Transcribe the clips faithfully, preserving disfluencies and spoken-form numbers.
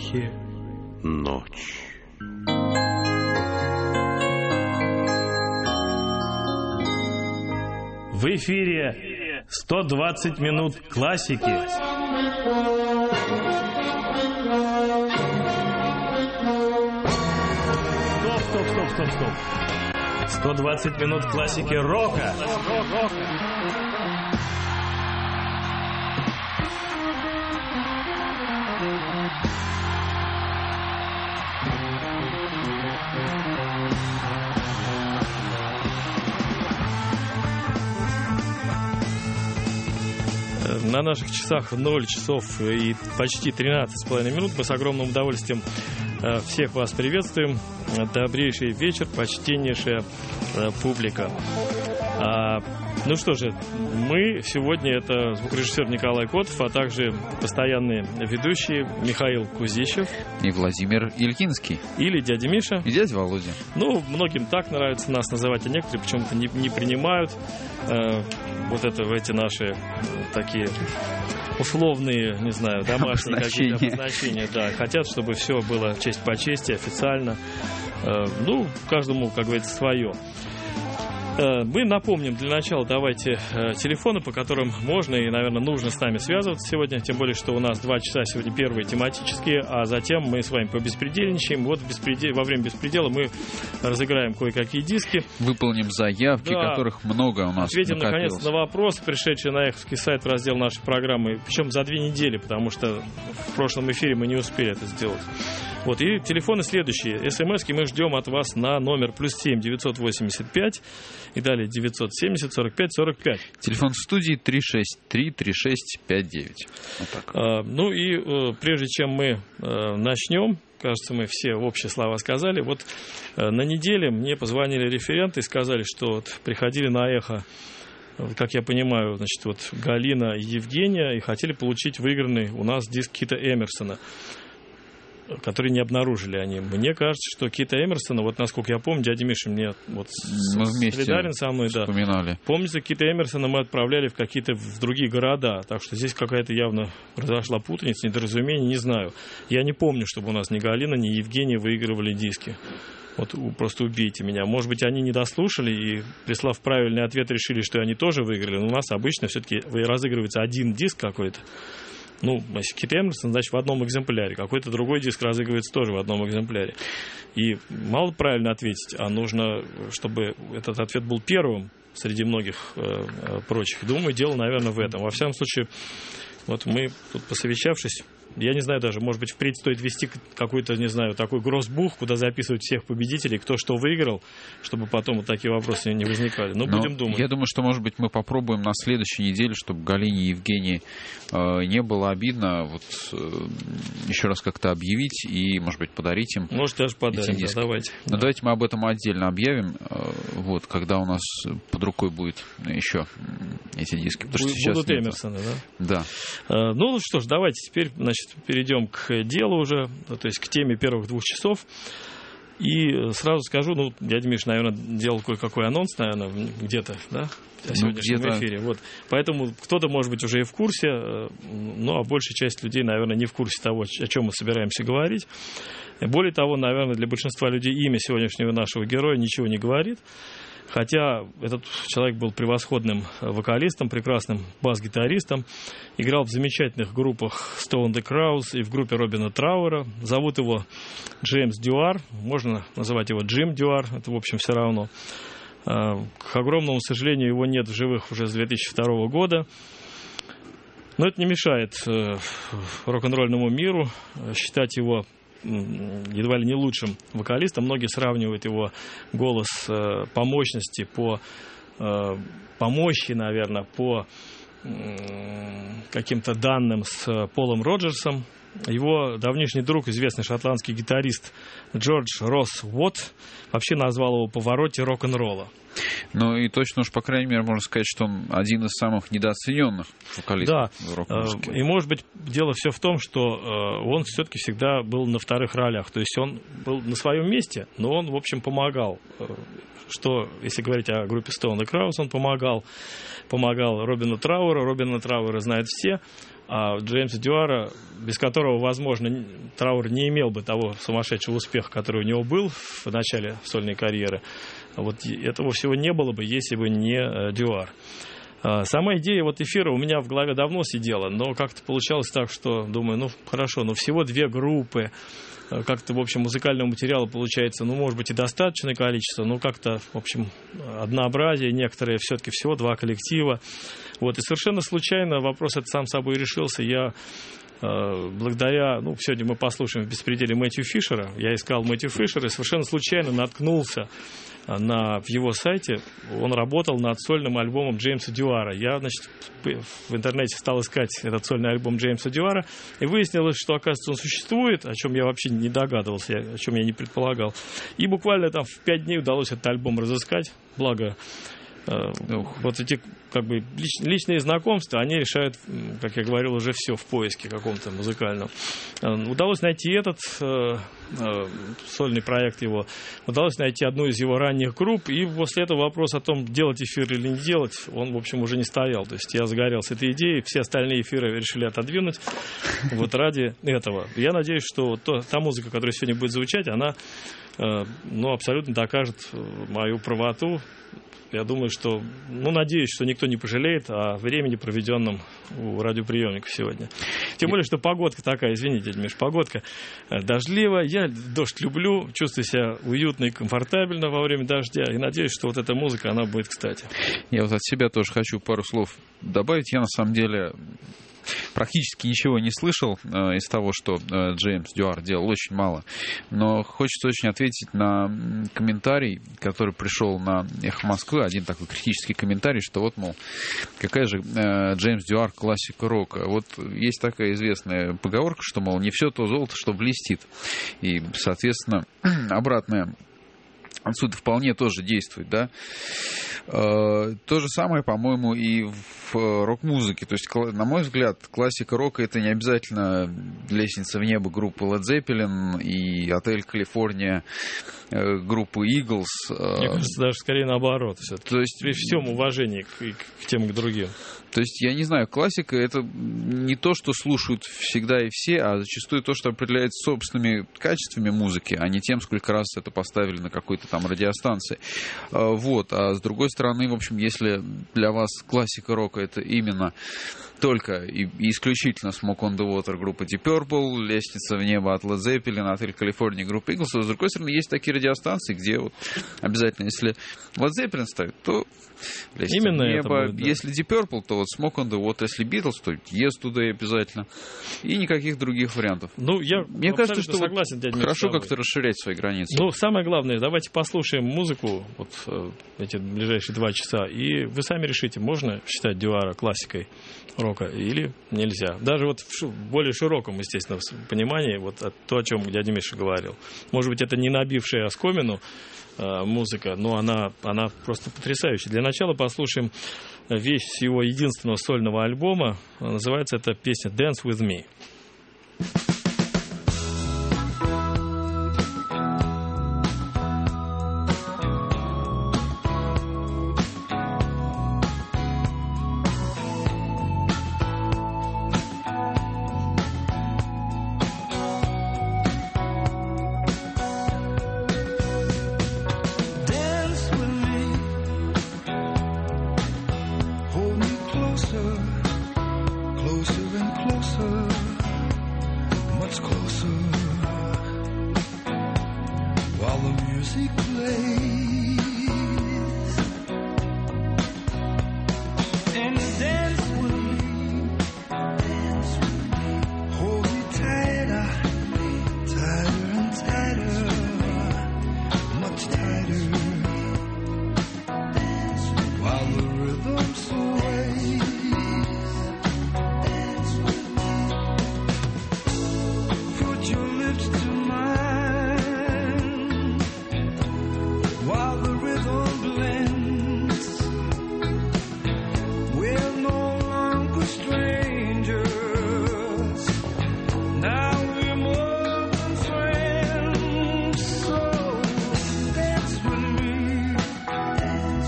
воздухе ночь. В эфире сто двадцать минут классики. Стоп, стоп, стоп, стоп, стоп. сто двадцать минут классики рока. На наших часах ноль часов и почти тринадцать с половиной минут. Мы с огромным удовольствием всех вас приветствуем. Добрейший вечер, почтеннейшая публика. Ну что же, мы сегодня это звукорежиссер Николай Котов, а также постоянные ведущие Михаил Кузищев и Владимир Ильинский. Или дядя Миша. И дядя Володя. Ну, многим так нравится нас называть, а некоторые почему-то не, не принимают э, вот это, эти наши э, такие условные, не знаю, домашние какие-то обозначения. Да, хотят, чтобы все было честь по чести, официально. Э, ну, каждому, как говорится, свое. Мы напомним для начала, давайте, телефоны, по которым можно и, наверное, нужно с нами связываться сегодня. Тем более, что у нас два часа сегодня первые тематические, а затем мы с вами побеспредельничаем. Вот беспредел... во время беспредела мы разыграем кое-какие диски. Выполним заявки, да, которых много у нас ответим, накопилось. наконец, на вопрос, пришедший на эховский сайт в раздел нашей программы. Причем за две недели, потому что в прошлом эфире мы не успели это сделать. Вот, и телефоны следующие. СМСки мы ждем от вас на номер плюс семь девятьсот восемьдесят пять и далее девятьсот семьдесят сорок пять сорок пять. Телефон в студии три шесть три три шесть пять девять. Вот так. А, ну и э, прежде чем мы э, начнем, кажется, мы все общие слова сказали. Вот э, на неделе мне позвонили референты и сказали, что вот приходили на эхо, как я понимаю, значит, вот Галина и Евгения, и хотели получить выигранный у нас диск Кита Эмерсона, которые не обнаружили они. Мне кажется, что Кита Эмерсона, вот насколько я помню, дядя Миша мне вот мы вместе солидарен со мной, вспоминали. Да. Помнится, Кита Эмерсона мы отправляли в какие-то в другие города, так что здесь какая-то явно произошла путаница, недоразумение, не знаю. Я не помню, чтобы у нас ни Галина, ни Евгения выигрывали диски. Вот просто убейте меня. Может быть, они не дослушали и, прислав правильный ответ, решили, что они тоже выиграли. Но у нас обычно все-таки разыгрывается один диск какой-то. Ну, если Кит Эмерсон, значит, в одном экземпляре. Какой-то другой диск разыгрывается тоже в одном экземпляре. И мало правильно ответить, а нужно, чтобы этот ответ был первым среди многих э, прочих. Думаю, дело, наверное, в этом. Во всяком случае, вот мы тут посовещавшись, я не знаю даже, может быть, впредь стоит вести какой-то, не знаю, такой гроссбух, куда записывать всех победителей, кто что выиграл, чтобы потом вот такие вопросы не возникали. Но, Но будем думать. Я думаю, что, может быть, мы попробуем на следующей неделе, чтобы Галине и Евгении э, не было обидно, вот э, еще раз как-то объявить и, может быть, подарить им. Может, даже подарим, да, давайте. Но да. Давайте мы об этом отдельно объявим, э, вот, когда у нас под рукой будет еще эти диски. Будут сейчас Эмерсоны, да? Да. Э, ну что ж, давайте теперь, значит, перейдем к делу уже, то есть к теме первых двух часов. И сразу скажу, ну, дядя Миш, наверное, делал кое-какой анонс, наверное, где-то, да, в сегодняшнем ну, эфире. Вот. Поэтому кто-то, может быть, уже и в курсе, ну, а большая часть людей, наверное, не в курсе того, о чем мы собираемся говорить. Более того, наверное, для большинства людей имя сегодняшнего нашего героя ничего не говорит. Хотя этот человек был превосходным вокалистом, прекрасным бас-гитаристом, играл в замечательных группах Stone the Crows и в группе Робина Трауэра. Зовут его Джеймс Дюар, можно называть его Джим Дюар, это, в общем, все равно. К огромному сожалению, его нет в живых уже с две тысячи второго года. Но это не мешает рок-н-ролльному миру считать его едва ли не лучшим вокалистом. Многие сравнивают его голос э, по мощности, по, э, по мощи, наверное, по э, каким-то данным с Полом Роджерсом. Его давнишний друг, известный шотландский гитарист Джордж Росс Уотт, вообще назвал его «повороте рок-н-ролла». Ну и точно уж, по крайней мере, можно сказать, что он один из самых недооцененных вокалистов в рок-музыке. Да, и может быть дело все в том, что он все-таки всегда был на вторых ролях. То есть он был на своем месте, но он, в общем, помогал. Что, если говорить о группе Stone the Crows, он помогал, помогал Робину Трауэру. Робина Трауэра знают все. А Джеймса Дюара, без которого, возможно, траур не имел бы того сумасшедшего успеха, который у него был в начале сольной карьеры, вот этого всего не было бы, если бы не Дюар. Сама идея вот эфира у меня в голове давно сидела, но как-то получалось так, что думаю, ну хорошо, но всего две группы, как-то, в общем, музыкального материала получается, ну, может быть, и достаточное количество, но как-то, в общем, однообразие некоторые, все-таки всего два коллектива. Вот, и совершенно случайно вопрос этот сам собой решился. Я э, благодаря, ну, сегодня мы послушаем в «Беспределе» Мэтью Фишера, я искал Мэтью Фишера и совершенно случайно наткнулся на, в его сайте. Он работал над сольным альбомом Джеймса Дюара. Я, значит, в интернете стал искать этот сольный альбом Джеймса Дюара, и выяснилось, что, оказывается, он существует, о чем я вообще не догадывался, о чем я не предполагал. И буквально там в пять дней удалось этот альбом разыскать, благо Ух. Вот эти как бы лич, личные знакомства, они решают, как я говорил, уже все в поиске каком-то музыкальном. Удалось найти этот э, э, сольный проект его, удалось найти одну из его ранних групп, и после этого вопрос о том, делать эфир или не делать, он, в общем, уже не стоял. То есть я загорелся этой идеей, все остальные эфиры решили отодвинуть вот ради этого. Я надеюсь, что то, та музыка, которая сегодня будет звучать, она э, ну, абсолютно докажет мою правоту. Я думаю, что, ну, надеюсь, что никто не пожалеет о времени, проведенном у радиоприемников сегодня. Тем более, что погодка такая, извините, дядя Миш, погодка дождливая. Я дождь люблю, чувствую себя уютно и комфортабельно во время дождя. И надеюсь, что вот эта музыка, она будет кстати. Я вот от себя тоже хочу пару слов добавить. Я, на самом деле, практически ничего не слышал э, из того, что э, Джеймс Дюар делал, очень мало. Но хочется очень ответить на комментарий, который пришел на «Эхо Москвы», один такой критический комментарий, что вот, мол, какая же э, Джеймс Дюар классика рока. Вот есть такая известная поговорка, что, мол, не все то золото, что блестит. И, соответственно, обратная отсюда вполне тоже действует, да. То же самое, по-моему, и в рок-музыке. То есть, на мой взгляд, классика рока — это не обязательно «Лестница в небо» группы Led Zeppelin и «Отель Калифорния» группы Eagles. Мне кажется, даже скорее наоборот. То есть при всем уважении к, к тем и к другим. То есть, я не знаю, классика — это не то, что слушают всегда и все, а зачастую то, что определяется собственными качествами музыки, а не тем, сколько раз это поставили на какой-то там радиостанции. Вот. А с другой стороны, в общем, если для вас классика рока — это именно только и исключительно Smoke on the Water группы Deep Purple, «Лестница в небо» от Led Zeppelin, «Отель Калифорния» группы Eagles, то, с другой стороны, есть такие радиостанции, где вот обязательно, если Led Zeppelin ставит, то «Лестница именно в небо», будет, да. Если Deep Purple, то вот Smoke on the Water, если Beatles, то Yesterday обязательно, и никаких других вариантов. Ну, я Мне кажется, что согласен, вот хорошо как-то расширять свои границы. Ну, самое главное, давайте послушаем музыку вот э, эти ближайшие два часа, и вы сами решите, можно считать Дюара классикой рока или нельзя. Даже вот в более широком, естественно, понимании, вот то, о чем дядя Миша говорил. Может быть, это не набившая оскомину э, музыка, но она, она просто потрясающая. Для начала послушаем вещь с его единственного сольного альбома. Называется эта песня «Dance with me».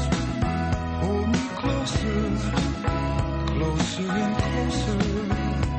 Closer and closer.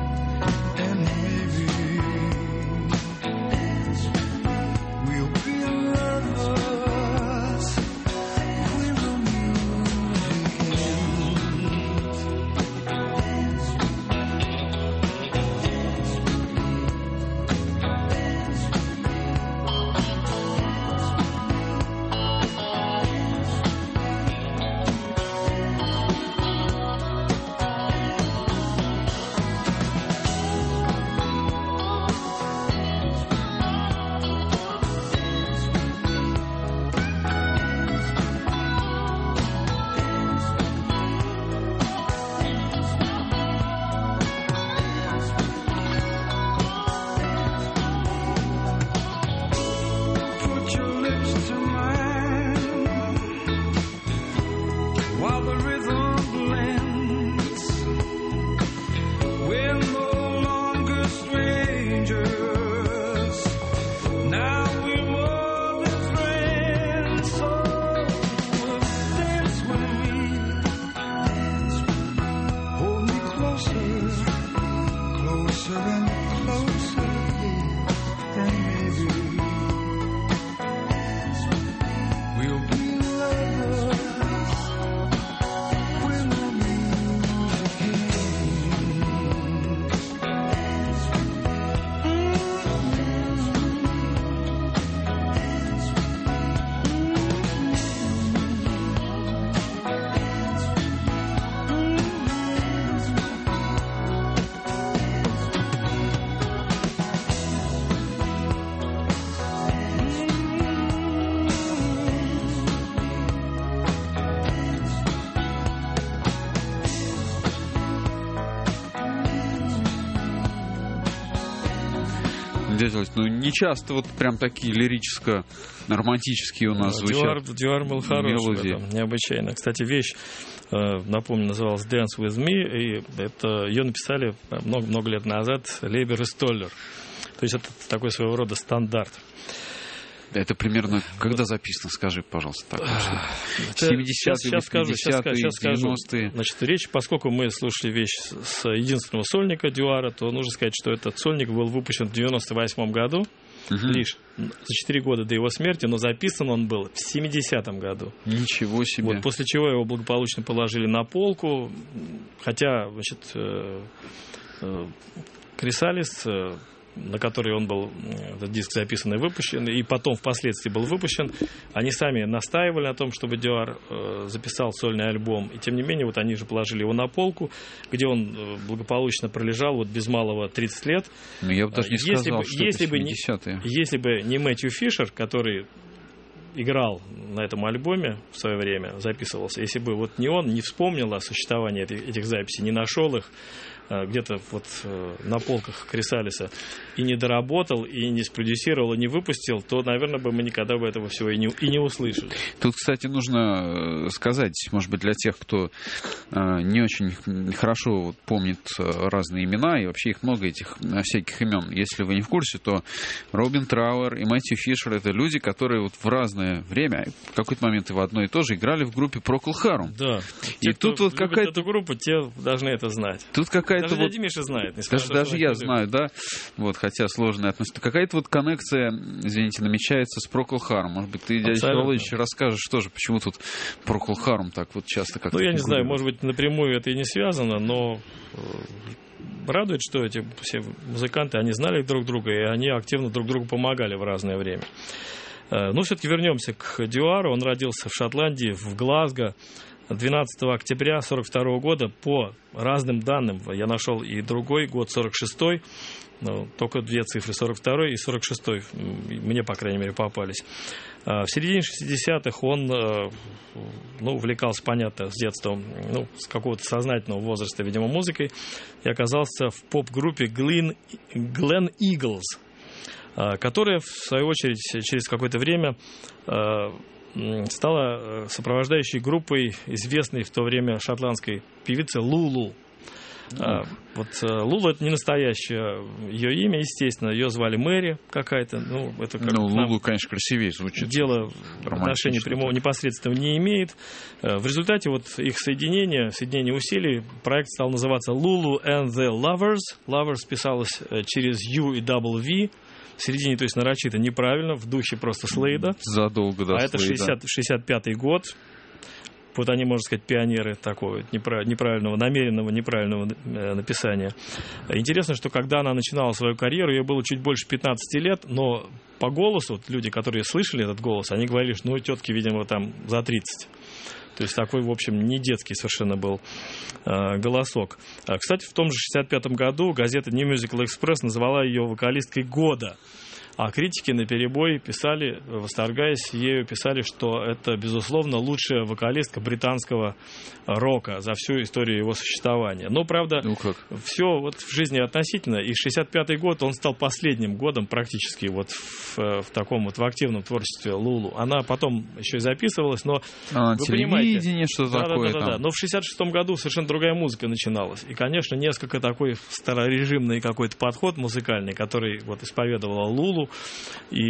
делать. Ну, не часто вот прям такие лирическо-романтические у нас звучат. Дюар был хороший в этом, необычайно. Кстати, вещь, напомню, называлась «Dance with me», и это ее написали много-много лет назад Лейбер и Столлер. То есть это такой своего рода стандарт. Это примерно когда записано, скажи, пожалуйста, так. семидесятые, сейчас скажу, сейчас скажу. Значит, речь, поскольку мы слушали вещь с единственного сольника Дюара, то нужно сказать, что этот сольник был выпущен в девяносто восьмом году, угу. лишь за четыре года до его смерти, но записан он был в семидесятом году. Ничего себе. Вот, после чего его благополучно положили на полку, хотя, значит, Крисалис, на который он был, этот диск записан и выпущен, и потом впоследствии был выпущен, они сами настаивали на том, чтобы Дюар э, записал сольный альбом, и тем не менее, вот они же положили его на полку, где он э, благополучно пролежал вот без малого тридцать лет. Ну, я бы даже не если сказал, бы, что если это бы не, если бы не Мэтью Фишер, который играл на этом альбоме в свое время, записывался, если бы вот не он не вспомнил о существовании этих, этих записей, не нашел их где-то вот на полках Крисалиса и не доработал, и не спродюсировал, и не выпустил, то, наверное, бы мы никогда бы этого всего и не, и не услышали. Тут, кстати, нужно сказать, может быть, для тех, кто не очень хорошо помнит разные имена, и вообще их много, этих всяких имен. Если вы не в курсе, то Робин Трауэр и Мэтью Фишер — это люди, которые вот в разное время, в какой-то момент и в одно и то же, играли в группе Procol Harum. Да. И те, тут вот какая-то эту группу, те должны это знать. Тут какая-то даже вот... дядя Миша знает. Даже, то, даже я знаю, да. Вот, хотя сложная отношение. Какая-то вот коннекция, извините, намечается с Procol Harum. Может быть, ты, дядя Володьевич, расскажешь тоже, почему тут Procol Harum так вот часто как-то... Ну, я не знаю, может быть, напрямую это и не связано, но радует, что эти все музыканты, они знали друг друга, и они активно друг другу помогали в разное время. Ну, все-таки вернемся к Дюару. Он родился в Шотландии, в Глазго, двенадцатого октября сорок второго года. По разным данным, я нашел и другой год, сорок шестой, но только две цифры, сорок второй и сорок шестой, мне, по крайней мере, попались. В середине шестидесятых он, ну, увлекался, понятно, с детства, ну, с какого-то сознательного возраста, видимо, музыкой, и оказался в поп-группе Glen, Glen Eagles, которая, в свою очередь, через какое-то время стала сопровождающей группой известной в то время шотландской певицы Лулу. А, вот Лулу — это не настоящее ее имя, естественно. Ее звали Мэри какая-то. Ну, это как ну Лулу, конечно, красивее звучит. Дело отношения прямого непосредственного не имеет. В результате вот их соединения, соединения усилий, проект стал называться Lulu and the Lovers. Lovers писалось через U и W V. В середине, то есть нарочито неправильно, в духе просто Слейда. Задолго до А Слейда. это шестьдесят пятый год. Вот они, можно сказать, пионеры такого неправильного, намеренного неправильного написания. Интересно, что когда она начинала свою карьеру, ей было чуть больше пятнадцати лет, но по голосу, вот люди, которые слышали этот голос, они говорили, что, ну, тетки, видимо, там за тридцать. То есть такой, в общем, не детский совершенно был э, голосок. А, кстати, в том же шестьдесят пятом году газета New Musical Express назвала ее вокалисткой года. А критики наперебой писали, восторгаясь ею, писали, что это, безусловно, лучшая вокалистка британского рока за всю историю его существования. Но, правда, ну, как? все вот в жизни относительно. И шестьдесят пятый год, он стал последним годом практически вот в, в таком вот в активном творчестве Лулу. Она потом еще и записывалась, но а, вы понимаете... что да, такое да, да, да, да. Но в шестьдесят шестом году совершенно другая музыка начиналась. И, конечно, несколько такой старорежимный какой-то подход музыкальный, который вот исповедовала Лулу, и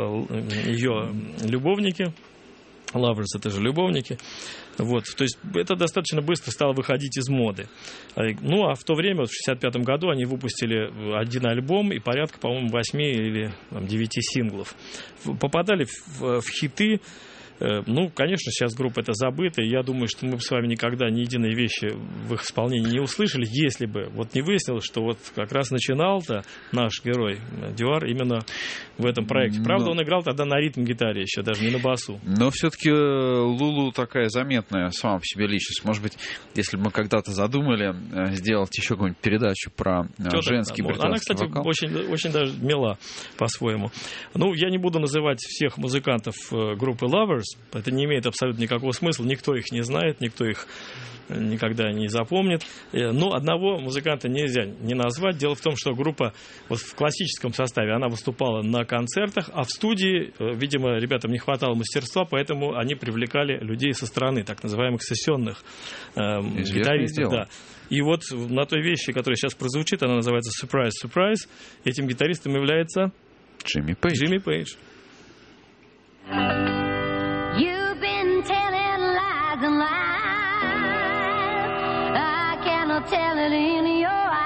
ее любовники, Lovers — это же любовники, вот, то есть это достаточно быстро стало выходить из моды. Ну, а в то время, вот в шестьдесят пятом году, они выпустили один альбом и порядка, по-моему, восьми или там, девяти синглов. Попадали в, в хиты. Ну, конечно, сейчас группа это забыта, и я думаю, что мы бы с вами никогда ни единой вещи в их исполнении не услышали, если бы вот не выяснилось, что вот как раз начинал-то наш герой Дюар именно в этом проекте. Правда, но... он играл тогда на ритм-гитаре еще, даже не на басу. Но все-таки Лулу такая заметная сама по себе личность. Может быть, если бы мы когда-то задумали сделать еще какую-нибудь передачу про Что женский британский Она, кстати, вокал. очень, очень даже мила по-своему. Ну, я не буду называть всех музыкантов группы Lovers, Brothers. Это не имеет абсолютно никакого смысла, никто их не знает, никто их никогда не запомнит. Но одного музыканта нельзя не назвать. Дело в том, что группа вот в классическом составе, она выступала на концертах, а в студии, видимо, ребятам не хватало мастерства, поэтому они привлекали людей со стороны, так называемых сессионных э, гитаристов. Да. И вот на той вещи, которая сейчас прозвучит, она называется «Surprise, Surprise», этим гитаристом является Джимми Пейдж. Джимми Пейдж. You've been telling lies and lies. I cannot tell it in your eyes.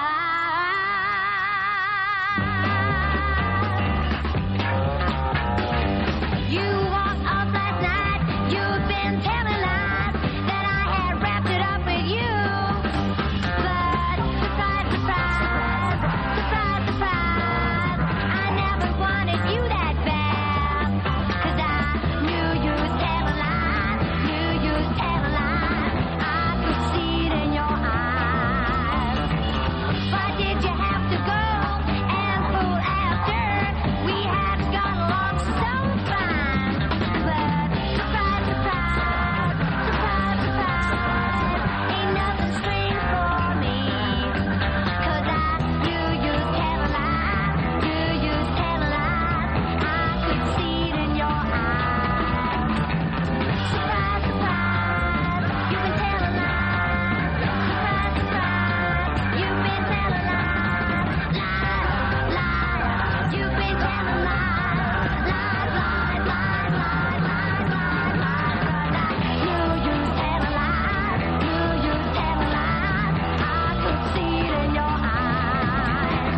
You walked off last night. You've been telling lies that I had wrapped it up with you. But surprise, surprise, surprise, surprise, I never wanted you that bad. 'Cause I knew you was telling lies, knew you was telling lies. I could see it in your eyes. Why did you have to go and fool after? We had got along so fine. But surprise, surprise, surprise, surprise, ain't nothing strange for me. 'Cause I knew you was telling lies, knew you was telling lies. I could see it in your eyes. Surprise, surprise, you've been telling lies. Surprise, surprise, you've been telling lies. Lies, lies, you've been telling lies. Lies, lies, lies, lies, lies, lies, lies. 'Cause I knew you was telling lies, knew you was telling lies. I could see it in your eyes.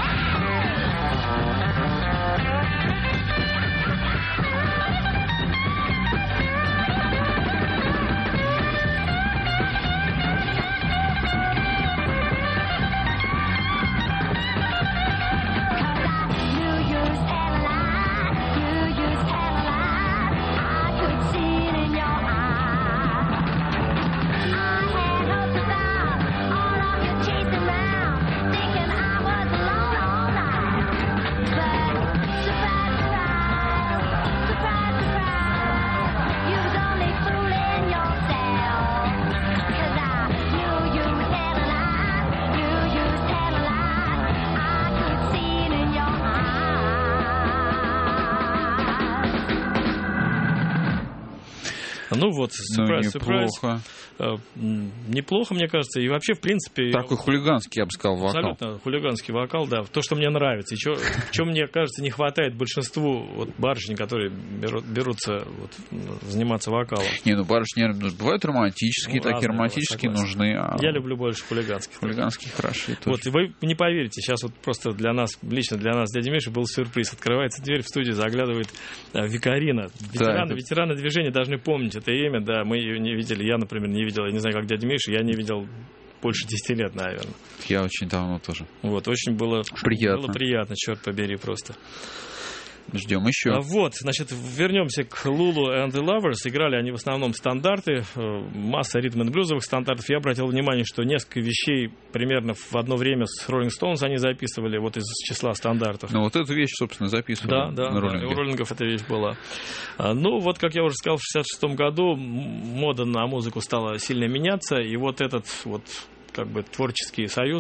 Ну вот, сюрприз, сюрприз. Неплохо. Неплохо, мне кажется. И вообще, в принципе... Такой хулиганский, я бы сказал, вокал. Абсолютно хулиганский вокал, да. То, что мне нравится. И что, в чем, мне кажется, не хватает большинству вот, барышень, которые берут, берутся вот, заниматься вокалом. Не, ну барышни, наверное, бывают романтические, ну, такие романтические бывают, нужны. А... Я люблю больше хулиганских. Хулиганские хороши. Вот, вы не поверите, сейчас вот просто для нас, лично для нас, дядя Миша, был сюрприз. Открывается дверь, в студию заглядывает а, Викарина. Ветераны, да, это... ветераны движения должны помнить это имя, да, мы ее не видели, я, например, не видел, я не знаю, как дядя Миша, я не видел больше десяти лет, наверное. Я очень давно тоже. Вот, очень было приятно, было приятно, черт побери, просто. Ждем еще. А вот, значит, вернемся к Lulu and the Lovers. Играли они в основном стандарты, масса ритм-н-блюзовых стандартов. Я обратил внимание, что несколько вещей примерно в одно время с Rolling Stones они записывали вот из числа стандартов. Ну, вот эту вещь, собственно, записывали. Да, да, на роллинге. Да, у роллингов эта вещь была. Ну, вот, как я уже сказал, в шестьдесят шестом году мода на музыку стала сильно меняться, и вот этот вот как бы творческий союз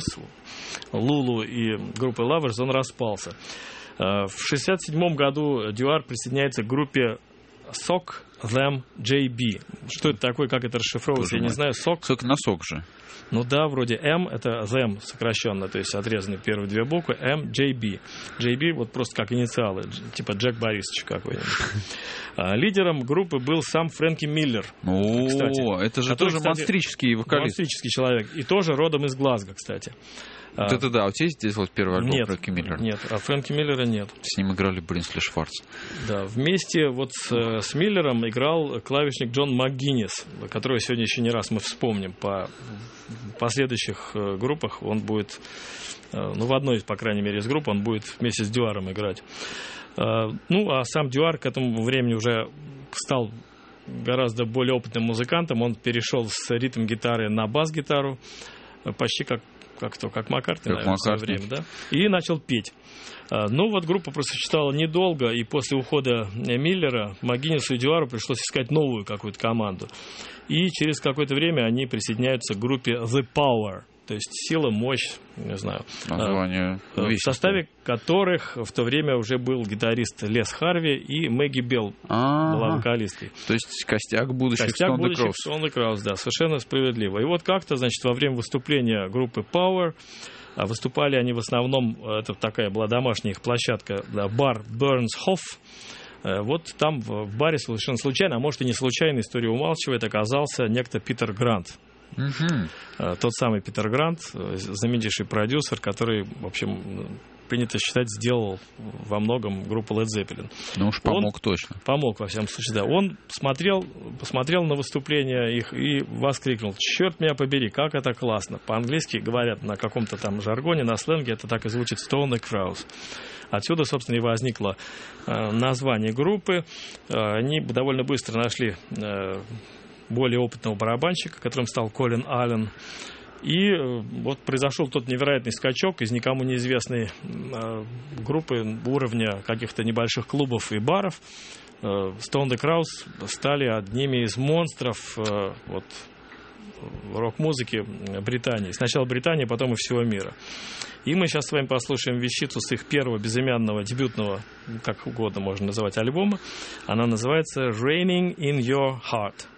Lulu и группы Lovers, он распался. В шестьдесят седьмом году Дюар присоединяется к группе Sock Them джей би. Что это такое, как это расшифровывается, я не знаю. Sock. Сок на сок же. Ну да, вроде M, это Them сокращенно, то есть отрезаны первые две буквы, M, джей би. джей би вот просто как инициалы, типа Джек Борисович какой-нибудь. Лидером группы был сам Фрэнки Миллер. О, кстати, это же тоже кстати, монстрический вокалист. Монстрический человек. И тоже родом из Глазго, кстати. Вот это да, у тебя есть здесь вот первый альбом нет, Фрэнки Миллера? Нет, а Фрэнки Миллера нет. С ним играли Бринсли Шварц. Да, вместе вот с, с Миллером играл клавишник Джон МакГиннис, которого сегодня еще не раз мы вспомним. По последующих группах он будет, ну в одной, по крайней мере, из групп он будет вместе с Дюаром играть. Ну, а сам Дюар к этому времени уже стал гораздо более опытным музыкантом. Он перешел с ритм-гитары на бас-гитару, почти как как кто, как Маккартни, Как наверное, в свое Маккартни. время, да, и начал петь. А, Ну, вот группа просуществовала недолго, и после ухода Миллера Магинису и Дюару пришлось искать новую какую-то команду. И через какое-то время они присоединяются к группе The Power, то есть сила, мощь, не знаю. Название А, В увесистое. составе которых в то время уже был гитарист Лес Харви и Мэгги Белл Ага. была вокалисткой. То есть костяк будущих Костяк Stone the будущих Crows. Stone the Crows, да, совершенно справедливо. И вот как-то, значит, во время выступления группы Power, а выступали они в основном, это такая была домашняя их площадка, да, бар Burns Hof. Э, Вот там в баре совершенно случайно, а может и не случайно, история умалчивает, оказался некто Питер Грант. Мгм. Э, Тот самый Питер Грант, э, знаменитейший продюсер, который, в общем, принято считать, сделал во многом группу Led Zeppelin. Ну уж помог точно. Помог, во всяком случае, да. Он смотрел, посмотрел на выступление их и воскликнул: «Черт меня побери, как это классно!» По-английски говорят на каком-то там жаргоне, на сленге, это так и звучит «Stone the Crows». Отсюда, собственно, и возникло э, название группы. Э, они довольно быстро нашли э, более опытного барабанщика, которым стал Колин Аллен. И э, вот произошел тот невероятный скачок из никому неизвестной э, группы уровня каких-то небольших клубов и баров. Э, Stone the Crows стали одними из монстров э, вот, рок-музыки Британии. Сначала Британии, потом и всего мира. И мы сейчас с вами послушаем вещицу с их первого безымянного, дебютного, как угодно можно называть, альбома. Она называется «Raining in Your Heart».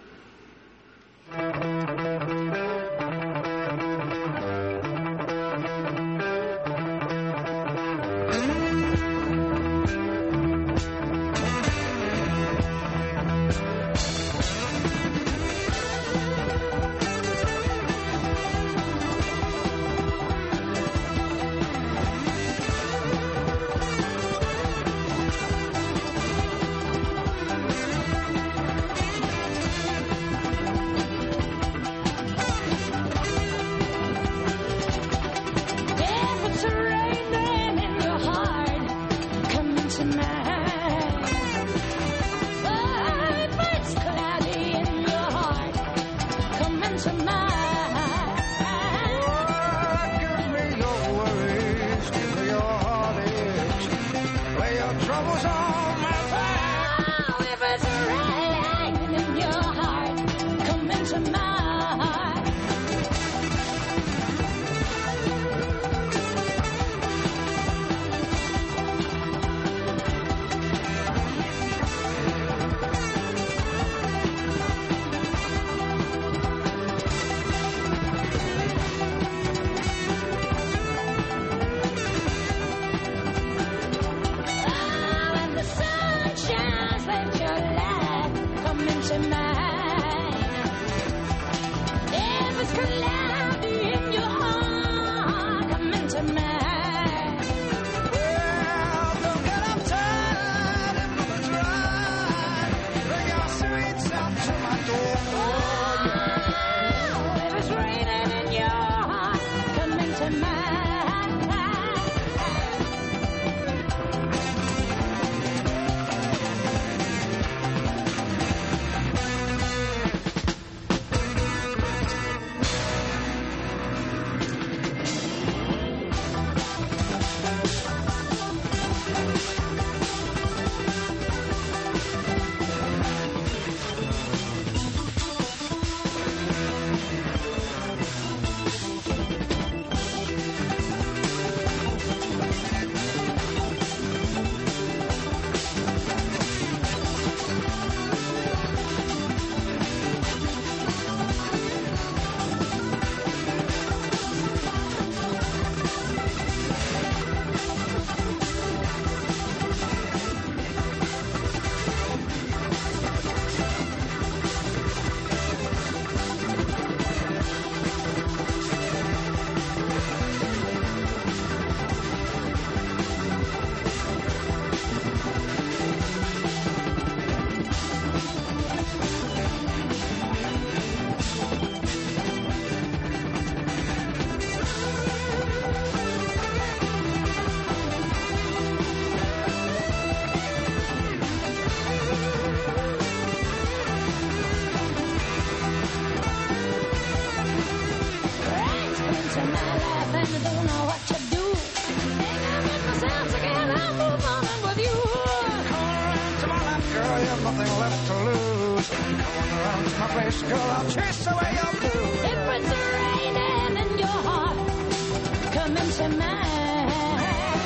into my life and I don't know what to do. Think I get my sense again, I'll move on in with you. Come around to my life, girl, you've nothing left to lose. Come on around to my place, girl, I'll chase away your blues. If it's raining in your heart, come into mine.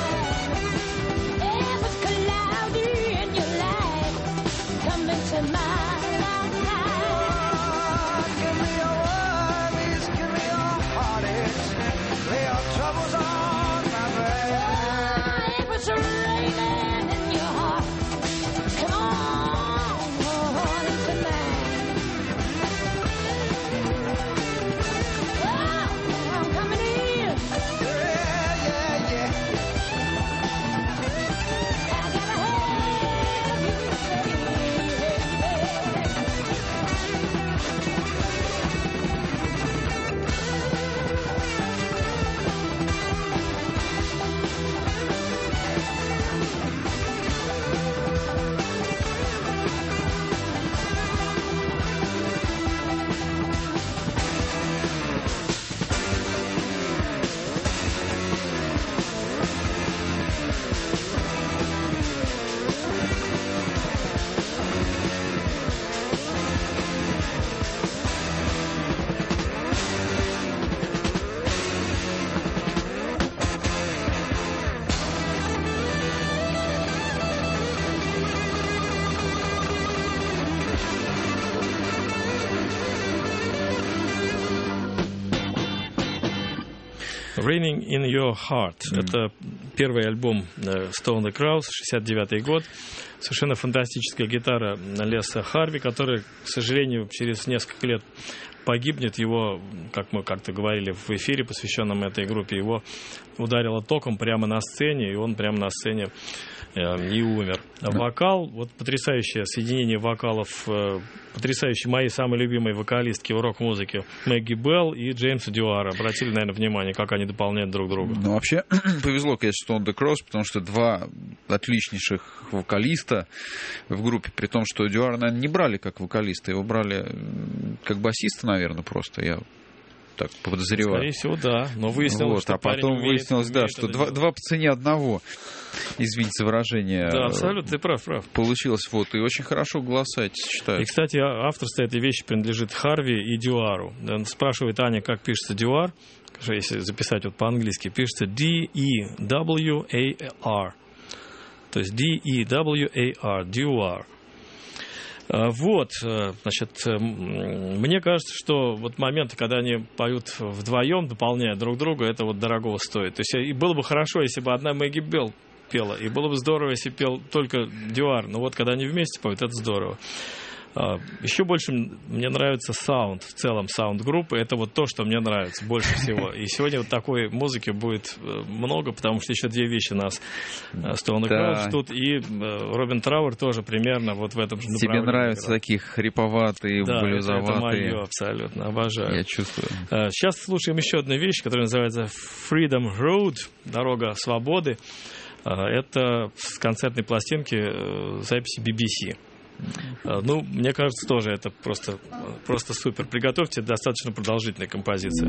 If it's cloudy in your life, come into mine. Give me your worries, give me your heartaches. Lay your troubles on my back. If it's raining in your heart, come on into mine. Oh, I'm coming in. Yeah, yeah, yeah. I gotta have you, Raining in Your Heart. Mm. Это первый альбом Stone the Crows, шестьдесят девятый год. Совершенно фантастическая гитара Леса Харви, который, к сожалению, через несколько лет погибнет. Его, как мы как-то говорили в эфире, посвященном этой группе, его ударило током прямо на сцене, и он прямо на сцене и умер. Вокал, вот потрясающее соединение вокалов, потрясающие мои самые любимые вокалистки в рок-музыке Мэгги Белл и Джеймса Дюара. Обратили, наверное, внимание, как они дополняют друг друга. Ну, вообще, повезло, конечно, Stone the Crows, потому что два отличнейших вокалиста в группе, при том, что Дюара, наверное, не брали как вокалиста, его брали как басиста, наверное, просто. Я так подозреваю. Скорее всего, да. Но выяснилось, вот, что а потом умеет, выяснилось, умеет да, что два, делать. два по цене одного. Извините за выражение. Да, абсолютно, ты прав, прав. Получилось, вот, и очень хорошо голоса эти сочетаются. И, кстати, авторство этой вещи принадлежит Харви и Дюару. Спрашивает Аня, как пишется Дюар. Если записать вот по-английски, пишется ди и дабл ю эй ар. То есть ди и дабл ю эй ар, Дюар. Вот, значит, мне кажется, что вот моменты, когда они поют вдвоем, дополняя друг друга, это вот дорогого стоит. То есть и было бы хорошо, если бы одна Мэгги Белл пела, и было бы здорово, если пел только Дюар. Но вот когда они вместе поют, это здорово. Еще больше мне нравится саунд, в целом саунд группы. Это вот то, что мне нравится больше всего. И сегодня вот такой музыки будет много, потому что еще две вещи нас Stone the Crows ждут. И Робин Трауэр тоже примерно вот в этом же направлении. Тебе нравятся играет. Такие хриповатые, да, блюзоватые? Да, это мое абсолютно, обожаю. Я чувствую. Сейчас слушаем еще одну вещь, которая называется Freedom Road, дорога свободы. Это с концертной пластинки записи би би си. Ну, мне кажется, тоже это просто, просто супер. Приготовьте, достаточно продолжительная композиция.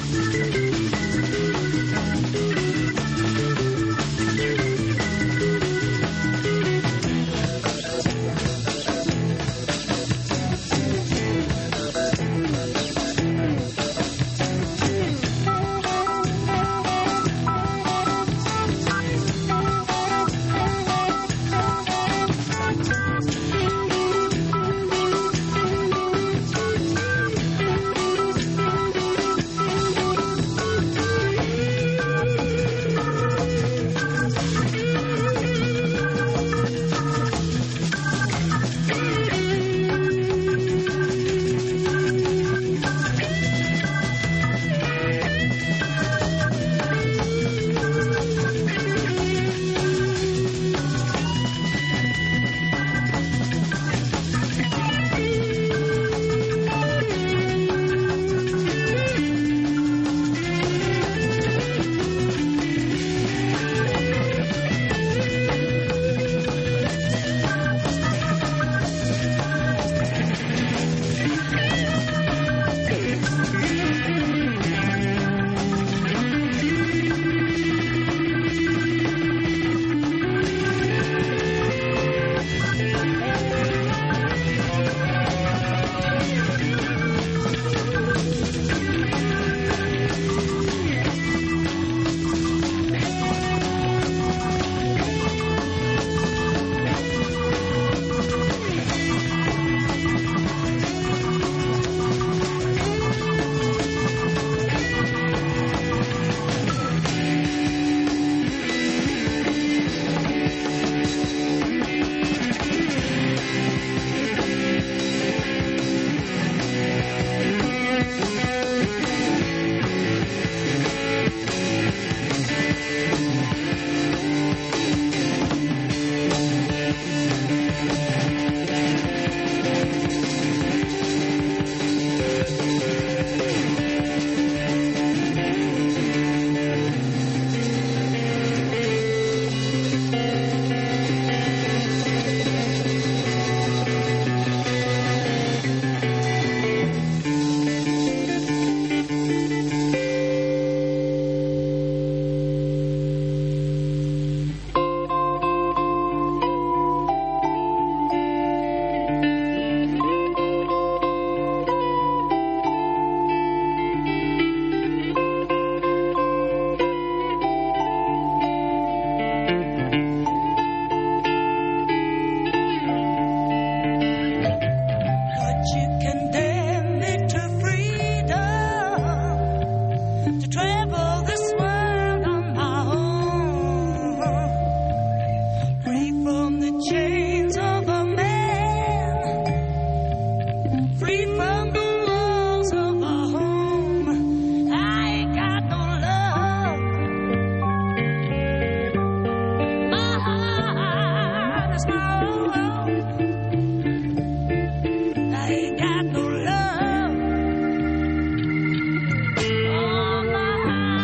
got no love. Oh, my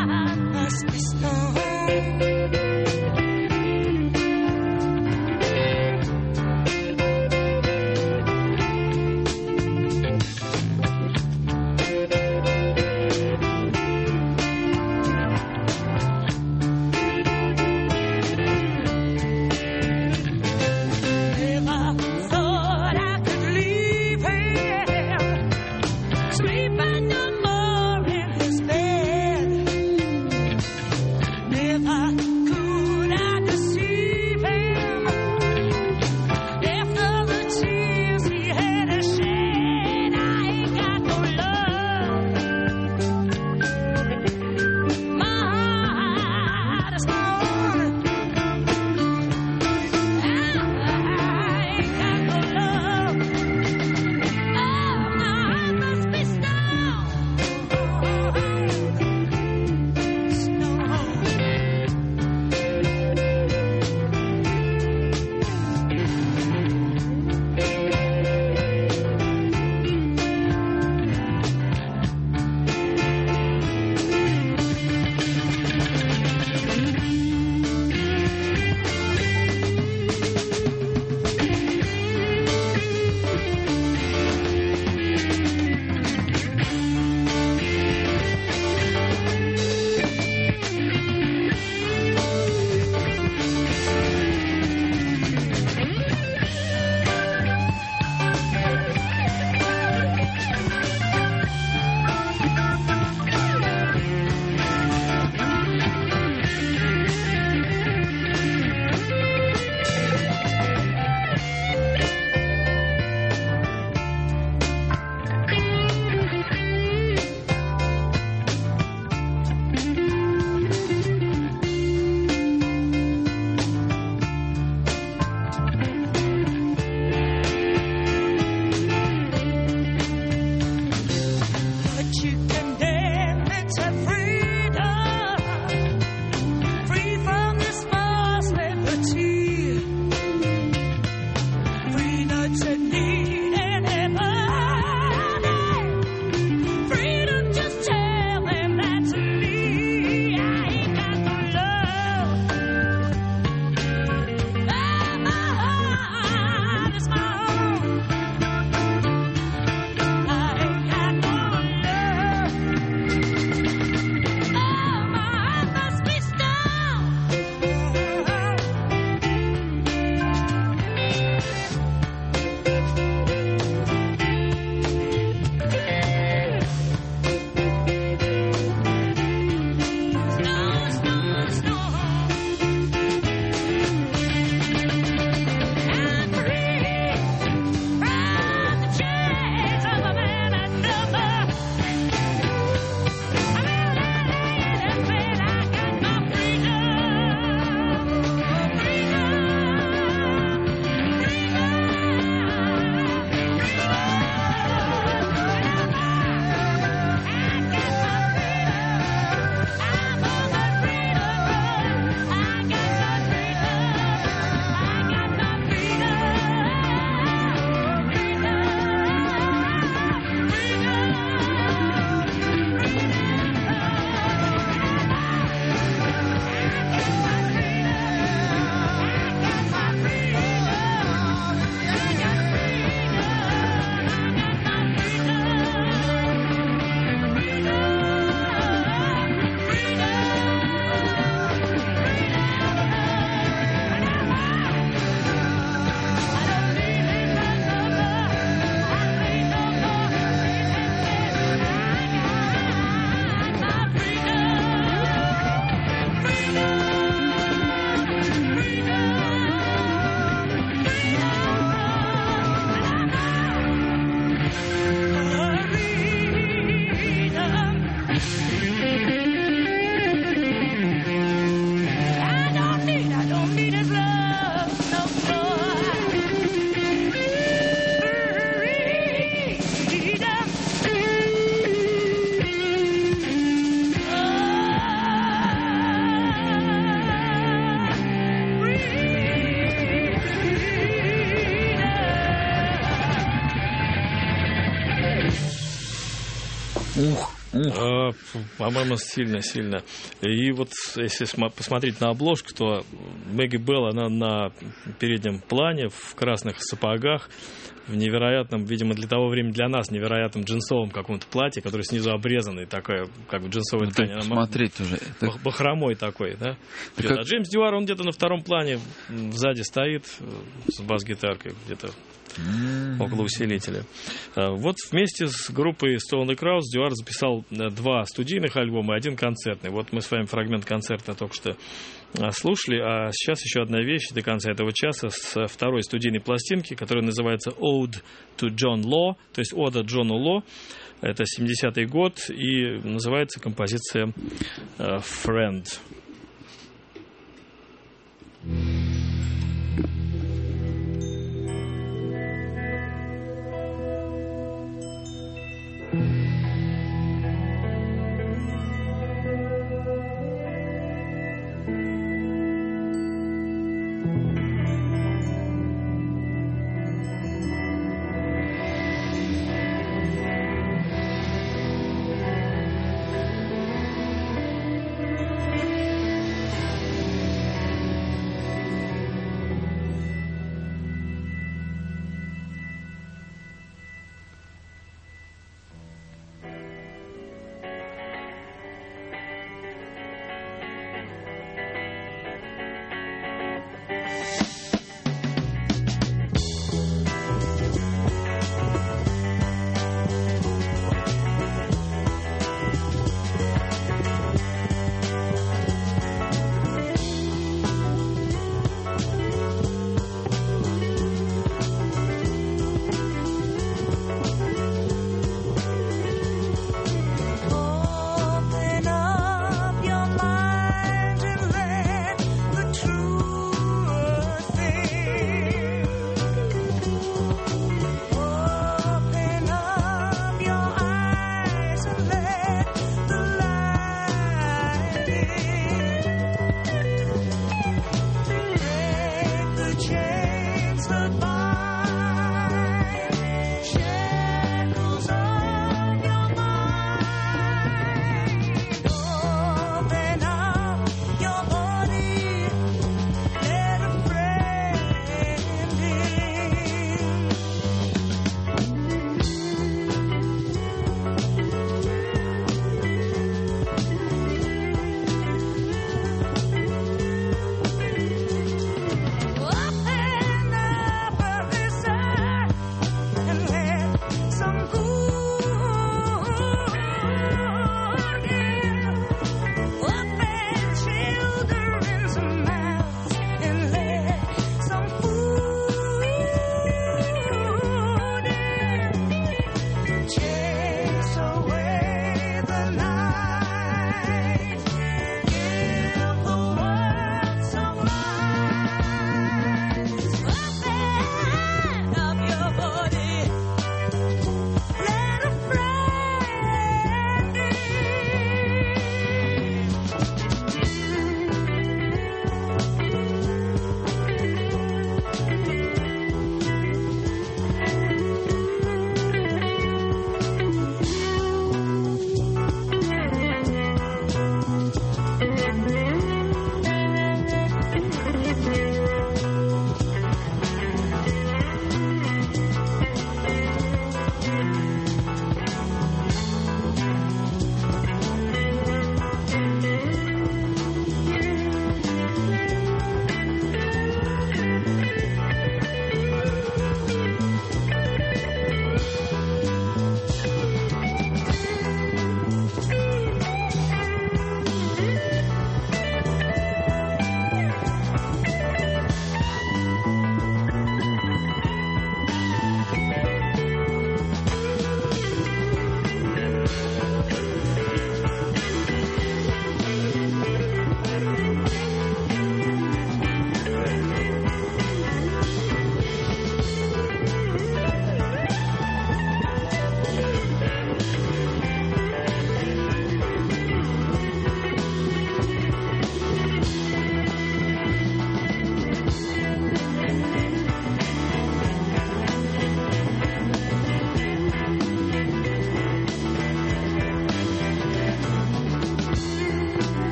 I don't need, I don't need his love no Ух, ух. А, фу, по-моему, сильно-сильно. И вот если сма- посмотреть на обложку, то Мэгги Белл, она на переднем плане, в красных сапогах, в невероятном, видимо, для того времени, для нас, невероятном джинсовом каком-то платье, которое снизу обрезанное, такое, как бы джинсовая Ну, ткань. ты Она посмотреть уже. Это- бах- бахромой такой, да? идет. как- А Джеймс Дюар, он где-то на втором плане, м, сзади стоит э, с бас-гитаркой, где-то М. около усилителя. А, Вот вместе с группой Stone the Crows Дюар записал э, два студийных альбома и один концертный. Вот мы с вами фрагмент концерта только что а, слушали, а сейчас еще одна вещь до конца этого часа с второй студийной пластинки, которая называется Ode to John Law, то есть Ода Джону Ло. Это семидесятый год, и называется композиция э, Friend. Thank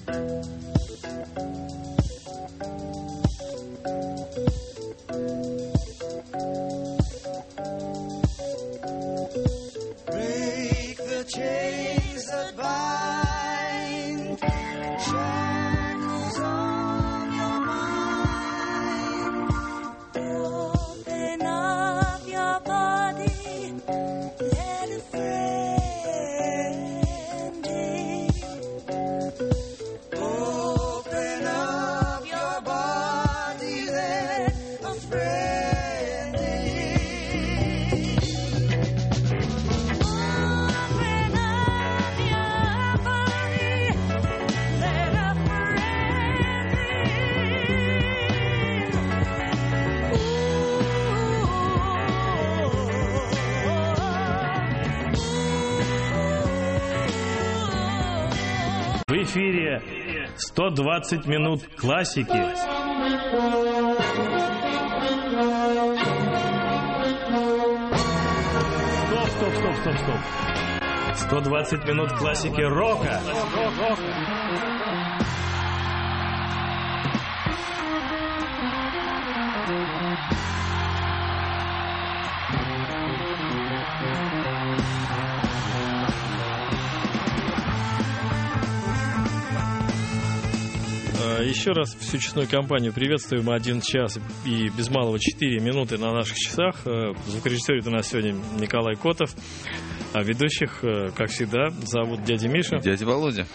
Break the chains that bind, shackles on your mind. Open up your body, let it free. Open up your body, let us friend. Open up your body, let us В эфире сто двадцать минут классики. Стоп, стоп, стоп, стоп, стоп. сто двадцать минут классики рока. Еще раз всю честную компанию приветствуем. Один час и без малого четыре минуты на наших часах. Звукорежиссер у нас сегодня Николай Котов. А ведущих, как всегда, зовут дядя Миша. Дядя Володя.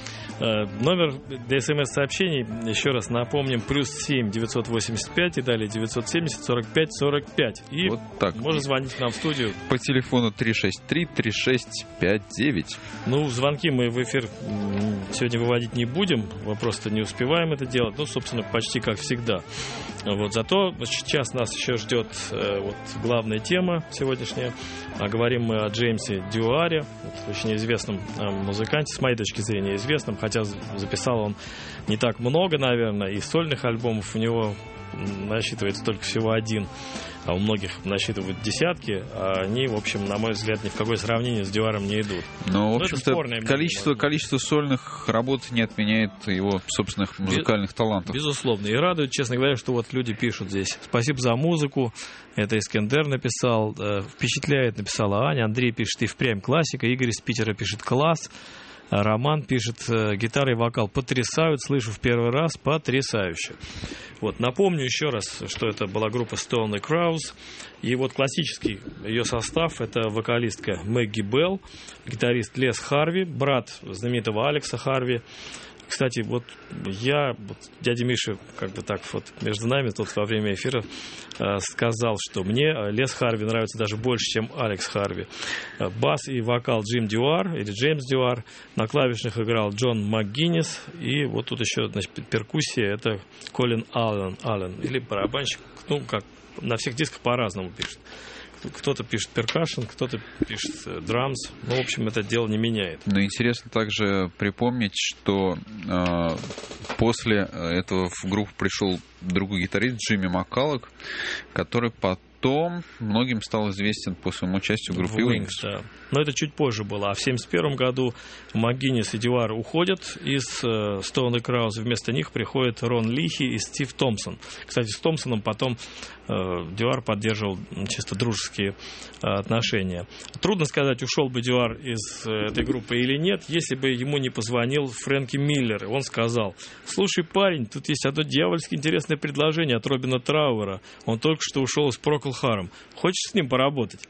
Номер для смс-сообщений, еще раз напомним, плюс семь девятьсот восемьдесят пять и далее девятьсот семьдесят сорок пять сорок пять. И вот так. можно звонить нам в студию. По телефону три шесть три три шесть пять девять. Ну, звонки мы в эфир сегодня выводить не будем. Мы просто не успеваем это делать. Ну, собственно, почти как всегда. Вот, зато сейчас нас еще ждет э, вот, главная тема сегодняшняя. А говорим мы о Джеймсе Дюаре, очень известном э, музыканте, с моей точки зрения известном, хотя записал он не так много, наверное, и сольных альбомов у него насчитывается только всего один, а у многих насчитывают десятки, а они, в общем, на мой взгляд, ни в какое сравнение с Дюаром не идут. Но, в общем-то, количество, количество сольных работ не отменяет его собственных музыкальных талантов. Безусловно. И радует, честно говоря, что вот люди пишут здесь. Спасибо за музыку. Это Искендер написал. Впечатляет, написала Аня. Андрей пишет, и впрямь классика. Игорь из Питера пишет, класс. Роман пишет, гитара и вокал потрясают, слышу в первый раз, потрясающе. Вот, напомню еще раз, что это была группа Stone and Crows. И вот классический ее состав — это вокалистка Мэгги Белл, гитарист Лес Харви, брат знаменитого Алекса Харви. Кстати, вот я, вот дядя Миша, как бы так вот между нами тут во время эфира э, сказал, что мне Лес Харви нравится даже больше, чем Алекс Харви. Бас и вокал Джим Дюар или Джеймс Дюар, на клавишных играл Джон МакГиннис, и вот тут еще, значит, перкуссия — это Колин Аллен, Аллен или барабанщик, ну, как на всех дисках по-разному пишет. Кто-то пишет перкашн, кто-то пишет драмс. Ну, в общем, это дело не меняет. Но интересно также припомнить, что э, после этого в группу пришел другой гитарист Джимми Маккаллок, который потом многим стал известен по своему участию в группе Wings. Да. Но это чуть позже было. А в семьдесят первом году МакГиннис и Дюар уходят из э, Stone and Crows. Вместо них приходят Рон Лихи и Стив Томпсон. Кстати, с Томпсоном потом э, Дюар поддерживал чисто дружеские э, отношения. Трудно сказать, ушел бы Дюар из э, этой группы или нет, если бы ему не позвонил Фрэнки Миллер. Он сказал: слушай, парень, тут есть одно дьявольски интересное предложение от Робина Трауэра. Он только что ушел из Procol Harum. Хочешь с ним поработать?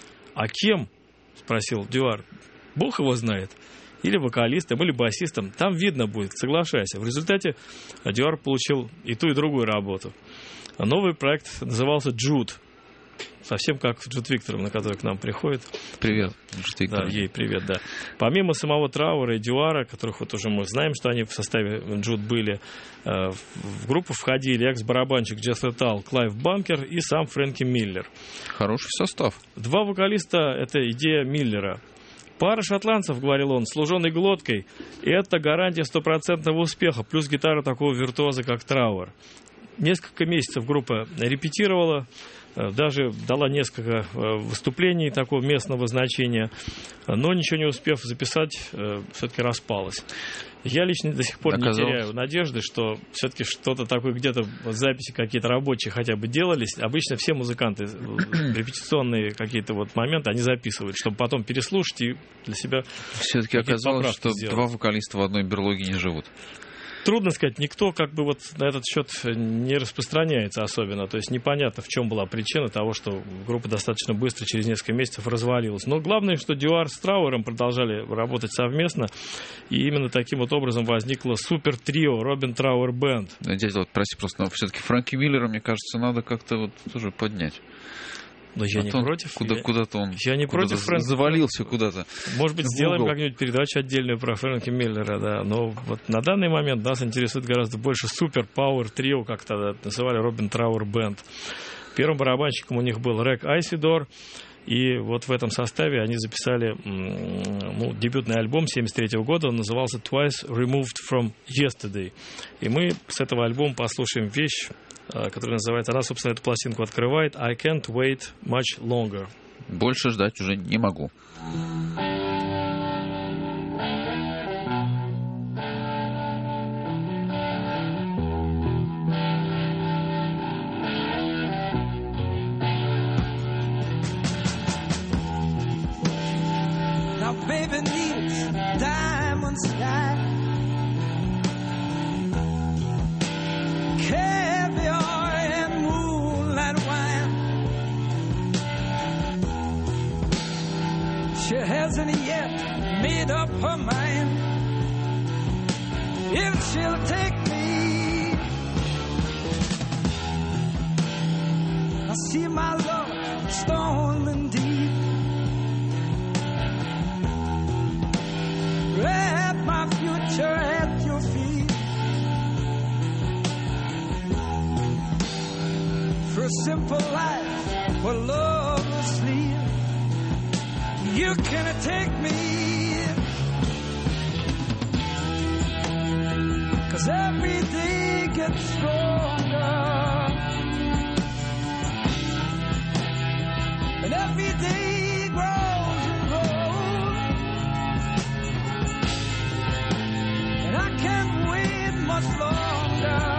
А кем? Спросил Дюар. Бог его знает. Или вокалистом, или басистом. Там видно будет, соглашайся. В результате Дюар получил и ту, и другую работу. Новый проект назывался «Джуд». Совсем как Джуд Викторовна, которая к нам приходит. Привет, Джуд Викторовна. Да, ей привет, да. Помимо самого Трауэра и Дюара, которых вот уже мы знаем, что они в составе Джуд были, в группу входили экс-барабанщик Джессер Талл, Клайв Банкер и сам Фрэнки Миллер. Хороший состав. Два вокалиста — это идея Миллера. Пара шотландцев, говорил он, служенной глоткой, и это гарантия стопроцентного успеха, плюс гитара такого виртуоза, как Трауэр. Несколько месяцев группа репетировала, даже дала несколько выступлений такого местного значения, но ничего не успев записать, все-таки распалась. Я лично до сих пор Оказалось. не теряю надежды, что все-таки что-то такое, где-то записи какие-то рабочие хотя бы делались. Обычно все музыканты репетиционные какие-то вот моменты они записывают, чтобы потом переслушать и для себя Все-таки какие-то оказалось, поправки что сделать. два вокалиста в одной берлоге не живут. Трудно сказать, никто как бы вот на этот счет не распространяется особенно. То есть непонятно, в чем была причина того, что группа достаточно быстро, через несколько месяцев развалилась. Но главное, что Дюар с Трауэром продолжали работать совместно. И именно таким вот образом возникло супер-трио Робин Трауэр Бэнд. Дядя, вот прости, просто но все-таки Фрэнки Миллера, мне кажется, надо как-то вот тоже поднять. Но я А не то он против. Куда, я... Куда-то он Я не куда-то против Фрэнка. завалился куда-то. Может быть, в сделаем угол. как-нибудь передачу отдельную про Фрэнки Миллера, да. Но вот на данный момент нас интересует гораздо больше супер-пауэр трио, как тогда называли, Робин Трауэр Бэнд. Первым барабанщиком у них был Рэг Айсидор. И вот в этом составе они записали ну, дебютный альбом семьдесят третьего года, он назывался Twice Removed from Yesterday. И мы с этого альбома послушаем вещь, которая называется, она, собственно, эту пластинку открывает, I Can't Wait Much Longer. Больше ждать уже не могу. Baby needs diamond sky, caviar and moonlight wine. She hasn't yet made up her mind if she'll take me. I see my love storming deep. Wrap my future at your feet. For a simple life where love will sleep, you cannot take me. 'Cause every day gets stronger, and every day grows and grows. I can't wait much longer.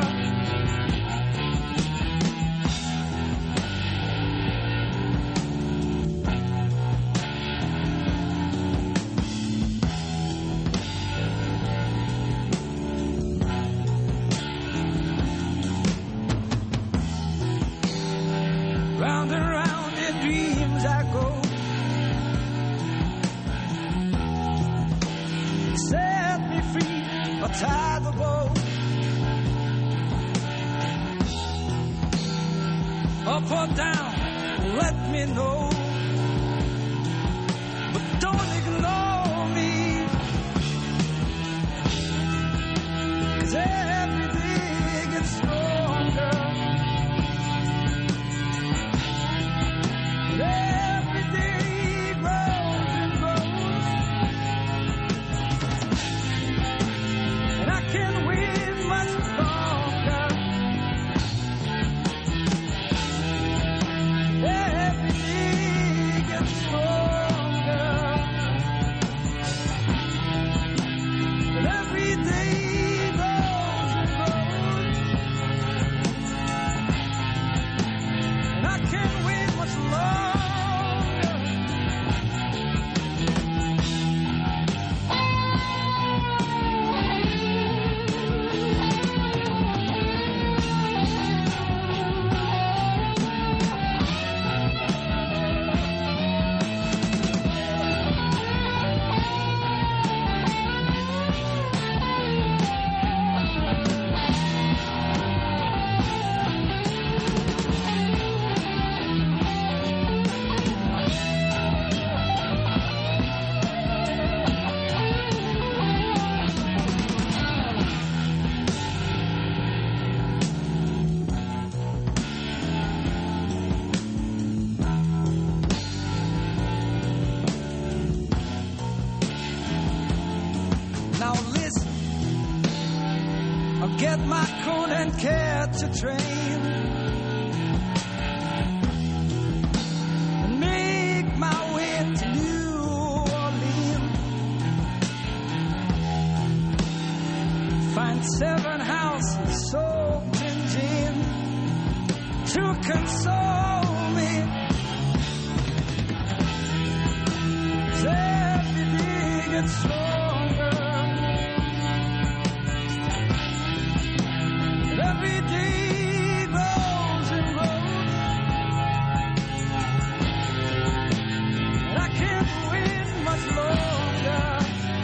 Round and round in dreams I go. Set me free. Or tie the bow. Up or down, let me know. But don't ignore me. 'Cause every day gets stronger. And every day grows and grows. And I can't wait much longer. Every day gets stronger. And every day grows and grows. And I can't wait much longer. Now listen, I'll get my coat and catch a train and make my way to New Orleans. seven houses soaked in gin to console me. As every day gets stronger, and every day grows and grows, and I can't wait much longer.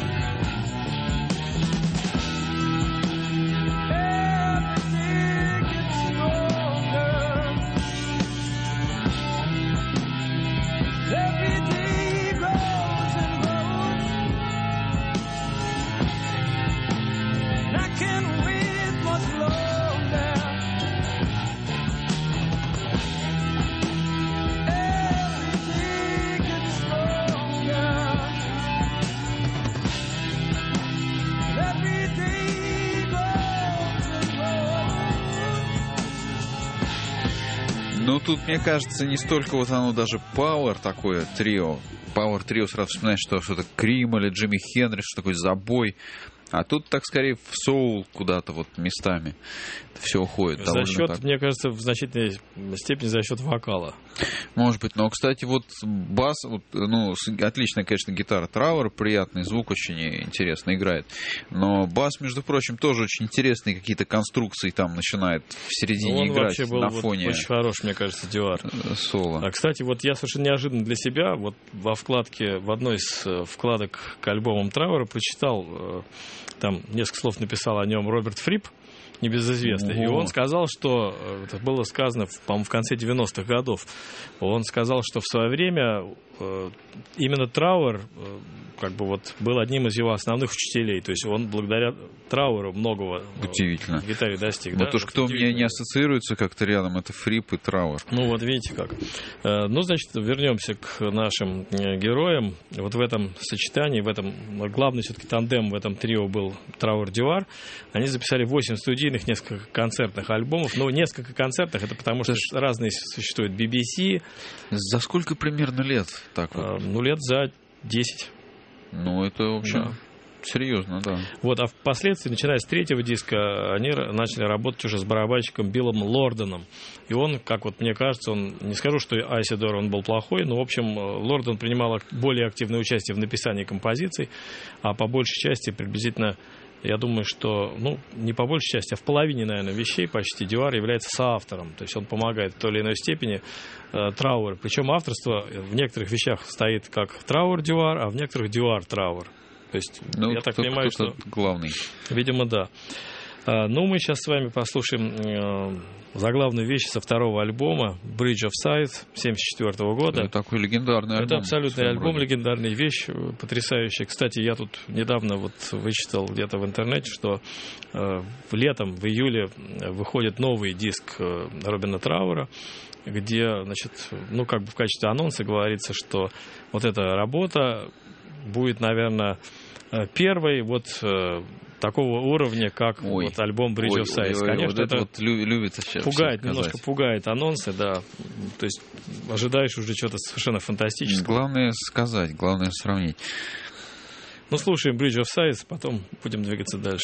Ну, тут, мне кажется, не столько вот оно даже Power такое, трио. Power трио сразу вспоминаешь, что что-то Крим или Джимми Хендрикс, что такой забой. А тут, так скорее, в соул куда-то вот местами это все уходит. За счет, так. мне кажется, в значительной степени за счет вокала. Может быть, но, кстати, вот бас, вот, ну, отличная, конечно, гитара Трауэр, приятный звук, очень интересно играет. Но бас, между прочим, тоже очень интересные какие-то конструкции там начинает в середине Он играть вообще был на вот фоне очень хорош, мне кажется, Дюар. соло. А, кстати, вот я совершенно неожиданно для себя вот во вкладке, в одной из вкладок к альбомам Трауэра прочитал, там несколько слов написал о нем Роберт Фрип, небезызвестный. О. И он сказал, что, это было сказано, по-моему, в конце девяностых годов, он сказал, что в свое время именно Трауэр как бы вот был одним из его основных учителей. То есть он благодаря Трауэру многого Удивительно. в гитаре достиг. Вот да? то, что у меня не ассоциируется как-то рядом, это Фрип и Трауэр. Ну вот видите как. Ну, значит, вернемся к нашим героям. Вот в этом сочетании, в этом главный все-таки тандем в этом трио был Трауэр-Дюар. Они записали восемь студийных, несколько концертных альбомов. Но несколько концертных, это потому что это разные существуют би би си. За сколько примерно лет так вот? Ну, лет за десять. Ну, это, в общем, Да. серьезно, да. Вот, а впоследствии, начиная с третьего диска, они начали работать уже с барабанщиком Биллом Лорденом. И он, как вот мне кажется, он, не скажу, что Айсидор он был плохой, но, в общем, Лорден принимал более активное участие в написании композиций, а по большей части приблизительно, я думаю, что, ну, не по большей части, а в половине, наверное, вещей почти Дюар является соавтором. То есть он помогает в той или иной степени э, Трауэр. Причем авторство в некоторых вещах стоит как Трауэр-Дюар, а в некоторых Дюар-Трауэр. То есть Ну, я так кто, понимаю, кто-то что... главный. Видимо, да. А, ну, мы сейчас с вами послушаем э, заглавную вещь со второго альбома Bridge of Sighs семьдесят четвёртого года. Это такой легендарный альбом. Это абсолютный альбом, роде. легендарная вещь, потрясающая. Кстати, я тут недавно вот вычитал где-то в интернете, что э, летом, в июле, выходит новый диск э, Робина Трауэра, где, значит, ну, как бы в качестве анонса говорится, что вот эта работа будет, наверное, первой вот э, такого уровня, как Ой. вот альбом Bridge Ой, of Sighs. ой, ой, Конечно, вот это, это вот лю- любится сейчас пугает, все немножко сказать. пугает анонсы, да. То есть ожидаешь уже что-то совершенно фантастического. Главное сказать, главное сравнить. Ну, слушаем Bridge of Sighs, потом будем двигаться дальше.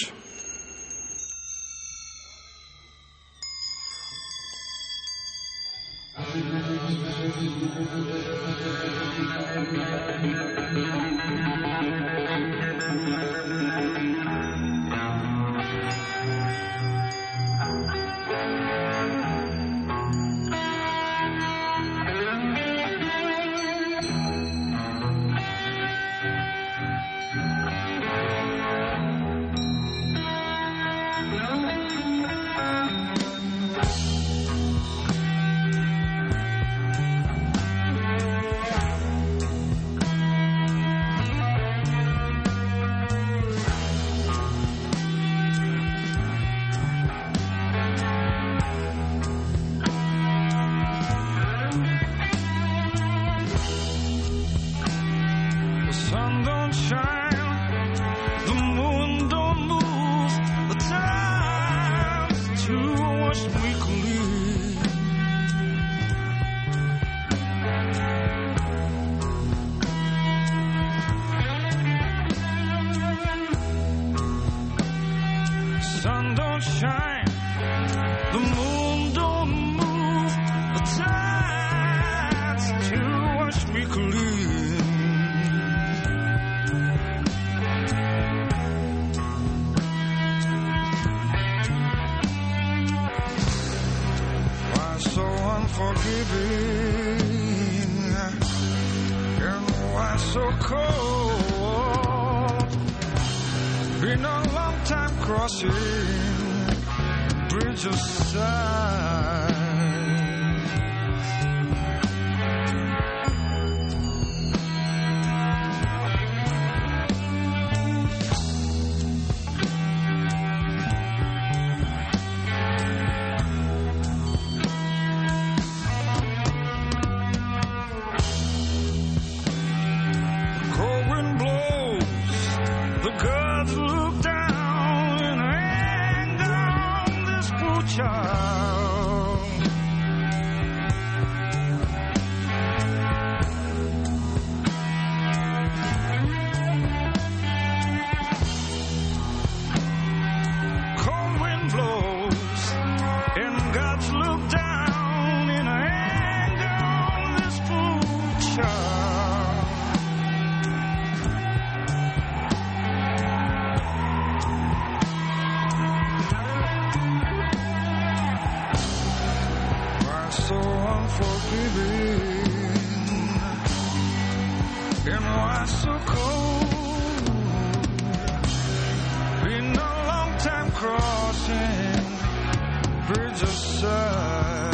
don't shine, the moon don't move, the tides to wash me clean. Why so unforgiving, and why so cold? Been a long time crossing bridge of sighs. Cold wind blows, the gods look down in anger on this poor child. Cold wind blows, and gods look down in anger on this poor child. Why so unforgiving, and why so cold? Been a long time crossing bridge of sighs.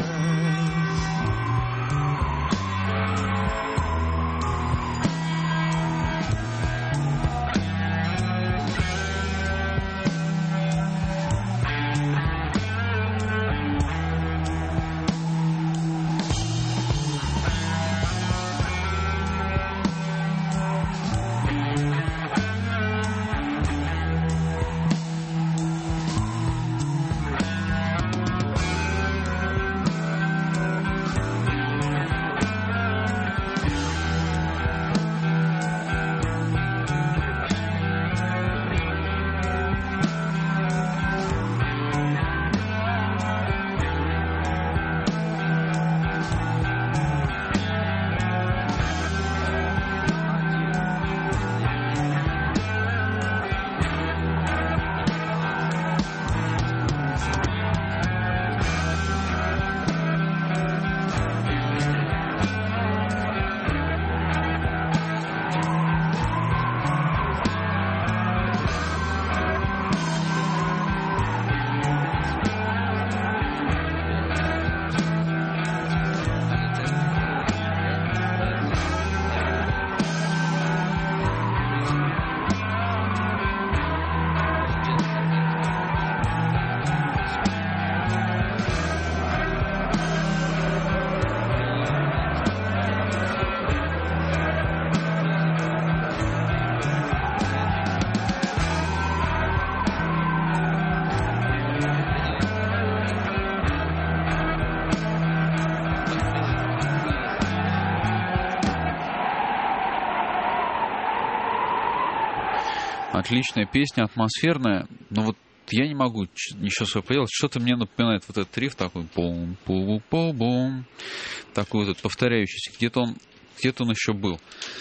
Отличная песня, атмосферная, но вот я не могу ничего своего поделать. Что-то мне напоминает вот этот риф такой, бум пу пу бум такой вот этот повторяющийся. Где-то он, где-то он еще был.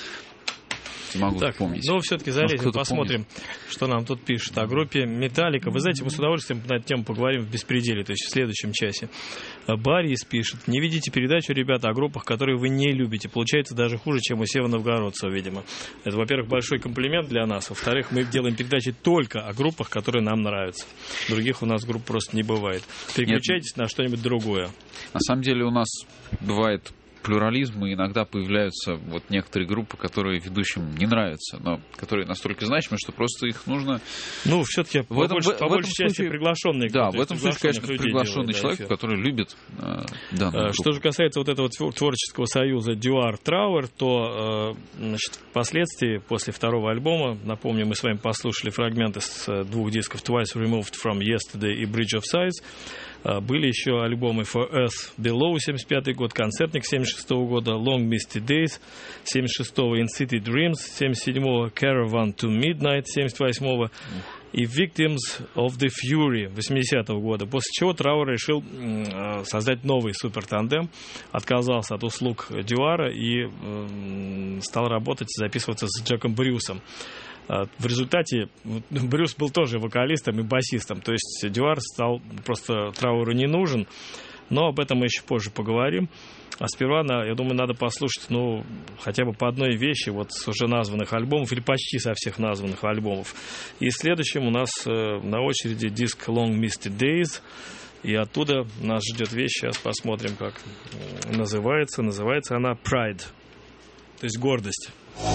Не могу так, вспомнить. ну, все-таки залезем, Может, посмотрим, помнит. что нам тут пишут о группе Металлика. Вы знаете, мы с удовольствием на эту тему поговорим в «Беспределе», то есть в следующем часе. Борис пишет: не видите передачу, ребята, о группах, которые вы не любите. Получается даже хуже, чем у Сева Новгородцева, видимо. Это, во-первых, большой комплимент для нас. Во-вторых, мы делаем передачи только о группах, которые нам нравятся. Других у нас групп просто не бывает. Переключайтесь Нет. на что-нибудь другое. На самом деле у нас бывает плюрализм, и иногда появляются вот некоторые группы, которые ведущим не нравятся, но которые настолько значимы, что просто их нужно... Ну, все-таки по, этом, больше, в, по в большей части случае, приглашенные. Да, в этом случае, конечно, приглашенный делают, человек, да, который любит э, данную группу. Что же касается вот этого творческого союза Дюар Трауэр, то значит, впоследствии, после второго альбома, напомню, мы с вами послушали фрагменты с двух дисков Twice Removed from Yesterday и Bridge of Sighs. Были еще альбомы For Earth Below, семьдесят пятый год, Концертник семьдесят шестого года, Long Misty Days семьдесят шестого, In City Dreams семьдесят седьмого, Caravan to Midnight семьдесят восьмого. и Victims of the Fury восьмидесятого года, после чего Трауэр решил э, создать новый супертандем, отказался от услуг Дюара и э, стал работать, записываться с Джеком Брюсом. В результате Брюс был тоже вокалистом и басистом, то есть Дюар стал просто Трауэру не нужен, но об этом мы еще позже поговорим. А сперва, я думаю, надо послушать, ну, хотя бы по одной вещи вот с уже названных альбомов, или почти со всех названных альбомов. И следующим у нас на очереди диск Long Misty Days, и оттуда нас ждет вещь, сейчас посмотрим, как называется. Называется она Pride, то есть гордость.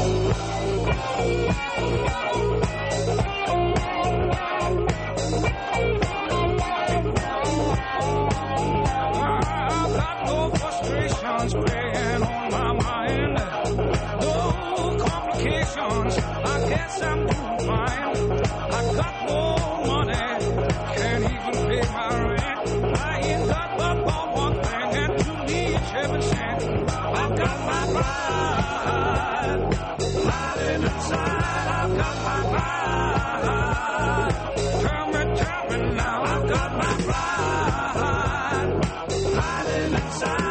Playing on my mind, no complications. I guess I'm doing fine. I got more money, can't even pay my rent. I ain't got but one thing, and to me it's heaven sent. I've got my pride, hiding inside. I've got my pride. Tell me, tell me now. I've got my pride, hiding inside.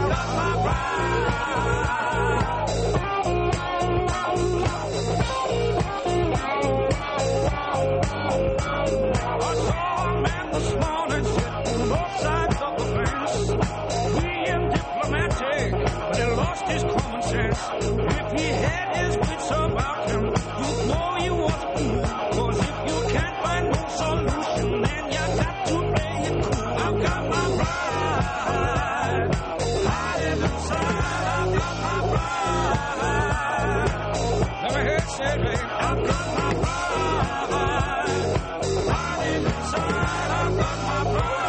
His common sense. If he had his wits about him, you'd know he was a fool. Cause if you can't find no solution, then you got to play it cool. I've got my pride, hiding inside. I've got my pride. Let me hear it say, babe. I've got my pride, hiding inside. I've got my pride.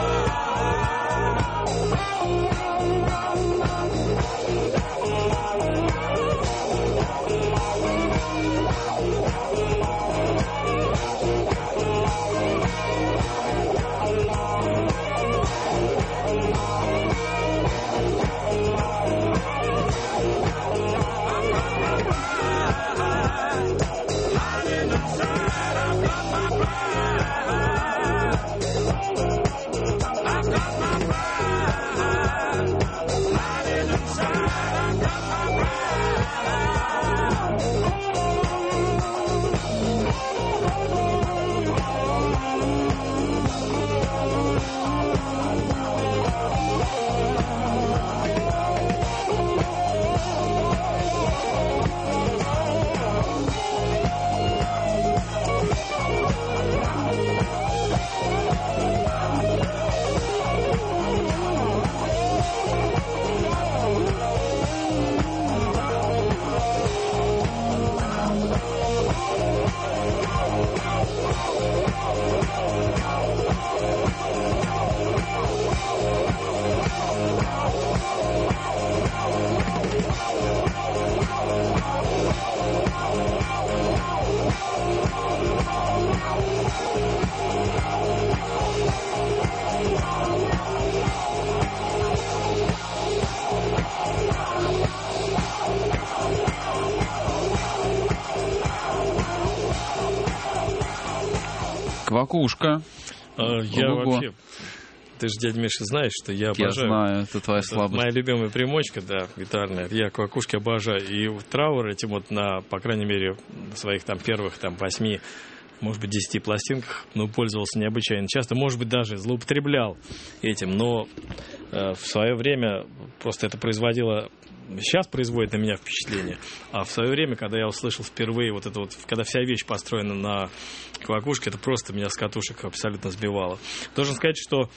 Квакушка. А, я вообще... Ты же, дядя Миша, знаешь, что я обожаю... Я знаю, это твоя слабость. Моя любимая примочка, да, гитарная. Я квакушки обожаю. И Трауэр этим вот на, по крайней мере, своих там первых там восьми, может быть, десяти пластинках, ну, пользовался необычайно часто. Может быть, даже злоупотреблял этим. Но э, в свое время просто это производило... Сейчас производит на меня впечатление. А в свое время, когда я услышал впервые вот это вот, когда вся вещь построена на квакушке, это просто меня с катушек абсолютно сбивало. Должен сказать, что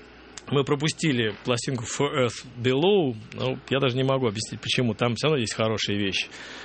мы пропустили пластинку For Earth Below. Ну, я даже не могу объяснить, почему. Там все равно есть хорошие вещи.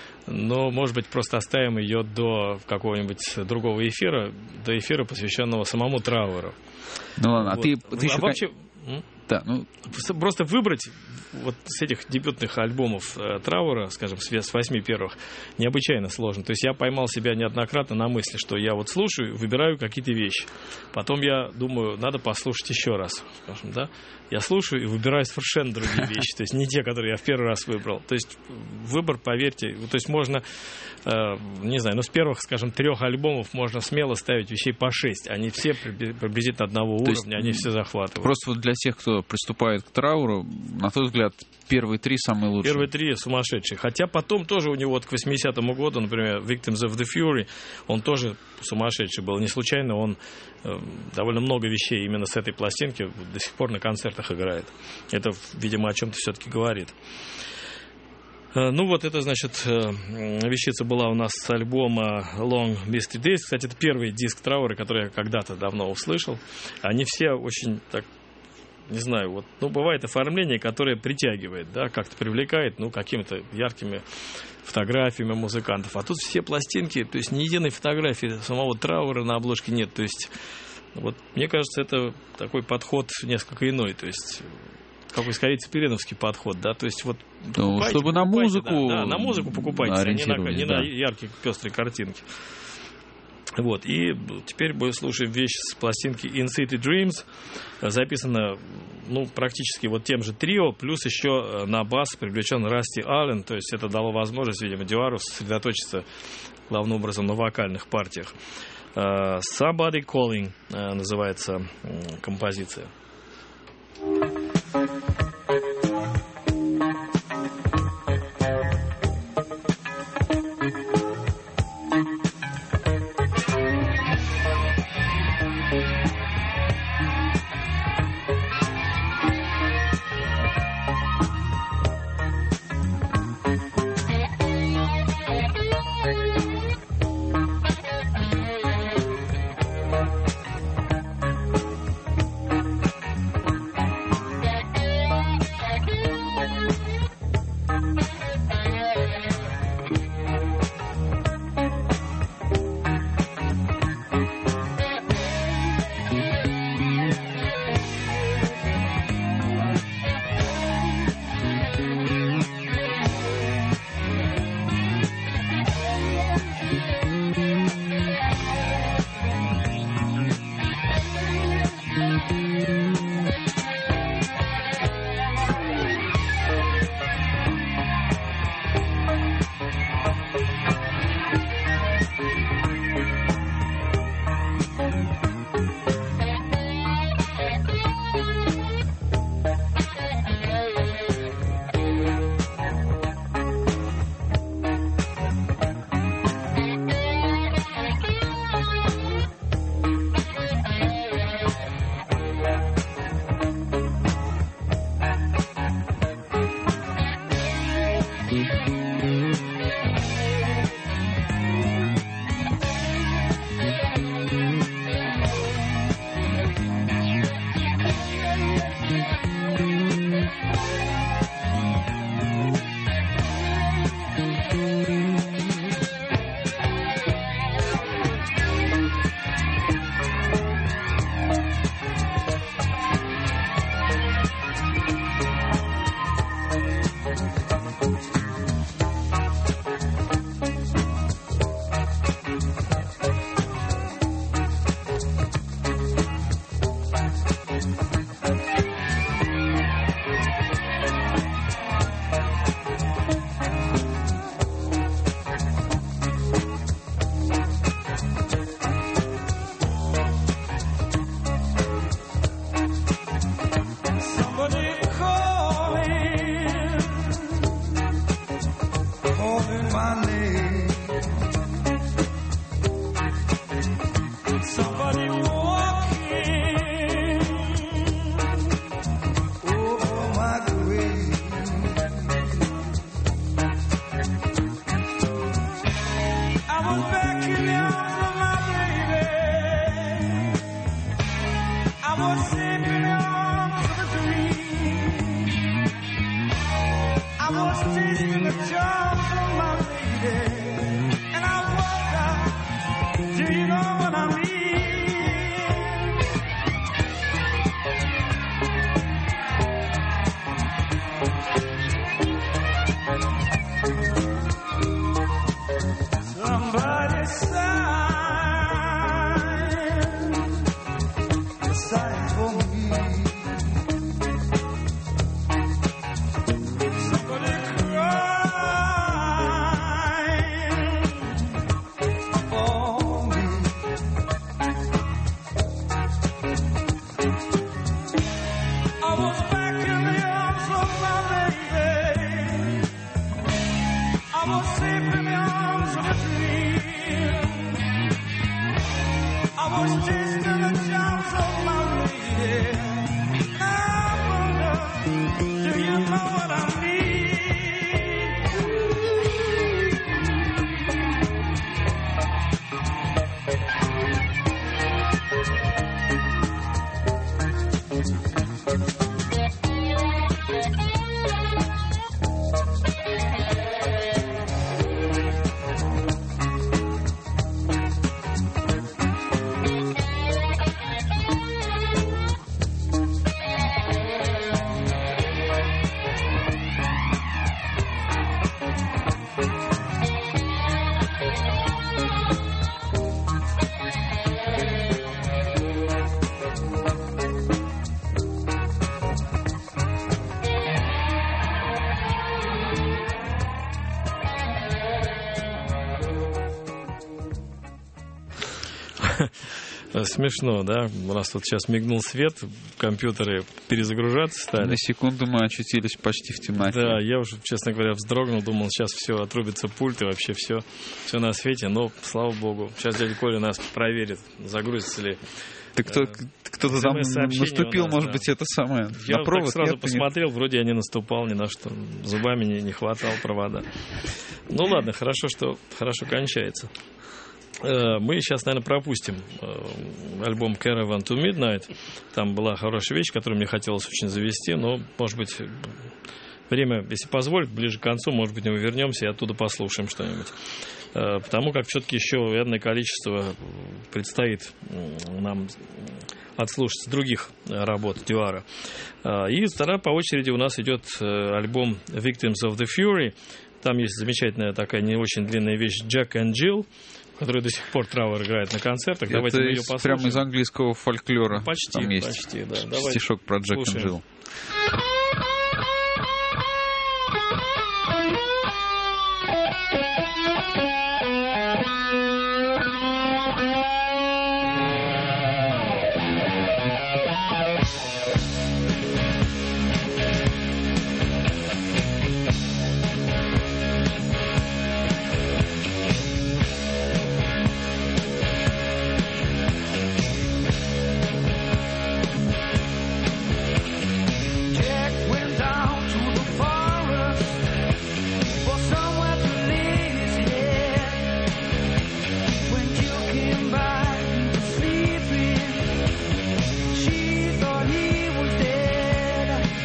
Но, может быть, просто оставим ее до какого-нибудь другого эфира, до эфира, посвященного самому Трауэру. Ну ладно, вот. А ты, ты а еще... вообще... Да, ну... Просто выбрать вот с этих дебютных альбомов э, Траура, скажем, с, с восьми первых, необычайно сложно. То есть я поймал себя неоднократно на мысли, что я вот слушаю, выбираю какие-то вещи. Потом я думаю, надо послушать еще раз, скажем, да. Я слушаю и выбираю совершенно другие вещи. То есть не те, которые я в первый раз выбрал. То есть выбор, поверьте, то есть можно, э, не знаю, ну с первых, скажем, трех альбомов можно смело ставить вещей по шесть. Они все приблизительно одного уровня, есть, они все захватывают. Просто вот для тех, кто приступает к Трауру, на тот взгляд, первые три самые лучшие. Первые три сумасшедшие. Хотя потом тоже у него вот к восьмидесятому году, например, Victims of the Fury, он тоже сумасшедший был. Не случайно он э, довольно много вещей именно с этой пластинки до сих пор на концертах играет. Это, видимо, о чем-то все-таки говорит. Э, ну вот это, значит, э, вещица была у нас с альбома Long Misty Days. Кстати, это первый диск Траура, который я когда-то давно услышал. Они все очень так, не знаю, вот, ну, бывает оформление, которое притягивает, да, как-то привлекает, ну, какими-то яркими фотографиями музыкантов. А тут все пластинки, то есть ни единой фотографии самого Траура на обложке нет. То есть, вот, мне кажется, это такой подход несколько иной, то есть, какой, скорее, цепелиновский подход, да, то есть, вот, ну, чтобы на музыку, да, да, на музыку покупайте, а не на, не да. на яркие пестрые картинки. Вот, и теперь мы слушаем вещь с пластинки In City Dreams. Записана, ну, практически вот тем же трио, плюс еще на бас привлечен Расти Аллен. То есть это дало возможность, видимо, Дюару сосредоточиться главным образом на вокальных партиях. Somebody Calling называется композиция. cry for me. Somebody crying for me. I was back in the arms of my baby. I was safe in the arms of a dream. I was chasing the charms of my lady. I wonder, do you know what I mean? Смешно, да? У нас тут сейчас мигнул свет, компьютеры перезагружаться стали. На секунду мы очутились почти в темноте. Да, я уже, честно говоря, вздрогнул, думал, сейчас все, отрубится пульт и вообще все, все на свете, но, слава богу, сейчас дядя Коля нас проверит, загрузится ли. Ты кто, э, кто-то там наступил, нас, может да. быть, это самое. Я на провод, так сразу нет, посмотрел, нет. Вроде я не наступал ни на что, зубами не, не хватал провода. Ну ладно, хорошо, что хорошо кончается. Мы сейчас, наверное, пропустим альбом Caravan to Midnight. Там была хорошая вещь, которую мне хотелось очень завести, но, может быть, время, если позволит, ближе к концу, может быть, мы вернемся и оттуда послушаем что-нибудь. Потому как все-таки еще энное количество предстоит нам отслушать других работ Дюара. И вторая по очереди у нас идет альбом Victims of the Fury. Там есть замечательная такая не очень длинная вещь Jack and Jill, который до сих пор Трауэр играет на концертах. Это Давайте мы ее послушаем. Прямо из английского фольклора. Почти, там есть почти, да. стишок про Джек и Джилл. She thought he was dead.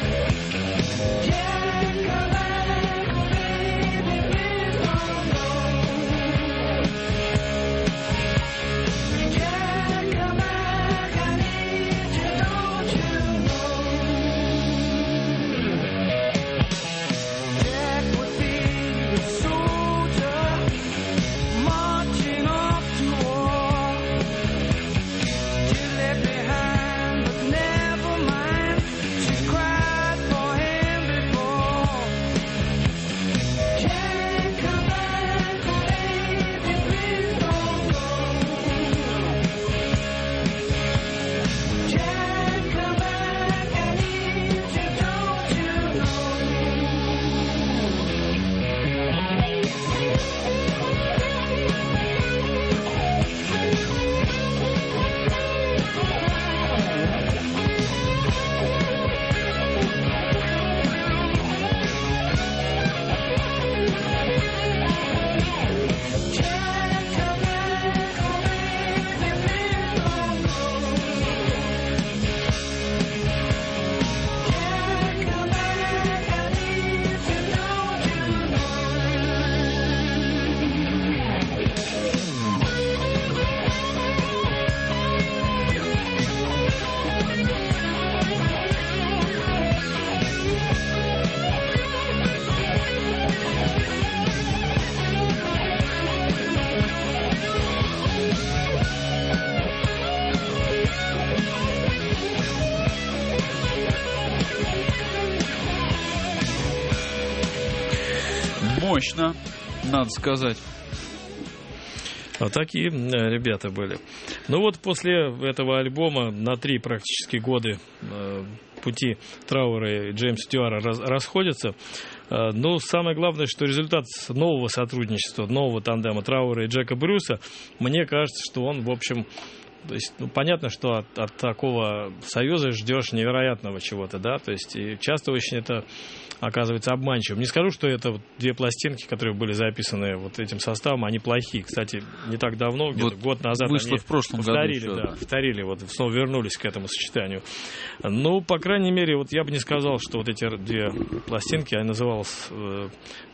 Мощно, надо сказать. Вот такие ребята были. Ну вот после этого альбома на три практически года э, пути Трауэра и Джеймса Дюара раз, расходятся. Э, но самое главное, что результат нового сотрудничества, нового тандема Трауэра и Джека Брюса, мне кажется, что он, в общем... То есть, ну, понятно, что от, от такого союза ждешь невероятного чего-то, да, то есть и часто очень это оказывается обманчивым. Не скажу, что это вот две пластинки, которые были записаны вот этим составом, они плохие. Кстати, не так давно, где-то вот год назад вышло они в прошлом повторили, году. да, да, повторили, вот снова вернулись к этому сочетанию. Ну, по крайней мере, вот я бы не сказал, что вот эти две пластинки, они назывались, э,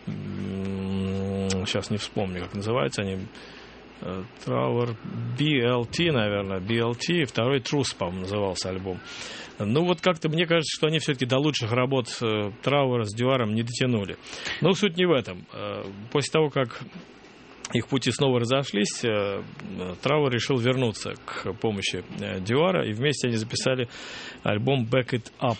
сейчас не вспомню, как называются они, Трауэр би эл ти, наверное, би эл ти, второй Truth, по-моему, назывался альбом. Ну, вот как-то мне кажется, что они все-таки до лучших работ Трауэра с Дюаром не дотянули. Но суть не в этом. После того, как их пути снова разошлись, Трауэр решил вернуться к помощи Дюара, и вместе они записали альбом Back It Up.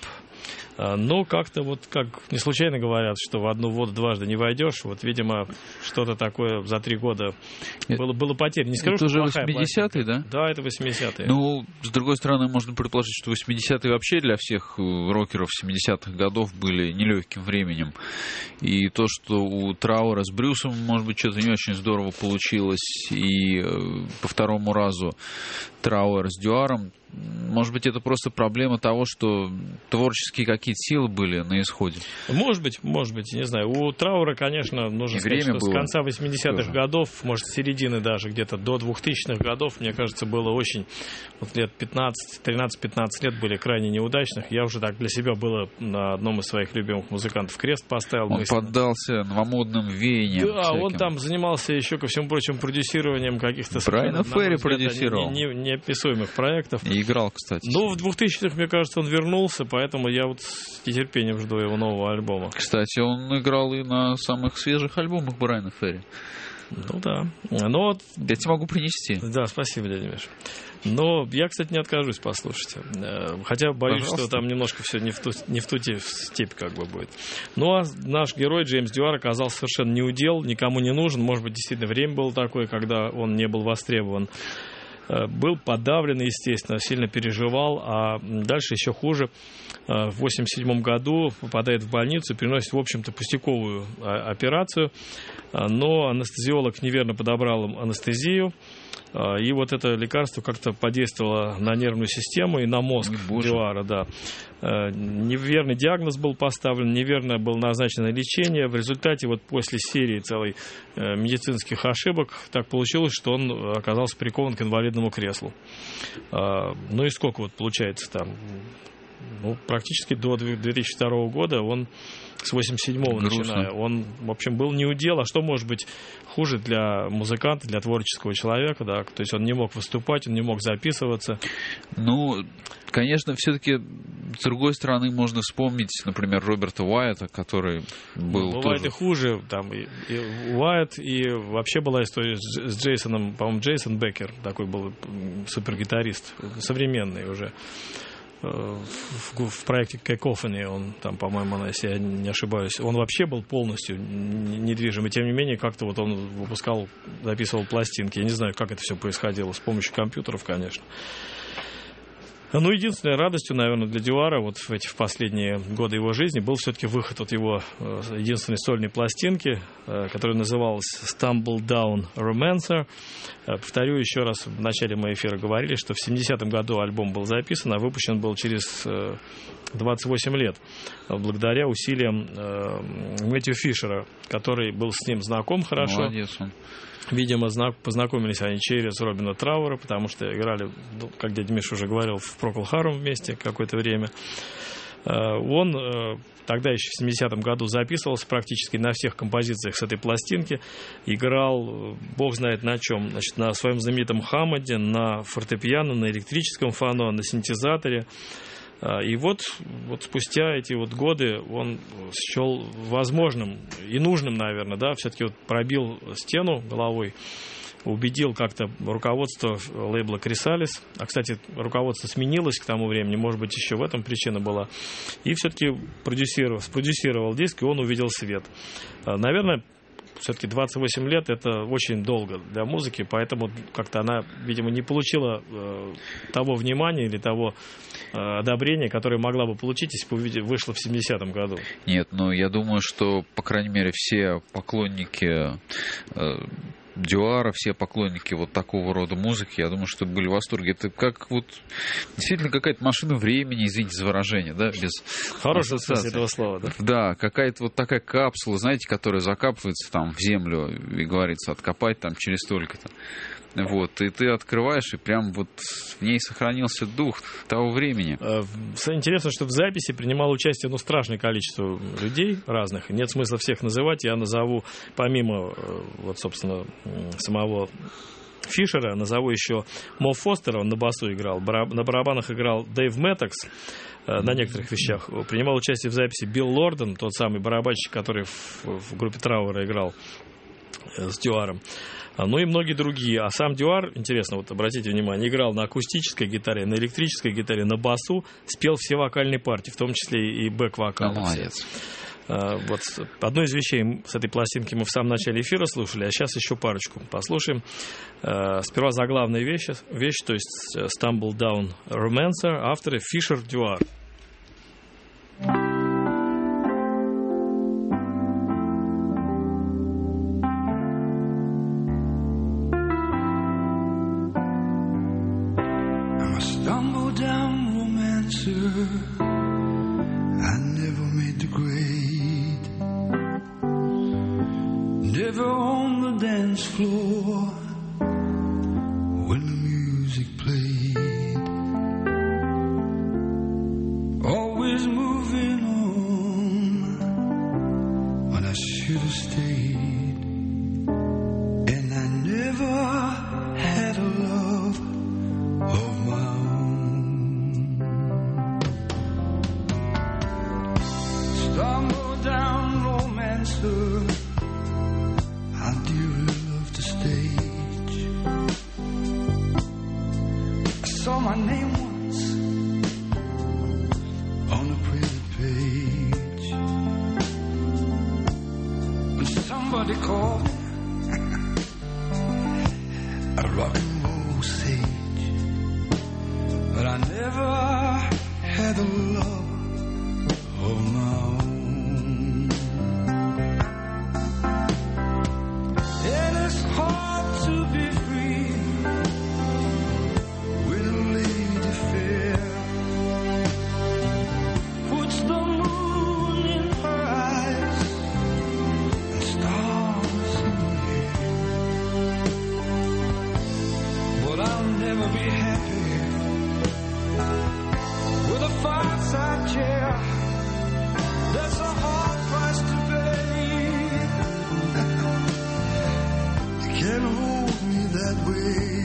Но как-то вот, как не случайно говорят, что в одну воду дважды не войдешь, вот, видимо, что-то такое за три года было, было потеряно. Не скажу, это что уже плохая восьмидесятые, да? Да, это восьмидесятые. Ну, с другой стороны, можно предположить, что восьмидесятые вообще для всех рокеров семидесятых годов были нелегким временем. И то, что у Трауэра с Брюсом, может быть, что-то не очень здорово получилось, и по второму разу Трауэр с Дюаром, может быть, это просто проблема того, что творческие какие-то силы были на исходе. Может быть, может быть, не знаю. У Трауэра, конечно, нужно и сказать, что было с конца восьмидесятых тоже. годов, может, с середины даже, где-то до двухтысячных годов, мне кажется, было очень, вот лет пятнадцать, тринадцать-пятнадцать лет были крайне неудачных. Я уже так для себя было на одном из своих любимых музыкантов крест поставил. Он мысленно. поддался новомодным веяниям. Да, всяким. он там занимался еще, ко всему прочему, продюсированием каких-то... Брайана Ферри взгляд, продюсировал. Не, не, не, неописуемых проектов. И играл, кстати. Ну, в двухтысячных, мне кажется, он вернулся, поэтому я вот с нетерпением жду его нового альбома. Кстати, он играл и на самых свежих альбомах Брайана Ферри. Ну да. Но вот... Я тебе могу принести. Да, спасибо, дядя Миша. Но я, кстати, не откажусь послушать. Хотя боюсь, Пожалуйста. что там немножко все не в ту, не в ту степь как бы будет. Ну, а наш герой Джеймс Дюар оказался совершенно неудел, никому не нужен. Может быть, действительно, время было такое, когда он не был востребован. Был подавлен, естественно, сильно переживал, а дальше еще хуже. В восемьдесят седьмом году попадает в больницу, переносит, в общем-то, пустяковую операцию, но анестезиолог неверно подобрал им анестезию, и вот это лекарство как-то подействовало на нервную систему и на мозг Дюара, да. Неверный диагноз был поставлен, неверно было назначено лечение. В результате вот после серии целой медицинских ошибок так получилось, что он оказался прикован к инвалидному креслу. Ну и сколько вот получается там? Ну, практически до две тысячи второго года он с восемьдесят седьмого начиная. Он, в общем, был неудел. А что может быть хуже для музыканта, для творческого человека, да? То есть он не мог выступать, он не мог записываться. Ну, конечно, все-таки с другой стороны можно вспомнить, например, Роберта Уайта, который был ну, бывает тоже... и хуже. Там и, и Уайт, и вообще была история с, с Джейсоном, по-моему, Джейсон Беккер, такой был супергитарист, современный уже. В, в проекте Cacophony он там, по-моему, если я не ошибаюсь, он вообще был полностью недвижим, и тем не менее как-то вот он выпускал, записывал пластинки. Я не знаю, как это все происходило, с помощью компьютеров, конечно. Ну, единственной радостью, наверное, для Дюара вот в эти в последние годы его жизни был все-таки выход от его единственной сольной пластинки, которая называлась Stumble Down Romancer. Повторю еще раз, в начале моего эфира говорили, что в семидесятом году альбом был записан, а выпущен был через двадцать восемь лет, благодаря усилиям Мэтью Фишера, который был с ним знаком хорошо. Молодец он. Видимо, познакомились они через Робина Трауэра, потому что играли, как дядя Миша уже говорил, в Procol Harum вместе какое-то время. Он тогда еще в семидесятом году записывался практически на всех композициях с этой пластинки. Играл, бог знает на чем, значит, на своем знаменитом Хаммонде, на фортепиано, на электрическом фано, на синтезаторе. И вот, вот спустя эти вот годы он счел возможным и нужным, наверное, да, все-таки вот пробил стену головой, убедил как-то руководство лейбла Крисалис. А, кстати, руководство сменилось к тому времени, может быть, еще в этом причина была. И все-таки продюсировал, спродюсировал диск, и он увидел свет. Наверное, все-таки двадцать восемь лет это очень долго для музыки, поэтому как-то она, видимо, не получила э, того внимания или того э, одобрения, которое могла бы получить, если бы вышла в семидесятом году. Нет, ну я думаю, что, по крайней мере, все поклонники э, Дюара, все поклонники вот такого рода музыки, я думаю, что были в восторге. Это как вот действительно какая-то машина времени, извините за выражение, да, без Хороший смысл этого слова, да? Да, какая-то вот такая капсула, знаете, которая закапывается там в землю и говорится, откопать там через столько-то. Вот, и ты открываешь, и прям вот в ней сохранился дух того времени. Интересно, что в записи принимало участие, ну, страшное количество людей разных. Нет смысла всех называть. Я назову, помимо, вот, собственно, самого Фишера, назову еще Мо Фостера, он на басу играл, на барабанах играл Дэйв Мэттокс, на некоторых вещах. Принимал участие в записи Билл Лорден, тот самый барабанщик, который в, в группе Трауэра играл с Дюаром. Ну и многие другие. А сам Дюар, интересно, вот обратите внимание, играл на акустической гитаре, на электрической гитаре, на басу, спел все вокальные партии, в том числе и бэк-вокал. Да, молодец. Вот одну из вещей с этой пластинки мы в самом начале эфира слушали, а сейчас еще парочку послушаем. Сперва заглавная вещь, вещь то есть Stumble Down Romancer, авторы Фишер Дюар. Stumble down romancer, I never made the grade, never on the dance floor when the music played, always moving on when I should have stayed, and I never had a love of my own. Stumble down romancer, I dearly love the stage. I saw my name once on a pretty page. When somebody called me a rock and roll sage, but I never had a love of my own. And it's hard to be free with a lady fair, puts the moon in her eyes and stars in her hair. But I'll never be happy with a fireside chair. That's a hard price to pay. You can't hold me that way.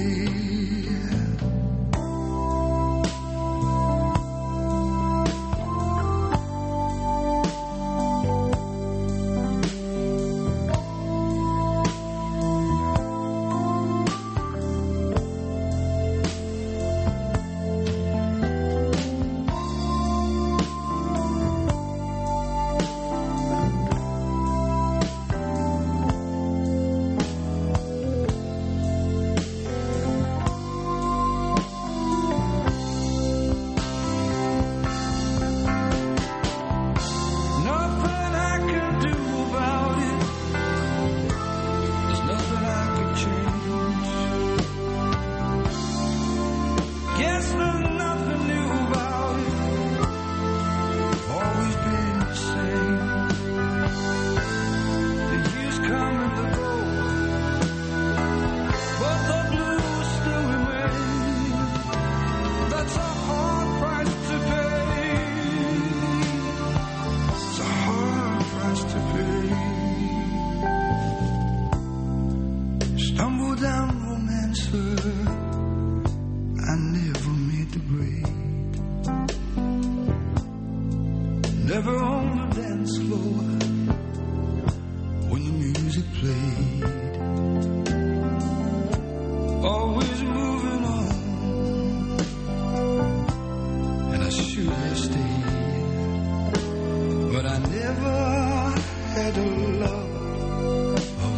Nothing I can do about it. There's nothing I can change. Guess there's nothing new about it. Always been the same. The years come and they go, but the blues still remain. That's a hard price to pay. It's a hard price to pay. Stumble down romancer, I never made the grade, never on the dance floor when the music played, always moving on, and I should have stayed, but I never had a love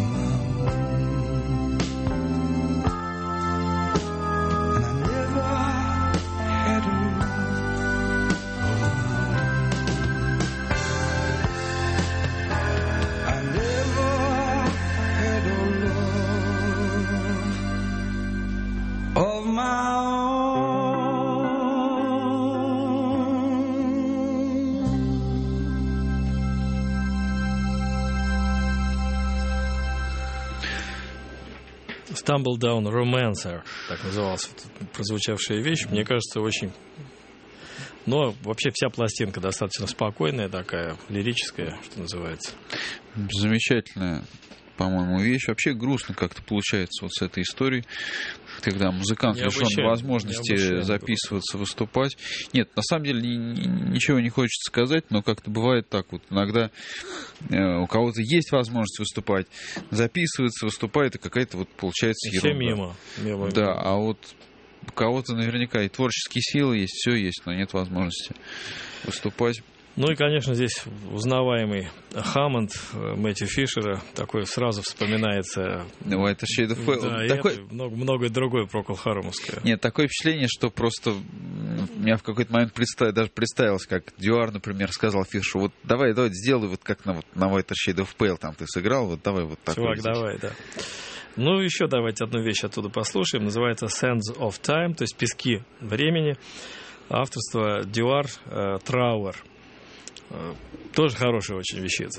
Stumble Down Romancer, так называлась вот прозвучавшая вещь. Мне кажется, очень... Но вообще вся пластинка достаточно спокойная такая, лирическая, что называется. Замечательная, по-моему, вещь. Вообще грустно как-то получается вот с этой историей, когда музыкант лишен возможности записываться, выступать. Нет, на самом деле ничего не хочется сказать, но как-то бывает так вот. Иногда у кого-то есть возможность выступать, записывается, выступает, и какая-то вот получается ерунда. Все мимо. мимо. Да, а вот у кого-то наверняка и творческие силы есть, все есть, но нет возможности выступать. Ну и, конечно, здесь узнаваемый Хаммонд Мэтью Фишера, такой сразу вспоминается. White Shade of Pale. Да, такой... и это, много, многое другое Procol Harumовское. Нет, такое впечатление, что просто у меня в какой-то момент представ... даже представилось, как Дюар, например, сказал Фишеру, вот давай, давай, сделай вот как на, вот, на White Shade of Pale, там ты сыграл, вот давай вот так. Чувак, давай, да. Ну, еще давайте одну вещь оттуда послушаем. Называется Sands of Time, то есть пески времени. Авторство Дюар, э, Трауэр. Э, тоже хорошая очень вещица.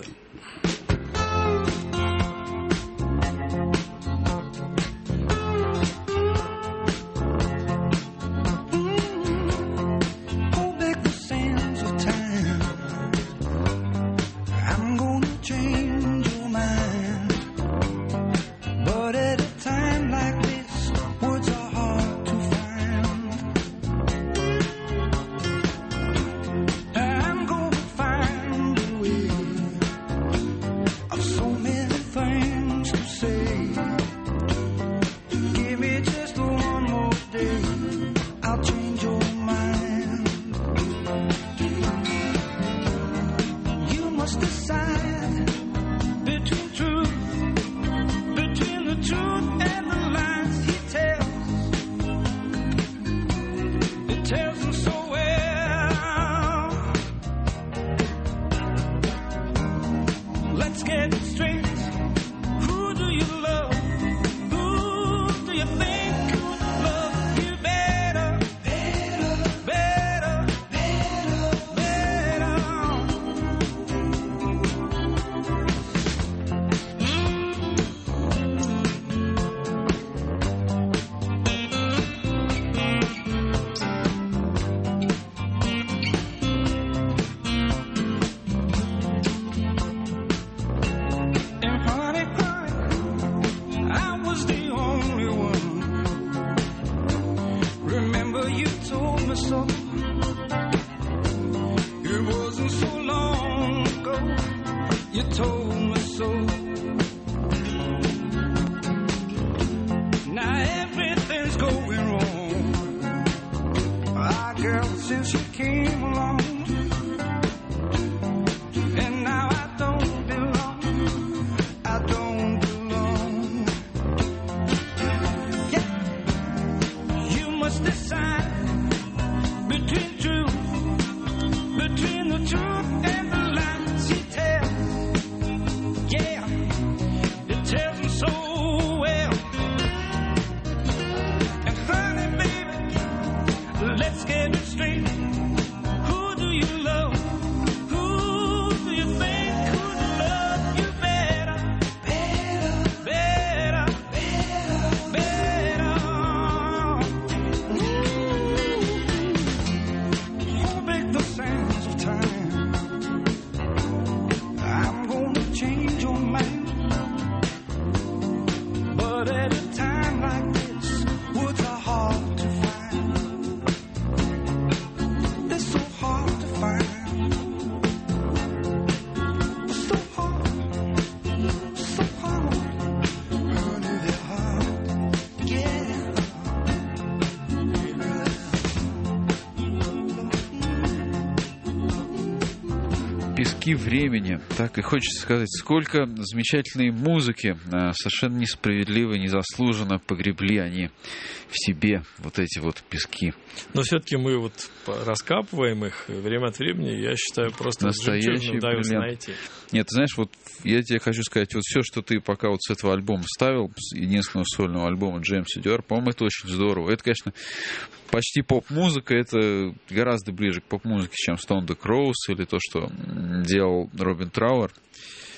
Времени. Так и хочется сказать, сколько замечательной музыки совершенно несправедливо, незаслуженно погребли они в себе, вот эти вот пески. Но все-таки мы вот раскапываем их время от времени, я считаю, просто настоящий удается найти. Нет, ты знаешь, вот я тебе хочу сказать, вот все, что ты пока вот с этого альбома ставил, с единственного сольного альбома Джеймса Дюар, по-моему, это очень здорово. Это, конечно, почти поп-музыка, это гораздо ближе к поп-музыке, чем Stone the Crows или то, что делал Робин Трауэр.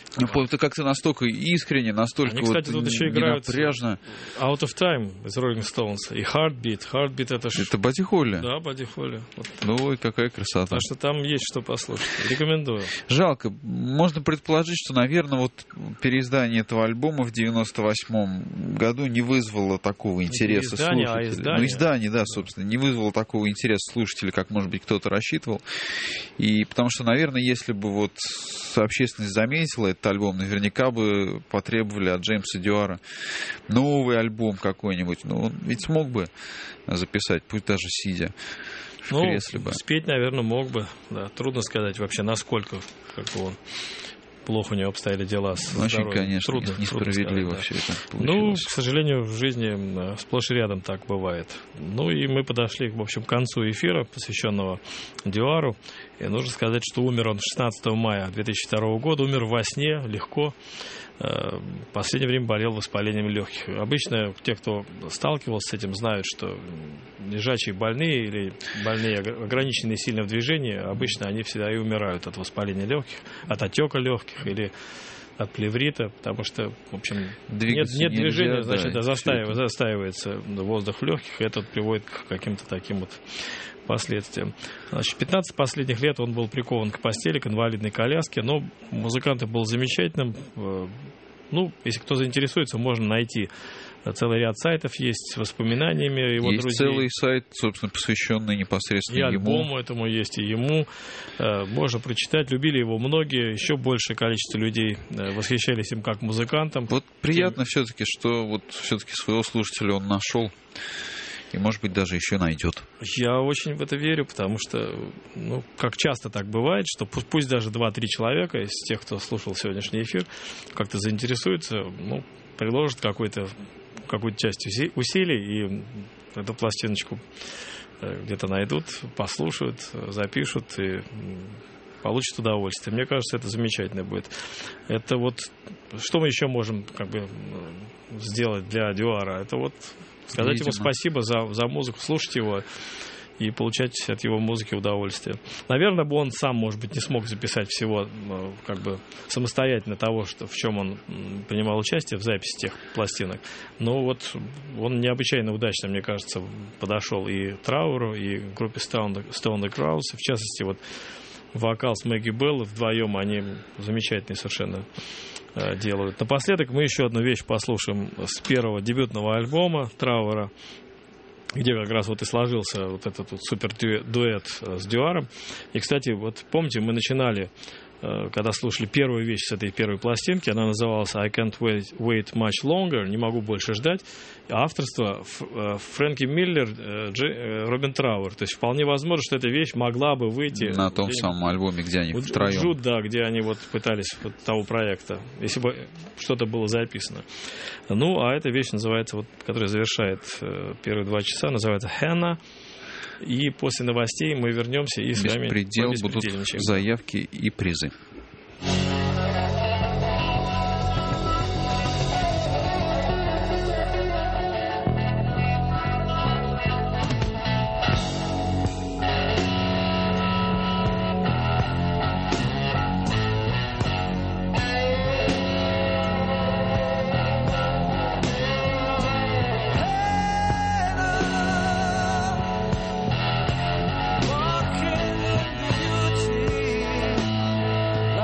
Ну, это как-то настолько искренне, настолько Они, кстати, вот тут еще играют ненапряжно. Out of Time из Rolling Stones и Heartbeat. Heartbeat это ж... Это Бадди Холли? Да, Бадди Холли. Вот. Ну, ой, какая красота. Так что там есть что послушать. Рекомендую. Жалко. Можно предположить, что, наверное, вот переиздание этого альбома в девяносто восьмом году не вызвало такого интереса издание, а слушателей. издание. Ну, издание, да, собственно, не вызвало такого интереса слушателей, как, может быть, кто-то рассчитывал. И потому что, наверное, если бы вот общественность заметила этот альбом, наверняка бы потребовали от Джеймса Дюара новый альбом какой-нибудь. Ну, он ведь смог бы записать, пусть даже сидя в Ну, кресле бы. спеть, наверное, мог бы. Да, трудно сказать вообще, насколько как бы он плохо у него обстояли дела с Очень, здоровьем. конечно, Трудно, несправедливо трудно сказать, все это да. Ну, получилось. к сожалению, в жизни э, сплошь и рядом так бывает. Ну и мы подошли, в общем, к концу эфира, посвященного Дюару. И нужно сказать, что умер он шестнадцатого мая две тысячи второго года, умер во сне, легко. В последнее время болел воспалением легких. Обычно те, кто сталкивался с этим, знают, что лежачие больные или больные, ограниченные сильно в движении, обычно они всегда и умирают от воспаления легких, от отека легких или от плеврита, потому что, в общем, нет, нет движения, нельзя, значит, да, застаив, застаивается воздух в легких, и это приводит к каким-то таким вот последствиям. Значит, пятнадцать последних лет он был прикован к постели, к инвалидной коляске, но музыкант был замечательным. Ну, если кто заинтересуется, можно найти. Целый ряд сайтов есть с воспоминаниями его есть друзей. Целый сайт, собственно, посвященный непосредственно и ему. И альбому этому есть, и ему. Можно прочитать. Любили его многие. Еще большее количество людей восхищались им как музыкантом. Вот приятно Тем... все-таки, что вот все-таки своего слушателя он нашел. И, может быть, даже еще найдет. Я очень в это верю, потому что, ну, как часто так бывает, что пусть, пусть даже два-три человека из тех, кто слушал сегодняшний эфир, как-то заинтересуются, ну, приложат какой-то, какую-то часть усилий и эту пластиночку где-то найдут, послушают, запишут и получат удовольствие. Мне кажется, это замечательно будет. Это вот, что мы еще можем как бы сделать для Дюара? Это вот сказать Видимо. ему спасибо за, за музыку, слушать его и получать от его музыки удовольствие. Наверное, бы он сам, может быть, не смог записать всего как бы самостоятельно того, что, в чем он принимал участие в записи тех пластинок. Но вот он необычайно удачно, мне кажется, подошел и Трауру, и группе Stone the Crowds. В частности, вот вокал с Мэгги Белл, вдвоем они замечательные совершенно делают. Напоследок мы еще одну вещь послушаем с первого дебютного альбома Трауэра, где как раз вот и сложился вот этот вот супер дуэт с Дюаром. И, кстати, вот помните, мы начинали, когда слушали первую вещь с этой первой пластинки, она называлась I Can't Wait, wait Much Longer, не могу больше ждать. Авторство Фрэнки Миллер, Дж, Робин Трауэр. То есть вполне возможно, что эта вещь могла бы выйти на том самом альбоме, где они вот, втроем. Джуд, да, где они вот пытались вот того проекта, если бы что-то было записано. Ну, а эта вещь называется, вот, которая завершает первые два часа, называется «Хэнна». И после новостей мы вернемся и с вами... Беспредел, будут заявки и призы. Walking in beauty.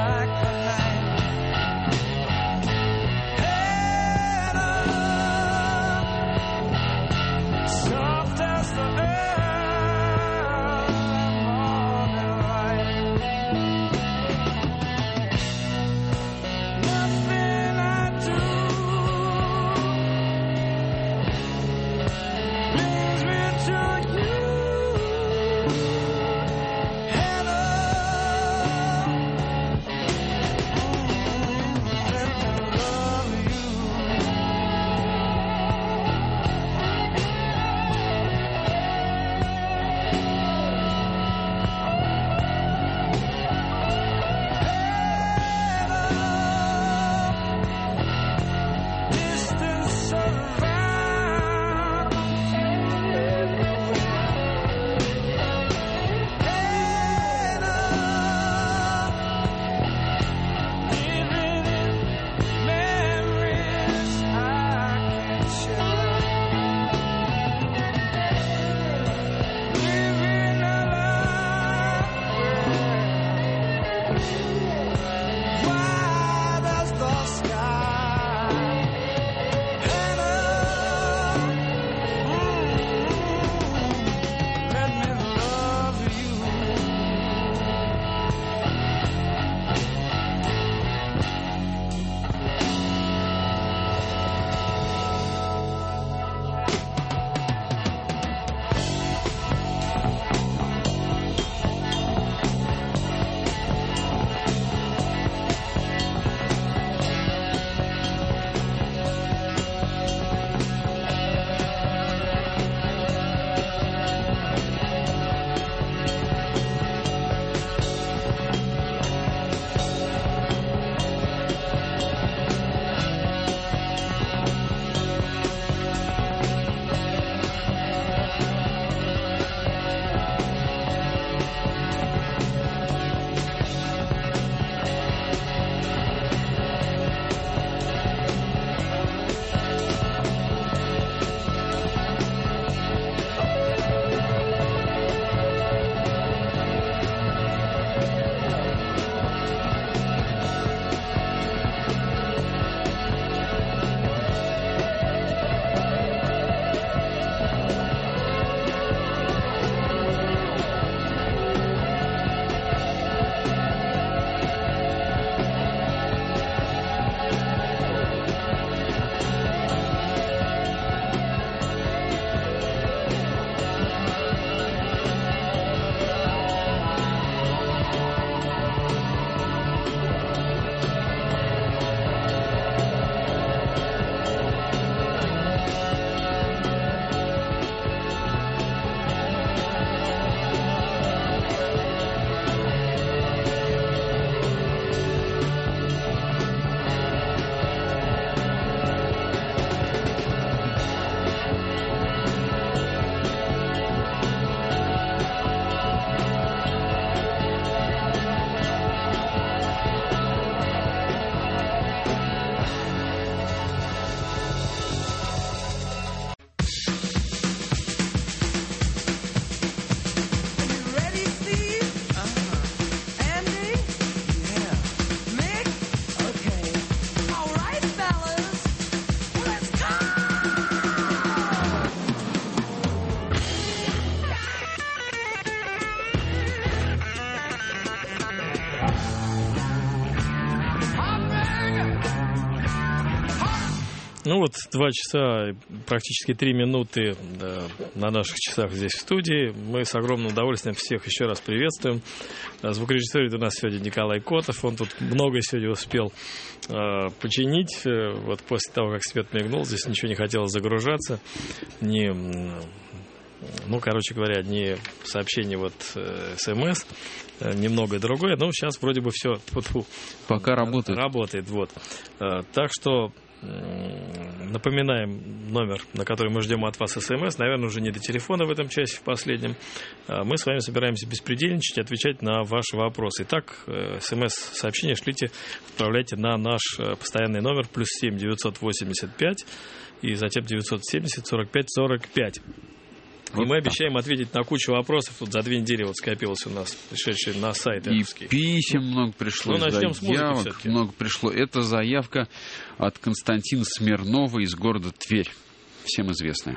Ну вот два часа, практически три минуты да, на наших часах здесь в студии. Мы с огромным удовольствием всех еще раз приветствуем. Звукорежиссер у нас сегодня Николай Котов. Он тут много сегодня успел э, починить. Вот после того, как свет мигнул, здесь ничего не хотелось загружаться. Не, ну, короче говоря, не сообщение вот э, СМС, э, немного другое. Но сейчас вроде бы все пока работает. Работает, вот. Э, так что напоминаем номер, на который мы ждем от вас СМС. Наверное, уже не до телефона в этом часе, в последнем. Мы с вами собираемся беспредельничать, отвечать на ваши вопросы. Итак, СМС-сообщение шлите, отправляйте на наш постоянный номер плюс семь девятьсот восемьдесят пять и затем девятьсот семьдесят сорок пять сорок пять. И вот мы так обещаем ответить на кучу вопросов. Вот за две недели вот скопилось у нас, пришедшие на сайт. И писем много пришло, ну, заявок много пришло. Это заявка от Константина Смирнова из города Тверь. Всем известная.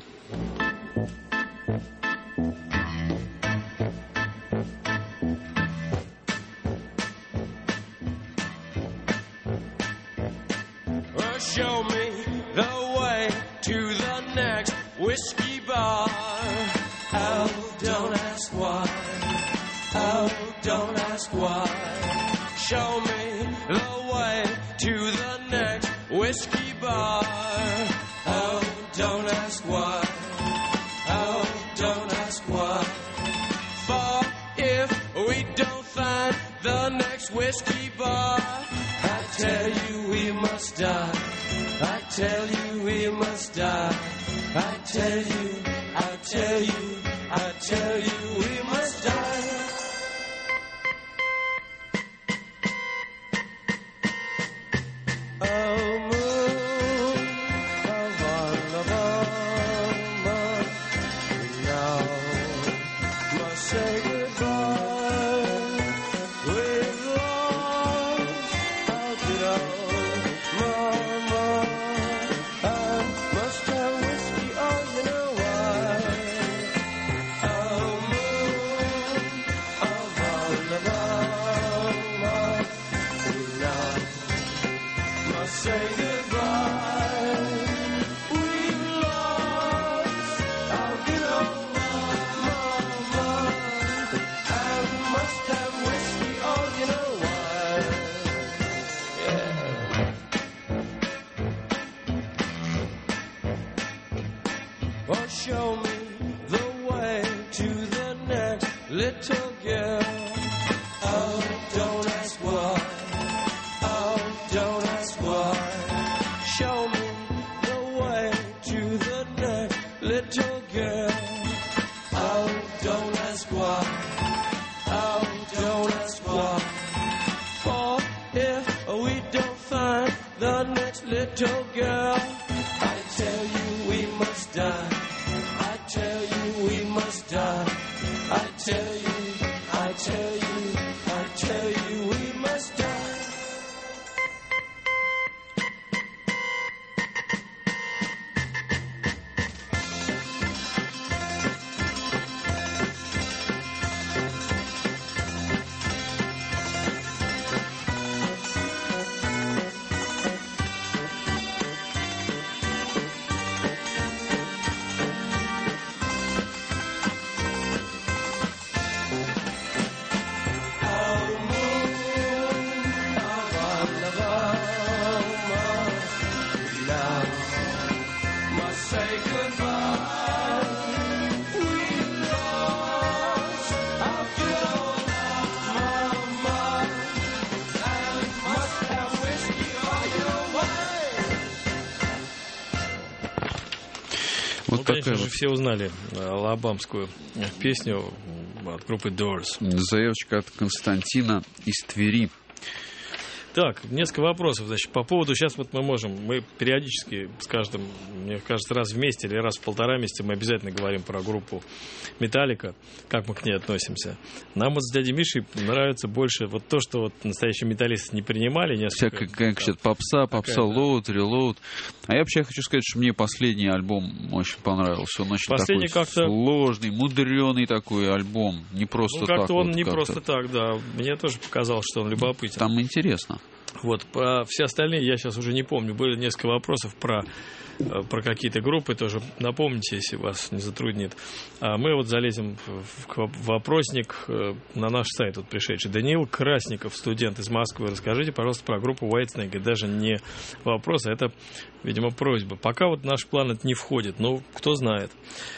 Show me the way to the next whiskey bar. Oh, don't ask why. Oh, don't ask why. Show me the way to the next whiskey bar. Oh, don't ask why. Oh, don't ask why. For if we don't find the next whiskey bar, I tell you we must die. I tell you we must die. I tell you, I tell you, I tell you we must die. Oh, moon, of Alabama, now must say goodbye. We've lost our good old mama. I must have whiskey, oh, you know why. Oh, moon of Alabama, now must say goodbye. We've lost our good old mama. I must have whiskey, oh, you know why. Yeah. Oh, show me the way to the next little girl. Oh, don't ask why. Oh, don't ask why. Show me the way to the next little girl. Oh, don't ask why. Oh, don't ask why. For if we don't find the next little girl, I tell you we must die. I tell you we must die. I tell you, I tell you, I tell you we must die. Ну, конечно же, все узнали алабамскую песню от группы Doors. Заявочка от Константина из Твери. Так, несколько вопросов. Значит, по поводу, сейчас вот мы можем, мы периодически с каждым, мне кажется, раз в месяц или раз в полтора месяца мы обязательно говорим про группу Металлика, как мы к ней относимся. Нам вот с дядей Мишей нравится больше вот то, что вот настоящие металлисты не принимали. Несколько, Всякая, как говорят, попса, попса, лоуд, релоуд. А я вообще хочу сказать, что мне последний альбом очень понравился. Он очень последний такой как-то сложный, мудреный такой альбом. Не просто ну, так. как-то он вот, не как-то. просто так, да. Мне тоже показалось, что он любопытен. Там интересно. Вот, про все остальные я сейчас уже не помню. Были несколько вопросов про, про какие-то группы, тоже напомните, если вас не затруднит. А мы вот залезем в вопросник на наш сайт, вот пришедший. Даниил Красников, студент из Москвы. Расскажите, пожалуйста, про группу Whitesnake. Это даже не вопрос, а это, видимо, просьба. Пока вот наш план это не входит, но кто знает.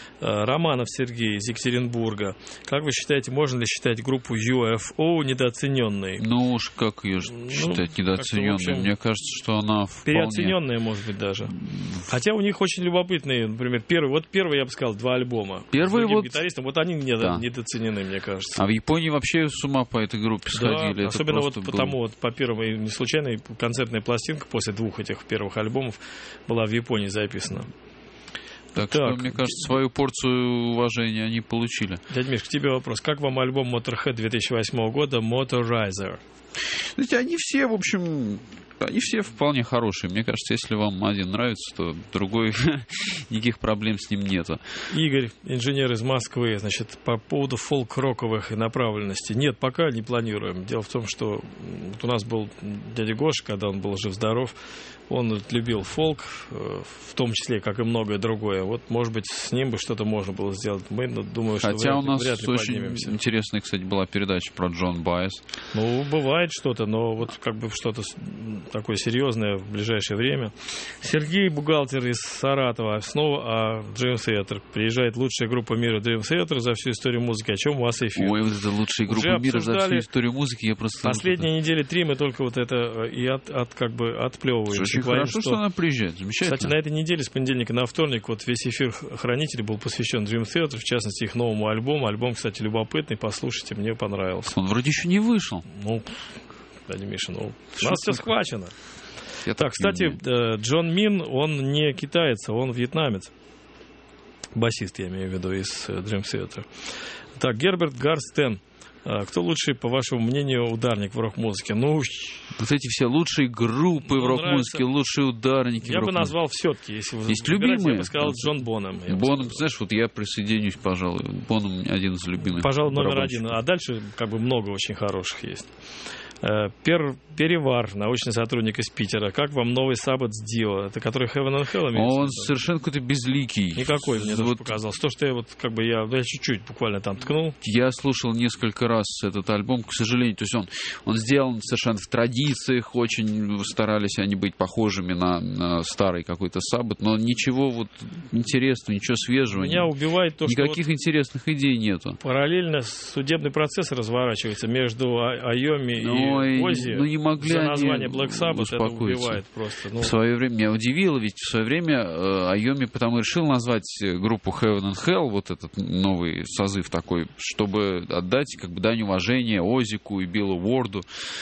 Романов Сергей из Екатеринбурга. Как вы считаете, можно ли считать группу ю эф о недооцененной? Ну уж как ее ну, считать недооцененной? Общем, мне кажется, что она вполне... Переоцененная, может быть, даже. Хотя у них очень любопытные, например, первый, вот первый, я бы сказал, два альбома. Первые вот... гитаристам, вот они недо... да. недооценены, мне кажется. А в Японии вообще с ума по этой группе сходили. Да, это особенно вот был... потому, вот по первому, не случайно, концертная пластинка после двух этих первых альбомов была в Японии записана. Так, так что, мне кажется, свою порцию уважения они получили. Дядь Миш, к тебе вопрос. Как вам альбом Motorhead две тысячи восьмого года Motorizer? Знаете, они все, в общем, они все вполне хорошие. Мне кажется, если вам один нравится, то другой никаких проблем с ним нету. Игорь, инженер из Москвы, значит, по поводу фолк-роковых направленностей. Нет, пока не планируем. Дело в том, что вот у нас был дядя Гоша, когда он был жив-здоров, он любил фолк, в том числе, как и многое другое. Вот, может быть, с ним бы что-то можно было сделать. Мы, ну, думаю, что Хотя вряд, у нас вряд ли очень поднимемся. интересная, кстати, была передача про Джон Байес. Ну, бывает что-то, но вот как бы что-то такое серьезное в ближайшее время. Сергей, бухгалтер из Саратова, снова о Dream Theater. Приезжает лучшая группа мира Dream Theater за всю историю музыки. О чем у вас эфир? Ой, вот это лучшая группа мира за всю историю музыки. Я просто... Последние недели три мы только вот это и от, от как бы отплевываем. Очень хорошо, что... что она приезжает. Замечательно. Кстати, на этой неделе с понедельника на вторник вот весь эфир «Хранителей» был посвящен Dream Theater, в частности, их новому альбому. Альбом, кстати, любопытный, послушайте, мне понравился. Он вроде еще не вышел. Ну, Дядя Миша, ну, у нас все схвачено. Я так, кстати, Джон Мин, он не китаец, он вьетнамец. Басист, я имею в виду, из Dream Theater. Так, Герберт Гарстен. Кто лучший, по вашему мнению, ударник в рок-музыке? Ну, вот эти все лучшие группы в рок-музыке, лучшие ударники. Я бы назвал все-таки, если вы есть любимые. Я бы сказал Джон Бонхэм. Бонхэм, знаешь, вот я присоединюсь, пожалуй. Бонхэм один из любимых. Пожалуй, номер один. А дальше как бы много очень хороших есть. Пер, Перевар, научный сотрудник из Питера. Как вам новый Sabbath Dio? Это который Heaven and Hell имеется? Он совершенно какой-то безликий. Никакой мне вот тоже показался. То, что я вот как бы я, я чуть-чуть буквально там ткнул. Я слушал несколько раз этот альбом, к сожалению. То есть он, он сделан совершенно в традициях. Очень старались они быть похожими на, на старый какой-то Sabbath. Но ничего вот интересного, ничего свежего. Меня ни, убивает то, никаких что вот интересных идей нету. Параллельно судебный процесс разворачивается между Айоми и Ой, Оззи ну не могли за они название Black Sabbath. Это убивает просто. Ну... В свое время меня удивило, ведь в свое время э, Айоми потому решил назвать группу Heaven and Hell, вот этот новый созыв такой, чтобы отдать как бы дань уважения Оззику и Биллу Уорду.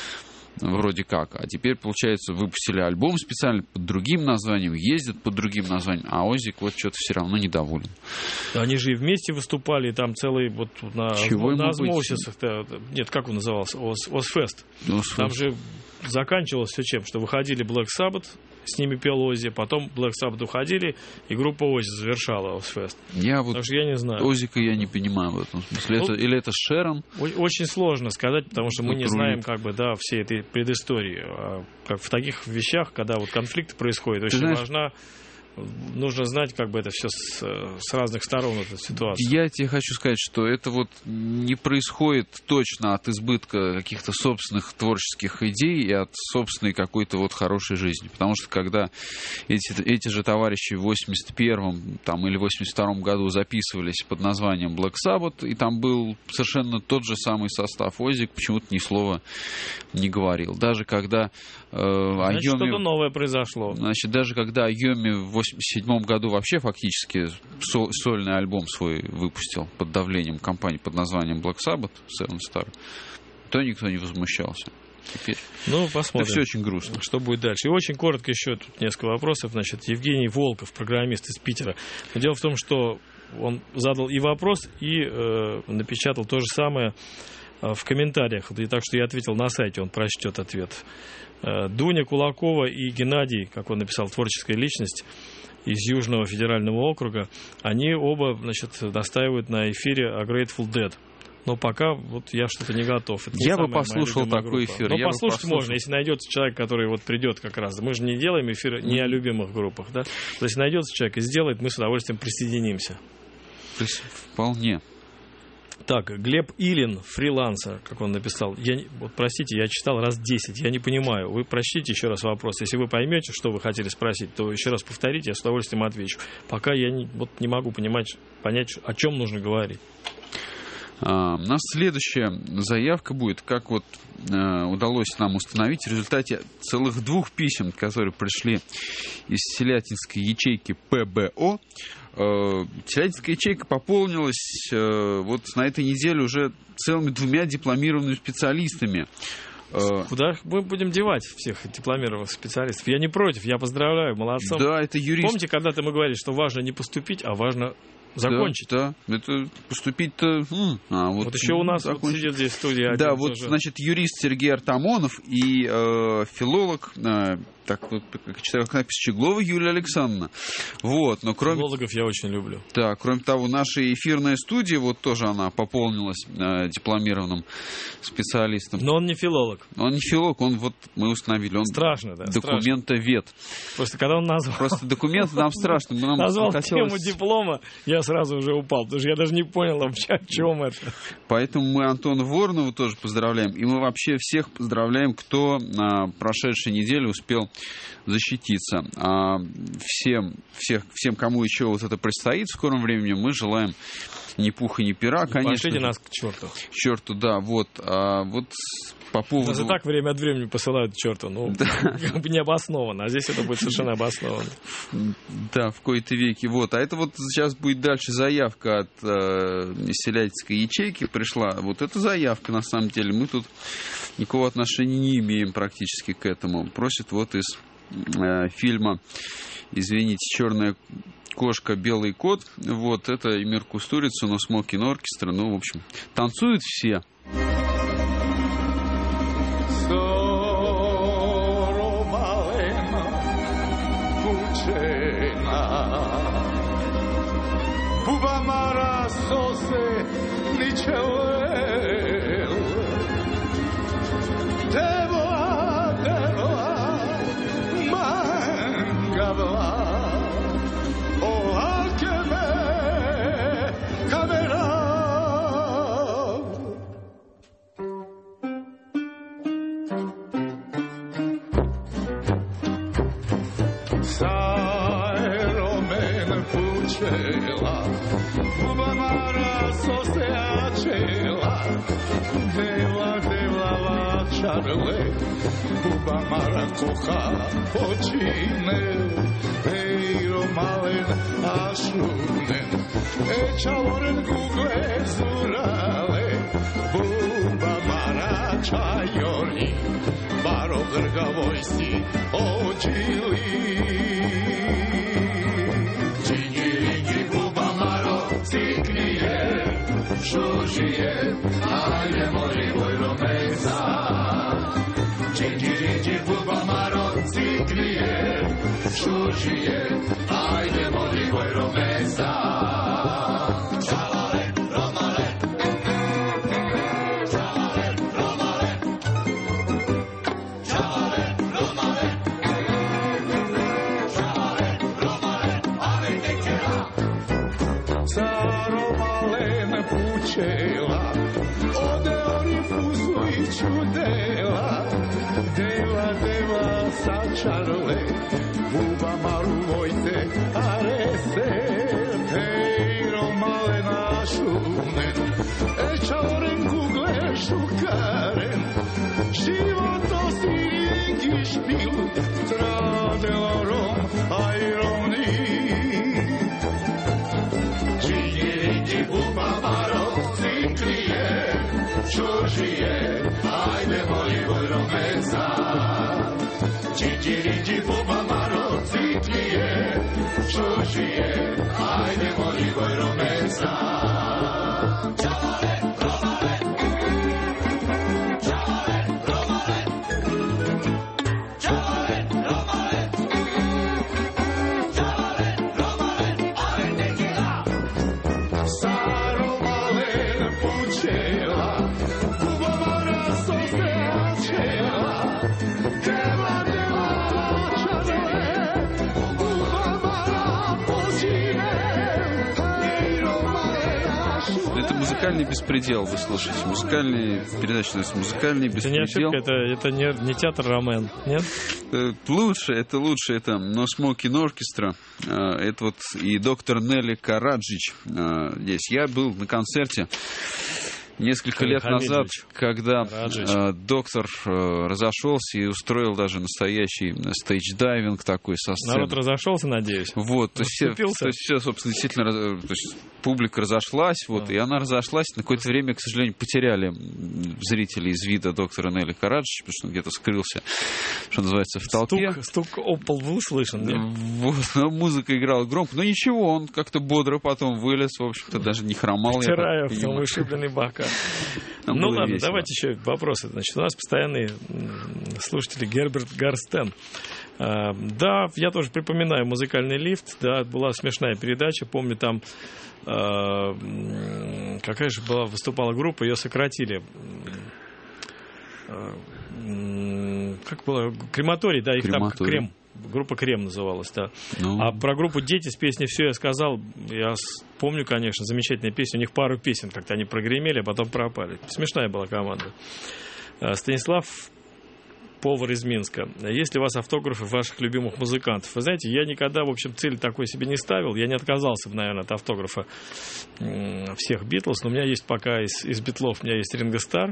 Вроде как. А теперь, получается, выпустили альбом специально под другим названием, ездят под другим названием, а Оззик вот что-то все равно недоволен. Они же и вместе выступали, там целый вот на, на Осмосисах. Нет, как он назывался? Ос, Озфест. Там же заканчивалось все чем? Что выходили Black Sabbath, с ними пел Оззи, потом Black Sabbath уходили, и группа Оззи завершала Озфест. Я вот так что я не знаю. Оззика я не понимаю в этом смысле. Ну, это, или это Шерон? Очень сложно сказать, потому что мы вот не рулит. знаем как бы, да, всей этой предыстории. А как в таких вещах, когда вот конфликты происходят, очень знаешь, важна нужно знать, как бы это все с, с разных сторон, эта ситуация. Я тебе хочу сказать, что это вот не происходит точно от избытка каких-то собственных творческих идей и от собственной какой-то вот хорошей жизни. Потому что когда эти, эти же товарищи в восемьдесят первом там, или восемьдесят втором году записывались под названием Black Sabbath, и там был совершенно тот же самый состав, Оззик почему-то ни слова не говорил. Даже когда э, Значит, Айоми... что-то новое произошло. Значит, даже когда Айоми в восемьдесят седьмом году вообще фактически сол- сольный альбом свой выпустил под давлением компании под названием Black Sabbath, Seven Star, то никто не возмущался. Теперь ну, посмотрим. Это все очень грустно. Что будет дальше. И очень коротко еще тут несколько вопросов. Значит, Евгений Волков, программист из Питера. Но дело в том, что он задал и вопрос, и э, напечатал то же самое э, в комментариях. И так что я ответил на сайте, он прочтет ответ. Э, Дуня Кулакова и Геннадий, как он написал, творческая личность из Южного федерального округа, они оба, значит, настаивают на эфире о Grateful Dead. Но пока вот я что-то не готов. Это не Я бы самая моя послушал любимая такой группа. эфир. Но Я бы послушать послушал. можно, если найдется человек, который вот придет как раз. Мы же не делаем эфир не о любимых группах, да? То есть найдется человек и сделает, мы с удовольствием присоединимся. То есть вполне. Так, Глеб Илин, фрилансер, как он написал. Я, не- вот простите, я читал раз десять, я не понимаю. Вы прочтите еще раз вопрос. Если вы поймете, что вы хотели спросить, то еще раз повторите, я с удовольствием отвечу. Пока я не, вот не могу понимать, понять, о чем нужно говорить. А, у нас следующая заявка будет, как вот э, удалось нам установить в результате целых двух писем, которые пришли из Селятинской ячейки ПБО. Э, Селятинская ячейка пополнилась э, вот на этой неделе уже целыми двумя дипломированными специалистами. Э, Куда мы будем девать всех дипломированных специалистов? Я не против, я поздравляю, молодцом. да, это юрист. Помните, когда-то мы говорили, что важно не поступить, а важно закончить? Да, да. Это поступить-то... м, а, вот, Вот еще у нас вот закончить. сидит здесь в студии один Да, вот, тоже. значит, юрист Сергей Артамонов и э, филолог, э, так вот, как читаю, как написано, Щеглова Юлия Александровна. Вот, но кроме... Филологов я очень люблю. Да, кроме того, наша эфирная студия, вот тоже она пополнилась э, дипломированным специалистом. Но он не филолог. Он не филолог, он вот, мы установили, он Страшно, да, страшно. документовед. Просто когда он назвал, Просто документы нам страшно. Нам назвал хотелось- тему диплома, я сразу уже упал, потому что я даже не понял, о чем это. Поэтому мы Антона Воронова тоже поздравляем. И мы вообще всех поздравляем, кто на прошедшей неделе успел защититься. А всем, всех, всем, кому еще вот это предстоит в скором времени, мы желаем ни пуха, ни пера, конечно. Пошлите же. нас к черту. К черту, да. Вот, а, вот по поводу... Нас и так время от времени посылают к черту. Ну, как бы необоснованно. А здесь это будет совершенно обоснованно. Да, в кои-то веки. Вот. А это вот сейчас будет дальше заявка от э, Селятинской ячейки пришла. Вот эта заявка, на самом деле, мы тут никакого отношения не имеем практически к этому. Просит вот из э, фильма, извините, «Черная кошка, белый кот». Вот, это Эмир Кустурица, но Смокин Оркестра. Ну, в общем, танцуют все. Bubamara sose niçevel Devoa, devoa, mangavla O hakeme kamera Сайромен пучела Bubamara sose açela Deva deva la charle Bubamara kocha počine Eiro malen ašunen Ečavoren gugle zurale Bubamara čajori Baro grgavojsi očili Činjiringi Bubamaro ciklije Šužije Ajde mori vojro meza Činjiringi Bubamaro ciklije Šužije Ajde mori vojro meza Čalale, romale Čalale, romale Čalale, romale Čalale, romale Ave tekera Caromalen pučela Ode oni fuzu i čudela Deva, deva sačarle Buba maru vojte arese Peiro malen ašunen Ečavoren gugle šukaren Životo si ingi špil Tradelorom ajroni Činjiringi Bubamaro ciklije Šužije Ajde moli vojro meza Činjiringi Bubamaro ciklije Šužije Ajde moli vojro meza Čalale, romale Čalale, romale Čalale, romale Čalale, romale Ave tekera Saromalen pučela музыкальный беспредел вы слушаете. Музыкальный, передача называется «Музыкальный Это не беспредел». ошибка, это, это не, не театр Ромен, нет? Э, Лучше, это лучше, это No Smoking Orchestra. Э, Это вот и доктор Нелли Караджич э, здесь. Я был на концерте несколько лет назад, когда э, доктор э, разошелся и устроил даже настоящий стейдж-дайвинг такой со сцены. Народ разошелся, надеюсь? Вот, то есть, все, Расступился? то есть все, собственно, действительно, раз- то есть публика разошлась, вот, А. и она разошлась. На какое-то время, к сожалению, потеряли м, зрители из вида доктора Нелли Караджич, потому что он где-то скрылся, что называется, в толпе. Стук, стук об пол был слышен, нет? Вот, но музыка играла громко, но ничего, он как-то бодро потом вылез, в общем-то, даже не хромал. я так Втирая в понимаю. том вышибленный бока. Там Ну было ладно, весело. давайте еще вопросы. Значит, у нас постоянные м, слушатели Герберт Гарстен. А, да, я тоже припоминаю «Музыкальный лифт». Да, была смешная передача. Помню, там а, м, какая же была, выступала группа, ее сократили. А, м, Как было? Крематорий, да, их там Крематорий. Крем. Группа «Крем» называлась, да. Ну, А про группу «Дети» с песней «Все» я сказал. Я с- помню, конечно, замечательная песня. У них пару песен как-то они прогремели, а потом пропали. Смешная была команда. А, Станислав, повар из Минска. Есть ли у вас автографы ваших любимых музыкантов? Вы знаете, я никогда, в общем, цель такой себе не ставил. Я не отказался, наверное, от автографа м, всех Битлз. Но у меня есть пока из, из Битлов, у меня есть Ринго Стар.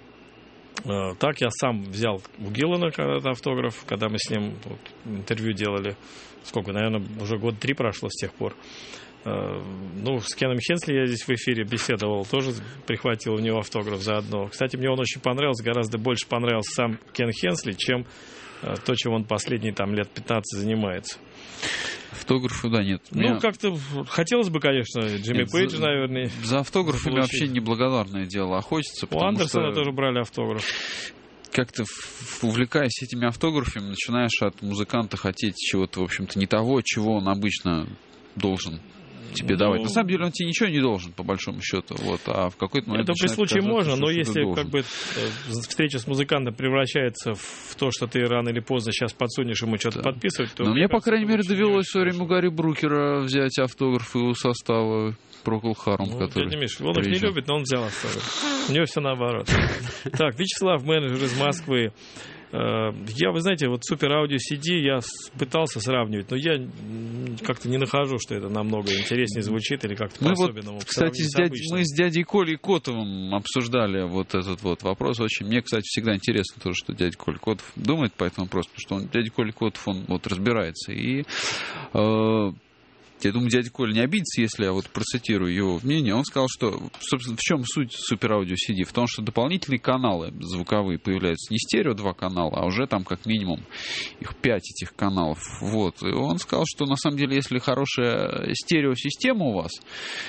А, Так я сам взял у Гиллана когда-то автограф, когда мы с ним вот, интервью делали. Сколько, наверное, уже год три прошло с тех пор. А, Ну, с Кеном Хенсли я здесь в эфире беседовал, тоже прихватил у него автограф заодно. Кстати, мне он очень понравился, гораздо больше понравился сам Кен Хенсли, чем а, то, чем он последние там лет пятнадцать занимается. автографа, да, нет. Ну, Меня- как-то хотелось бы, конечно, Джимми Нет, Пейджа, за- наверное. За автографами получить. вообще неблагодарное дело охотиться, У потому Андерсона что тоже брали автограф. как-то, в- увлекаясь этими автографами, начинаешь от музыканта хотеть чего-то, в общем-то, не того, чего он обычно должен тебе Ну, давать. На самом деле он тебе ничего не должен, по большому счету. Вот, а в какой-то момент Это при начинает случае казаться, можно, что но что-то если должен. как бы э, встреча с музыкантом превращается в то, что ты рано или поздно сейчас подсунешь ему что-то Да. подписывать, то... Но мне, по кажется, крайней это мере, лучше не довелось в очень свое время у хорошо. Гарри Брукера взять автограф у состава Procol Harum, Ну, который дядя Миша, он их не приезжал. любит, но он взял автограф. У него все наоборот. Так, Вячеслав, менеджер из Москвы. Э, Я, вы знаете, вот Супер Аудио си ди я с- пытался сравнивать, но я м, как-то не нахожу, что это намного интереснее звучит или как-то Мы вот, по-особенному. по кстати, сравнению с с дядь- обычным. мы с дядей Колей Котовым обсуждали вот этот вот вопрос. Очень мне, кстати, всегда интересно тоже, что дядя Коля Котов думает по этому вопросу, потому что он, дядя Коля Котов, он вот разбирается. И э, я думаю, дядя Коля не обидится, если я вот процитирую его мнение. Он сказал, что, собственно, в чем суть Супер Аудио си ди? В том, что дополнительные каналы звуковые появляются не стерео два канала, а уже там как минимум их пять этих каналов. Вот. И он сказал, что на самом деле, если хорошая стереосистема у вас,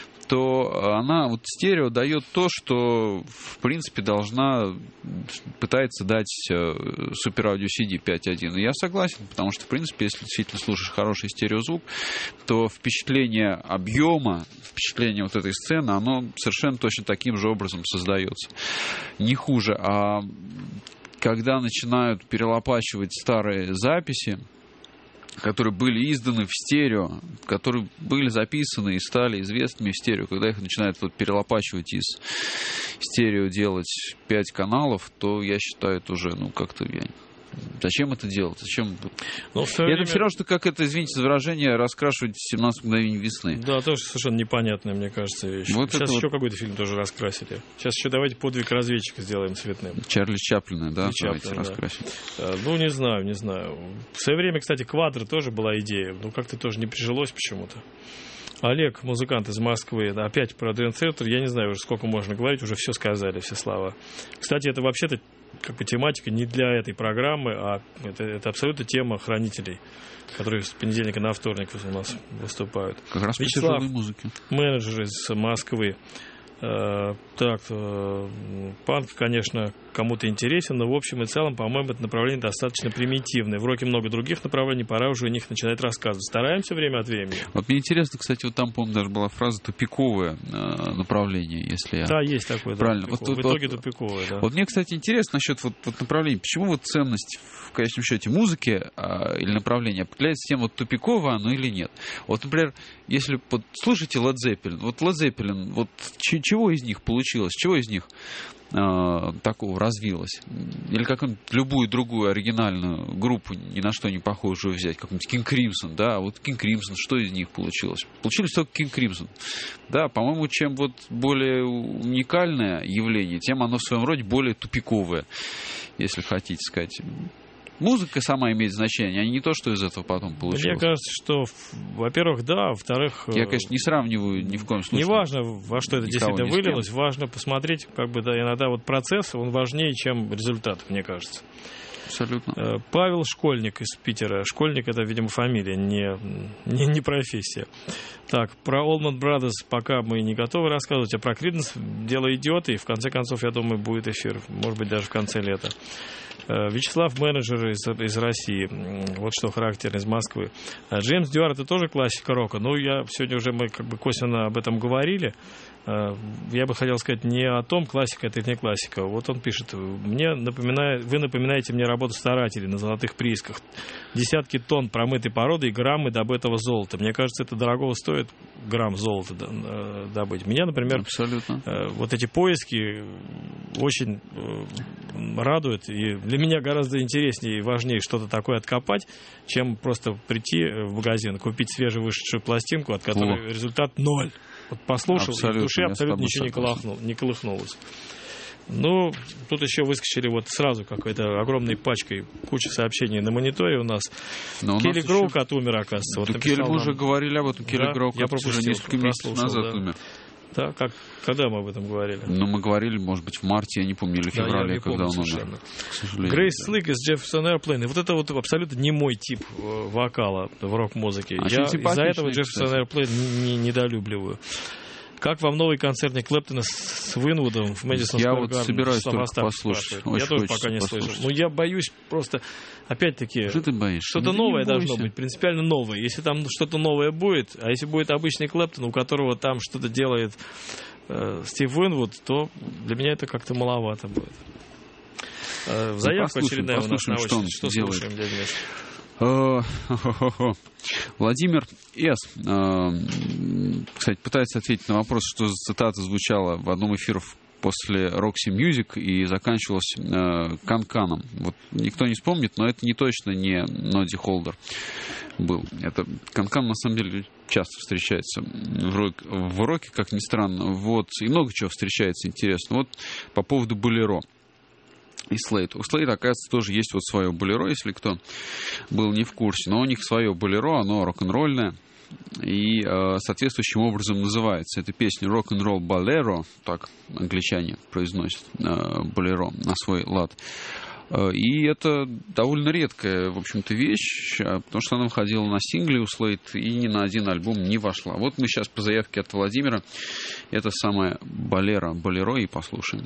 то она, вот стерео дает то, что в принципе должна, пытается дать Супер Аудио си ди пять точка один. И я согласен, потому что в принципе, если действительно слушаешь хороший стереозвук, то впечатление объема, впечатление вот этой сцены, оно совершенно точно таким же образом создается. Не хуже. А когда начинают перелопачивать старые записи, которые были изданы в стерео, которые были записаны и стали известными в стерео, когда их начинают вот перелопачивать из стерео, делать пять каналов, то я считаю, это уже, ну, как-то... Я... Зачем это делать? Зачем? Ну, в свое Это время- все равно, что как это, извините за выражение, раскрашивать семнадцать мгновений весны. Да, тоже совершенно непонятная, мне кажется, вещь. Вот Сейчас это еще вот- какой-то фильм тоже раскрасили. Сейчас еще давайте «Подвиг разведчика» сделаем цветным. Чарли Чаплина, да, И давайте Чаплина, да. раскрасим. А, Ну, не знаю, не знаю. В свое время, кстати, «Квадро» тоже была идея, но как-то тоже не прижилось почему-то. Олег, музыкант из Москвы, да, опять про Dream Theater, я не знаю уже, сколько можно говорить, уже все сказали, все слова. Кстати, это вообще-то как бы тематика не для этой программы, а это, это абсолютно тема хранителей, которые с понедельника на вторник у нас выступают. Как раз по Вячеслав. тяжелой музыке. Менеджер из Москвы. Э, так, э, панк, конечно, кому-то интересен, но в общем и целом, по-моему, это направление достаточно примитивное. В роке много других направлений, пора уже о них начинать рассказывать. Стараемся время от времени. Вот мне интересно, кстати, вот там, по-моему, даже была фраза «тупиковое э, направление», если я... Да, есть такое. Да, правильно. Вот, вот, в итоге вот, тупиковое, да. Вот мне, кстати, интересно насчет вот, вот направления. Почему вот ценность в конечном счете музыки а, или направления определяется тем, вот тупиковое оно или нет. Вот, например, если вот, слушайте Led Zeppelin, вот Led Zeppelin, вот ч- чего из них получилось, чего из них а, такого развилось? Или какую-нибудь любую другую оригинальную группу, ни на что не похожую взять, какой-нибудь King Crimson, да, вот King Crimson, что из них получилось? Получились только King Crimson. Да, по-моему, чем вот более уникальное явление, тем оно в своем роде более тупиковое, если хотите сказать. Музыка сама имеет значение, а не то, что из этого потом получилось. Мне кажется, что, во-первых, да, во-вторых... Я, конечно, не сравниваю ни в коем случае. Не важно, во что это действительно вылилось, важно посмотреть, как бы, да, иногда вот процесс, он важнее, чем результат, мне кажется. Абсолютно. Павел Школьник из Питера. Школьник — это, видимо, фамилия, не, не, не профессия. Так, про Allman Brothers пока мы не готовы рассказывать, а про Creedence дело идет, и в конце концов, я думаю, будет эфир, может быть, даже в конце лета. Вячеслав, менеджер из, из России, вот что характерно, из Москвы. Джеймс Дюар — это тоже классика рока. Ну, я сегодня уже мы как бы косвенно об этом говорили. Я бы хотел сказать не о том, классика это или не классика. Вот он пишет: мне напоминает, вы напоминаете мне работу старателей на золотых приисках. Десятки тонн промытой породы и граммы добытого золота. Мне кажется, это дорого стоит грамм золота добыть. Меня, например, абсолютно, вот эти поиски очень радуют. И для меня гораздо интереснее и важнее что-то такое откопать, чем просто прийти в магазин, купить свежевышедшую пластинку, от которой О. результат ноль. Вот послушал, абсолютно, и в душе абсолютно ничего не, колохнул, не колыхнулось. Ну, тут еще выскочили вот сразу какой-то огромной пачкой куча сообщений на мониторе у нас. Но Келли Гроукат еще... умер, оказывается. Вот Келли, мы уже говорили об этом. Келли да, Гроукат уже несколько месяцев назад да. умер. Да, как, когда мы об этом говорили? Ну, мы говорили, может быть, в марте, я не помню, или в феврале, да, не когда помню, он умер. Грейс да. Слик из Jefferson Airplane. Вот это вот абсолютно не мой тип вокала в рок-музыке. А я из-за этого Jefferson Airplane не недолюбливаю. Как вам новый концертник Клэптона с Винвудом в Мэдисон Сквер Гарден? Я вот собираюсь только послушать. Я тоже пока не послушать. слышал. Но я боюсь просто, опять-таки, что ты боишься? Что-то ну, новое должно быть, принципиально новое. Если там что-то новое будет, а если будет обычный Клэптон, у которого там что-то делает э, Стив Винвуд, то для меня это как-то маловато будет. Э, заявка ну, очередная у нас на очередь. Что, что слушаем, дядя Миша? Владимир С. Кстати, пытается ответить на вопрос, что за цитата звучала в одном из эфиров после Roxy Music и заканчивалась э, канканом. Вот никто не вспомнит, но это не точно не Ноди Холдер был. Это канкан, на самом деле, часто встречается в, рок, в роке, как ни странно. Вот. И много чего встречается интересно. Вот по поводу болеро. И Слейт. У Слейт, оказывается, тоже есть вот свое болеро, если кто был не в курсе. Но у них свое болеро, оно рок-н-ролльное. И э, соответствующим образом называется. Эта песня «Rock-and-Roll Bolero», так англичане произносят э, болеро на свой лад. Э, и это довольно редкая, в общем-то, вещь, потому что она выходила на сингле у Слейт и ни на один альбом не вошла. Вот мы сейчас по заявке от Владимира это самое болеро, болеро и послушаем.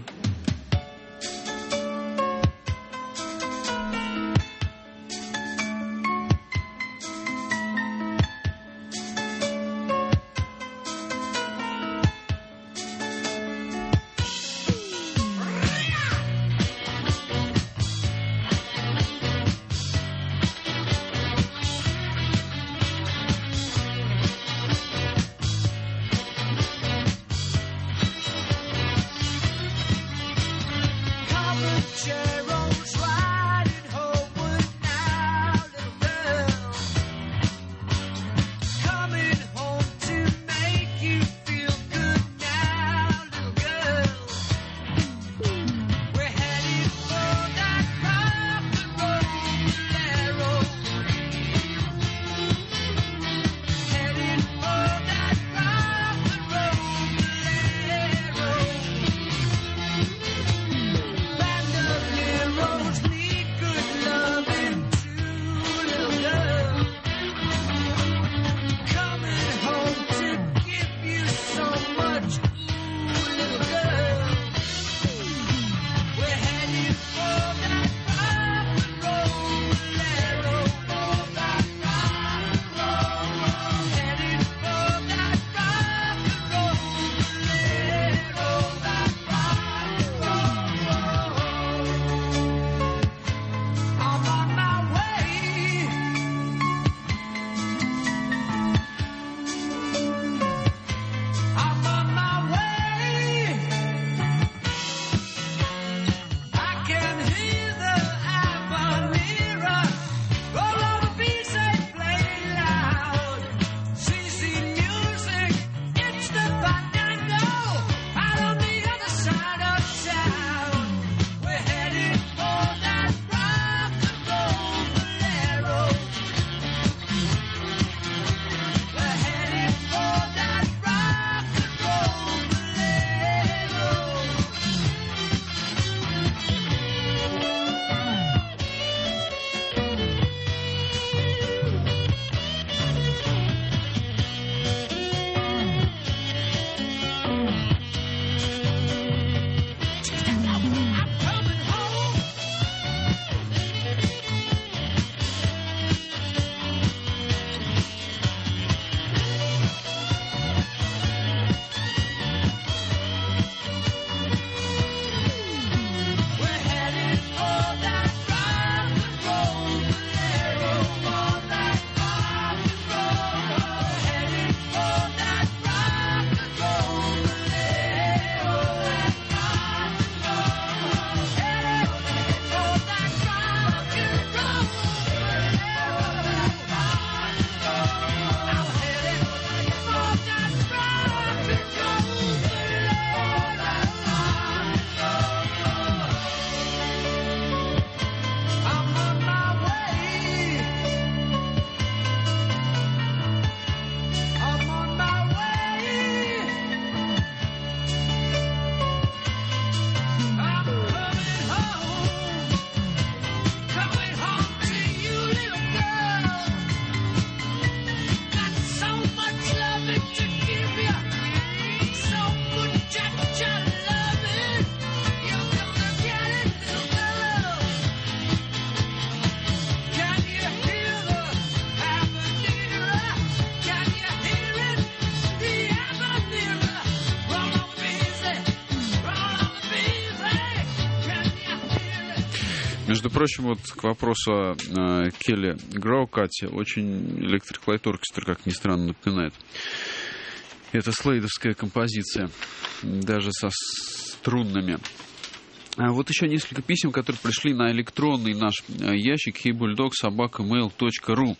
Между прочим, вот к вопросу о э, Келли Гроукате, очень Electric Light Orchestra, как ни странно, напоминает. Это слейдовская композиция, даже со струнными. А вот еще несколько писем, которые пришли на электронный наш ящик hey bulldog собака mail точка ру.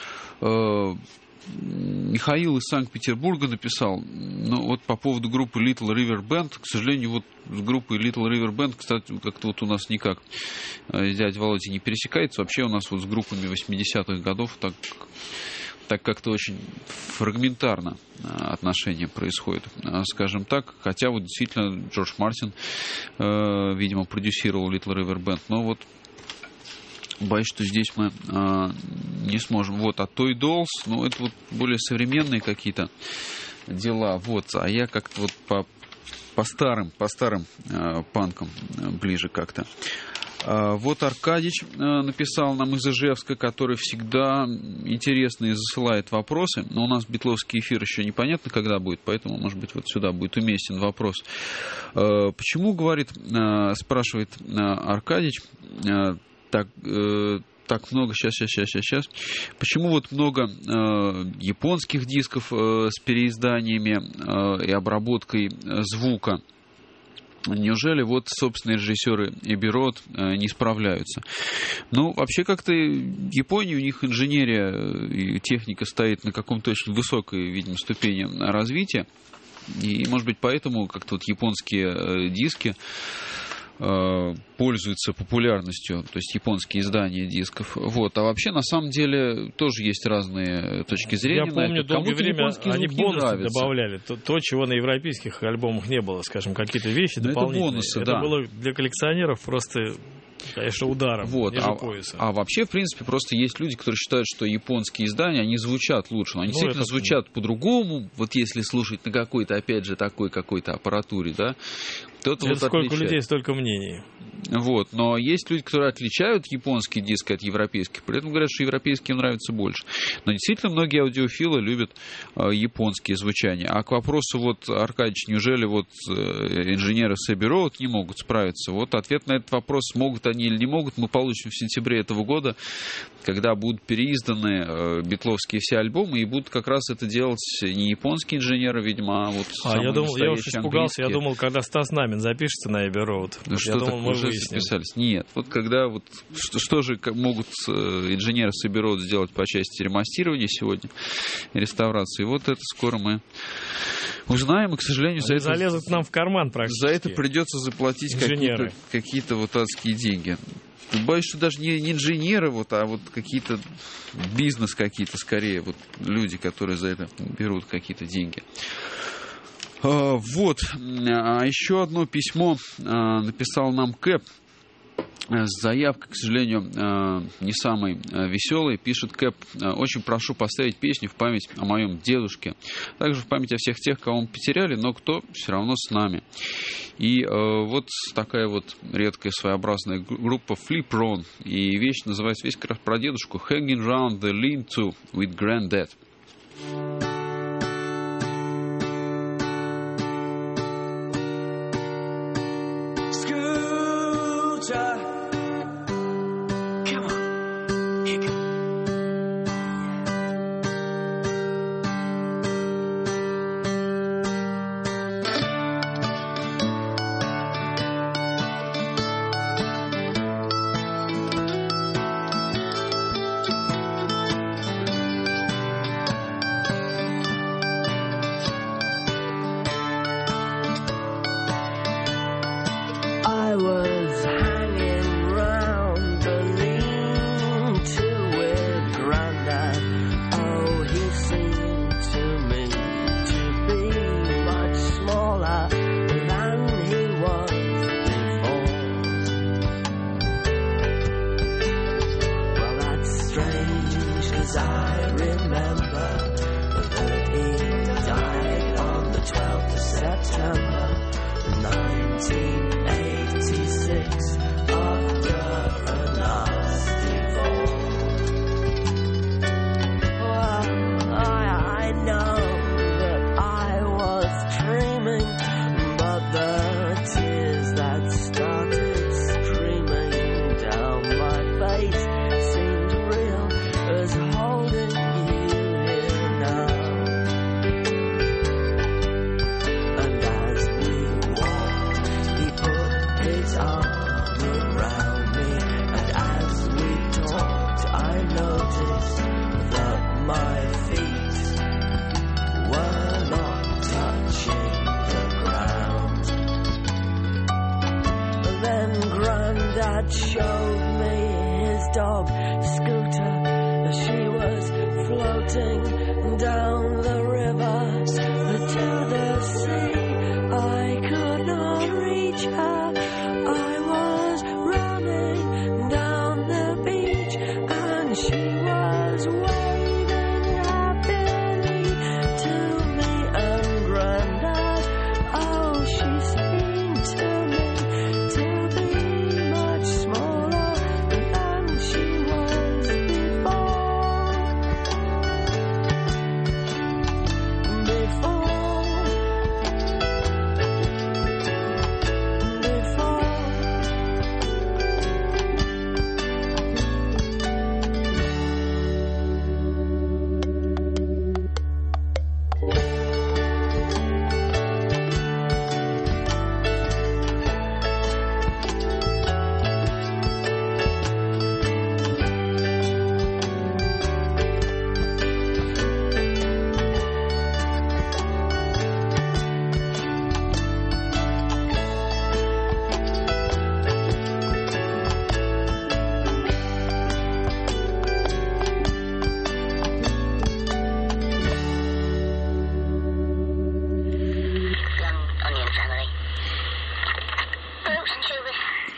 Михаил из Санкт-Петербурга написал, ну вот по поводу группы Little River Band, к сожалению, вот с группой Little River Band, кстати, как-то вот у нас никак дядя Володя не пересекается. Вообще у нас вот с группами восьмидесятых годов так, так как-то очень фрагментарно отношения происходят, скажем так. Хотя вот действительно Джордж Мартин, видимо, продюсировал Little River Band, но вот боюсь, что здесь мы э, не сможем. Вот, а Toy Dolls, ну, это вот более современные какие-то дела. Вот, а я как-то вот по, по старым, по старым э, панкам э, ближе как-то. А, вот Аркадьич э, написал нам из Ижевска, который всегда интересно и засылает вопросы. Но у нас битловский эфир еще непонятно, когда будет, поэтому, может быть, вот сюда будет уместен вопрос. Э, почему, говорит, э, спрашивает э, Аркадьич, э, Так, э, так много, сейчас, сейчас, сейчас, сейчас, сейчас. Почему вот много э, японских дисков э, с переизданиями э, и обработкой э, звука? Неужели вот собственные режиссеры Эбби Роуд э, не справляются? Ну, вообще как-то Япония, у них инженерия и техника стоит на каком-то очень высокой, видимо, ступени развития. И, может быть, поэтому как-то вот японские э, диски пользуются популярностью, то есть японские издания дисков. Вот. А вообще, на самом деле, тоже есть разные точки зрения. Я помню, это. долгое время они бонусы не добавляли. То, то, чего на европейских альбомах не было, скажем, какие-то вещи Но дополнительные. Это бонусы, это да. было для коллекционеров просто, конечно, ударом вот. ниже а, пояса. А вообще, в принципе, просто есть люди, которые считают, что японские издания, они звучат лучше. Но они ну, действительно это... звучат по-другому. Вот если слушать на какой-то, опять же, такой какой-то аппаратуре, да, это вот сколько отличает. Людей, столько мнений. Вот. Но есть люди, которые отличают японский диск от европейских, при этом говорят, что европейские им нравятся больше. Но действительно многие аудиофилы любят э, японские звучания. А к вопросу, вот, Аркадьевич, неужели вот э, инженеры с Эбби Роуд не могут справиться? Вот ответ на этот вопрос, могут они или не могут, мы получим в сентябре этого года, когда будут переизданы э, битловские все альбомы, и будут как раз это делать не японские инженеры, видимо, а вот а я думал, я уж испугался, английские. Я думал, когда Стас Намин запишется на Эбби Роуд. Ну, что так уже записались? Нет. Вот когда вот что, что же могут инженеры с Эбби Роуд сделать по части ремастирования сегодня, реставрации? Вот это скоро мы узнаем, и, к сожалению, Они за это... залезут к нам в карман практически. За это придется заплатить какие-то, какие-то вот адские деньги. Боюсь, что даже не, не инженеры, вот, а вот какие-то бизнес какие-то скорее, вот люди, которые за это берут какие-то деньги. Вот, а еще одно письмо написал нам Кэп с заявкой, к сожалению, не самой веселой. Пишет Кэп: очень прошу поставить песню в память о моем дедушке, также в память о всех тех, кого мы потеряли, но кто все равно с нами. И вот такая вот редкая своеобразная группа Flip Ron, и вещь называется весь как раз про дедушку, Hanging Round the Lean-To with Granddad. Down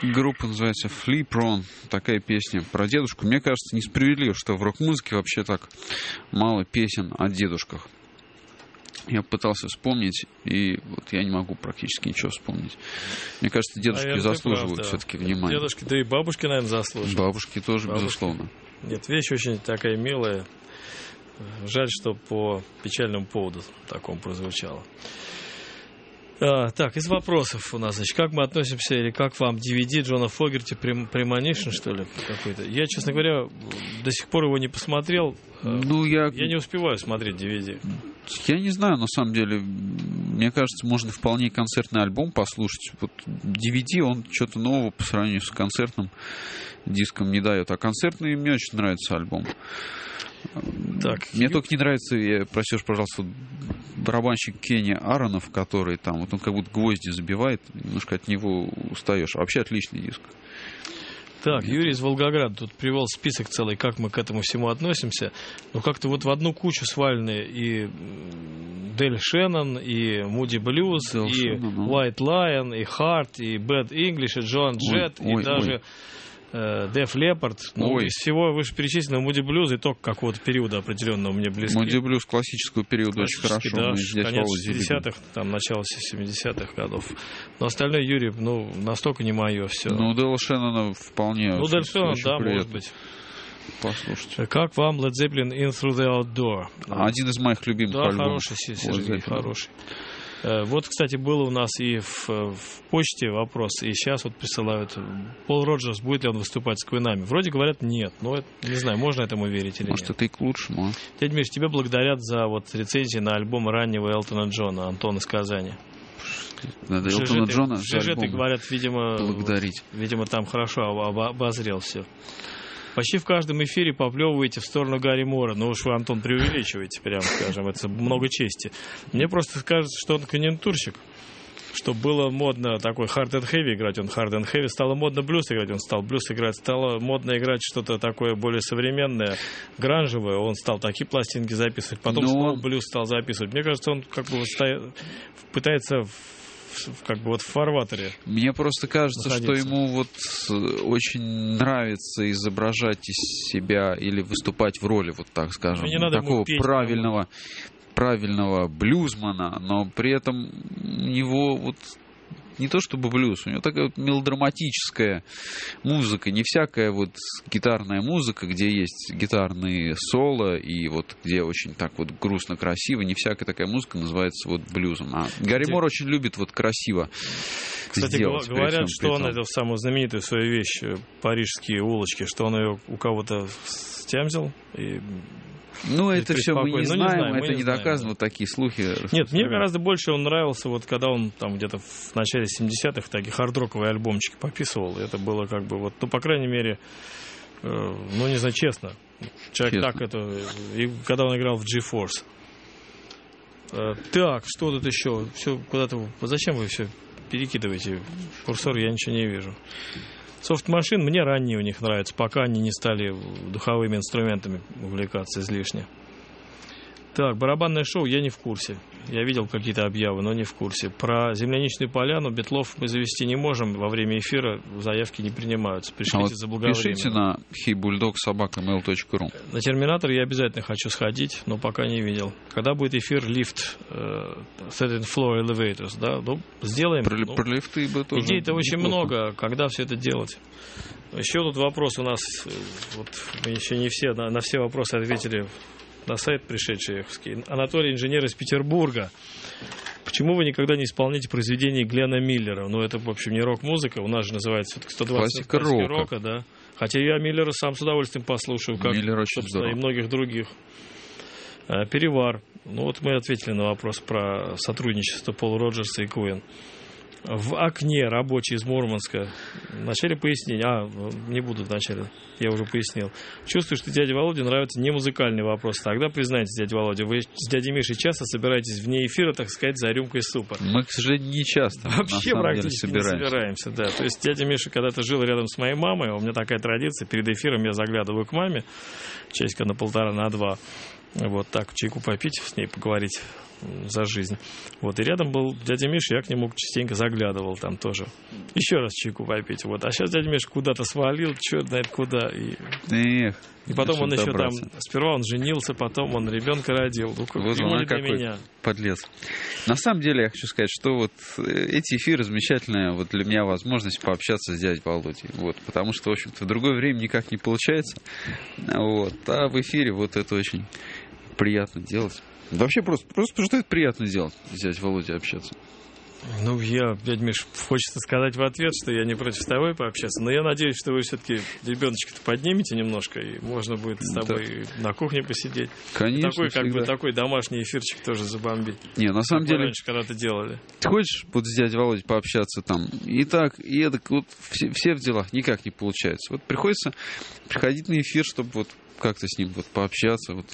Группа называется Flip Ron. Такая песня про дедушку. Мне кажется, несправедливо, что в рок-музыке вообще так мало песен о дедушках. Я пытался вспомнить, и вот я не могу практически ничего вспомнить. Мне кажется, дедушки Наверное, заслуживают прав, да. все-таки внимания. Дедушки, да и бабушки, наверное, заслуживают. Бабушки тоже, Бабушки. безусловно. Нет, вещь очень такая милая. Жаль, что по печальному поводу такому прозвучало. А, так, из вопросов у нас, значит, как мы относимся, или как вам ди ви ди Джона Фогерти Premonition, что ли, какой-то? Я, честно говоря, до сих пор его не посмотрел. Ну, я... Я не успеваю смотреть ди ви ди. Я не знаю, на самом деле. Мне кажется, можно вполне концертный альбом послушать. Вот ди ви ди, он что-то нового по сравнению с концертным диском не дает. А концертный мне очень нравится альбом. Так, Мне ю... только не нравится, я просишь, пожалуйста, барабанщик Кенни Аронов, который там, вот он как будто гвозди забивает, немножко от него устаешь. А вообще отличный диск. Так, Юрий из Волгограда тут привел список целый, как мы к этому всему относимся. Ну, как-то вот в одну кучу свалены и Дель Шеннон, и Муди Блюз, Дель и Шеннон, ну. White Lion, и Харт, и Bad English, и Джон Джет, и ой, даже э, Def Leppard. Ну, Ой. из всего вышеперечисленного Муди Блюз и только какого-то периода определенного мне близки. Муди Блюз классического периода очень Классический, хорошо. да, Мы здесь конец Володей любим. шестидесятых, там, начало семидесятых годов. Но остальное, Юрий, ну, настолько не мое все. Ну, Делла Шеннона вполне. Ну, очень- Дель Шеннон, очень да, приятно может быть. Послушайте. Как вам Led Zeppelin In Through the Outdoor? Один из моих любимых Да, альбомов. хороший, Се- Сергей, Led Zeppelin. хороший. Э, Вот, кстати, было у нас и в, в почте вопрос, и сейчас вот присылают. Пол Роджерс, будет ли он выступать с Квинами? Вроде говорят, нет. Но это, не знаю, можно этому верить или Может, нет. это и к лучшему, а? Дядя Миш, тебя благодарят за вот рецензии на альбом раннего Элтона Джона, Антон из Казани. Надо В Элтона Жижи- Джона в за Жижи, альбом говорят, видимо, благодарить. видимо, там хорошо об- обозрел все. Почти в каждом эфире поплевываете в сторону Гарри Мора. Ну уж вы, Антон, преувеличиваете, прямо скажем. Это много чести. Мне просто кажется, что он конъюнктурщик. Что было модно такой hard and heavy играть, он hard and heavy. Стало модно блюз играть, он стал блюз играть. Стало модно играть что-то такое более современное, гранжевое. Он стал такие пластинки записывать. Потом Но снова он- блюз стал записывать. Мне кажется, он как бы вот стоя- пытается в- в- как бы вот в фарватере. Мне просто кажется, что находиться. ему вот э, очень нравится изображать из себя или выступать в роли, вот так скажем, Ну, не надо ему такого петь, правильного, правильного блюзмана, но при этом у него вот не то чтобы блюз, у него такая вот мелодраматическая музыка, не всякая вот гитарная музыка, где есть гитарные соло и вот где очень так вот грустно красиво, не всякая такая музыка называется вот блюзом. А Гарри Кстати- Мор очень любит вот красиво Кстати, сделать. гва- при говорят, всем что при он том. эту самую знаменитую свою вещь э, «Парижские улочки», что он ее у кого-то стямзил. И... Ну, это все мы не преспокойно. Ну, не знаем, знаем, мы это не не знаем, доказано, да. вот такие слухи. Нет, мне гораздо больше он нравился, вот когда он там где-то в начале семидесятых такие хард-роковые альбомчики пописывал. Это было как бы вот, ну, по крайней мере, э, ну, не знаю, честно. Человек Честно. так это... И когда он играл в G-Force. Э, так, что тут еще? Все куда-то... Зачем вы все перекидываете? Курсор я ничего не вижу. Софт-машин мне ранние у них нравятся, пока они не стали духовыми инструментами увлекаться излишне. Так, барабанное шоу я не в курсе. Я видел какие-то объявы, но не в курсе. Про земляничную поляну Битлов мы завести не можем. Во время эфира заявки не принимаются. А Пришлите вот заблаговременно. пишите на хейбульдог собака мейл точка ру. На Терминатор я обязательно хочу сходить, но пока не видел. Когда будет эфир лифт, э, Second Floor Elevators, да? Ну, сделаем. Про, Ну, про лифты бы тоже идей-то очень неплохо. много. Когда все это делать? Еще тут вопрос у нас. э, Вот мы еще не все на, на все вопросы ответили на сайт пришедший. Анатолий, инженер из Петербурга. Почему вы никогда не исполняете произведения Глена Миллера? Ну, это, в общем, не рок-музыка. У нас же называется все-таки сто двадцать Классика рока. рока, да. Хотя я Миллера сам с удовольствием послушаю, как, Миллер очень собственно, и здорово. многих других. А, Перевар. Ну, вот мы ответили на вопрос про сотрудничество Пола Роджерса и Куин. В окне рабочий из Мурманска. В начале пояснения. А, не буду в начале. Я уже пояснил. Чувствую, что дяде Володе нравится не музыкальный вопрос. Тогда признайтесь, дядя Володя, вы с дядей Мишей часто собираетесь вне эфира, так сказать, за рюмкой супа? Мы, к сожалению, не часто на Вообще самом деле практически не собираемся. собираемся, да. То есть дядя Миша когда-то жил рядом с моей мамой, у меня такая традиция, перед эфиром я заглядываю к маме, часика на полтора, на два. Вот так, чайку попить, с ней поговорить за жизнь. Вот, и рядом был дядя Миша, я к нему частенько заглядывал там тоже. Еще раз чайку попить. Вот. А сейчас дядя Миша куда-то свалил, черт знает куда. И, Эх, и потом он еще добраться. там, сперва он женился, потом он ребенка родил. Ну, как, Вот ему он, не а для какой меня. подлец. На самом деле, я хочу сказать, что вот эти эфиры замечательная вот для меня возможность пообщаться с дядей Володей. Вот, потому что, в общем-то, в другое время никак не получается. Вот, а в эфире вот это очень приятно делать. Вообще просто, просто потому что это приятно делать, с дядей Володей общаться. Ну, я, дядя Миш, хочется сказать в ответ, что я не против с тобой пообщаться, но я надеюсь, что вы все-таки ребеночка-то поднимете немножко, и можно будет с тобой да. на кухне посидеть. Конечно, такой, как всегда. бы, такой домашний эфирчик тоже забомбить. Не, на самом как деле... раньше когда-то делали. Ты хочешь вот с дядей Володей пообщаться там и так, и эдак, вот все, все в делах никак не получается. Вот приходится приходить на эфир, чтобы вот как-то с ним вот пообщаться, вот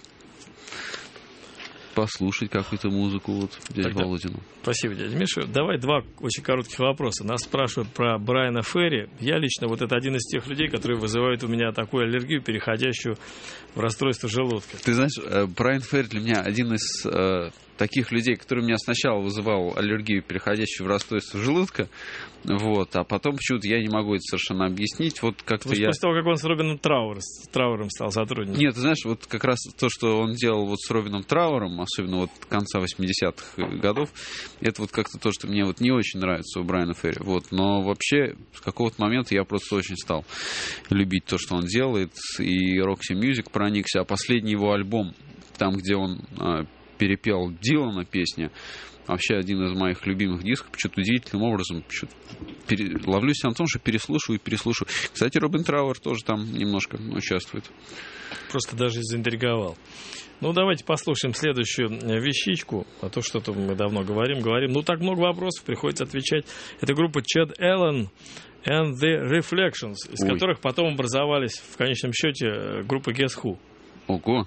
послушать какую-то музыку вот дядю Тогда Володину. Спасибо, дядя Миша. Давай два очень коротких вопроса. Нас спрашивают про Брайана Ферри. Я лично вот это один из тех людей, которые вызывают у меня такую аллергию, переходящую в расстройство желудка. Ты знаешь, Брайан Ферри для меня один из э, таких людей, который у меня сначала вызывал аллергию, переходящую в расстройство желудка, вот, а потом почему-то я не могу это совершенно объяснить. Вот как-то Потому что я... после того, как он с Робином Трауэр, с Трауэром стал сотрудничать. Нет, ты знаешь, вот как раз то, что он делал вот с Робином Трауэром, особенно вот конца восьмидесятых годов, это вот как-то то, что мне вот не очень нравится у Брайана Ферри. Вот, но вообще с какого-то момента я просто очень стал любить то, что он делает, и Roxy Music проникся, а последний его альбом, там, где он а, перепел Дилана песни, вообще один из моих любимых дисков, почему-то удивительным образом пере... ловлю себя на том, что переслушиваю и переслушиваю. Кстати, Робин Трауэр тоже там немножко участвует. Просто даже заинтриговал. Ну, давайте послушаем следующую вещичку. А то что-то мы давно говорим, говорим. Ну, так много вопросов, приходится отвечать. Это группа Chad Allen and the Reflections, из Ой. которых потом образовались в конечном счете группа Guess Who. Ого!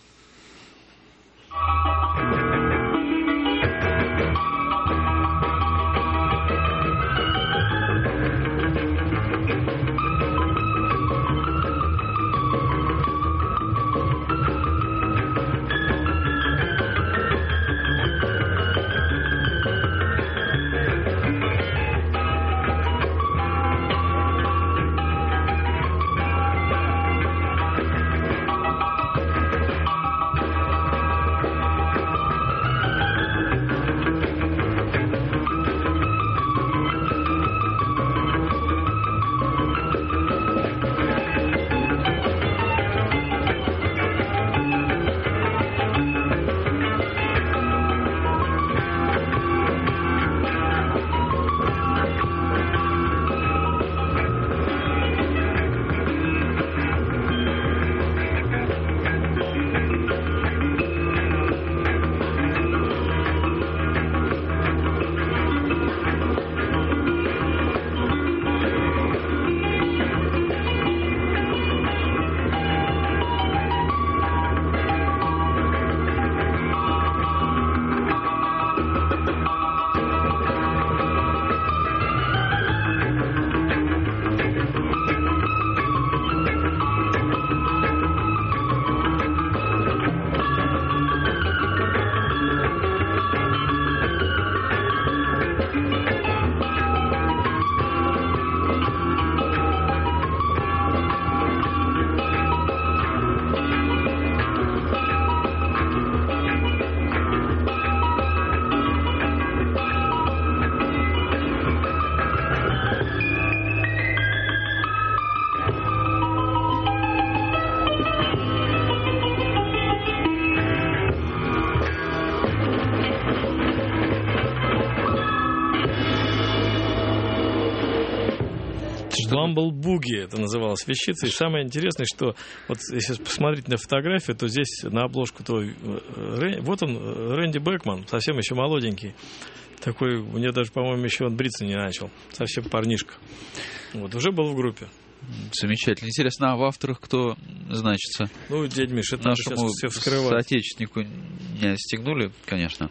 Bumble Boogie это называлась вещица. И самое интересное, что вот если посмотреть на фотографию, то здесь на обложку то Рэ... вот он, Рэнди Бэкман, совсем еще молоденький. Такой, у него даже, по-моему, еще он бриться не начал. Совсем парнишка. Вот, уже был в группе. Замечательно. Интересно, а в авторах кто значится? Ну, дядь Миш, это надо сейчас Нашему все вскрывать. соотечественнику не отстегнули, конечно.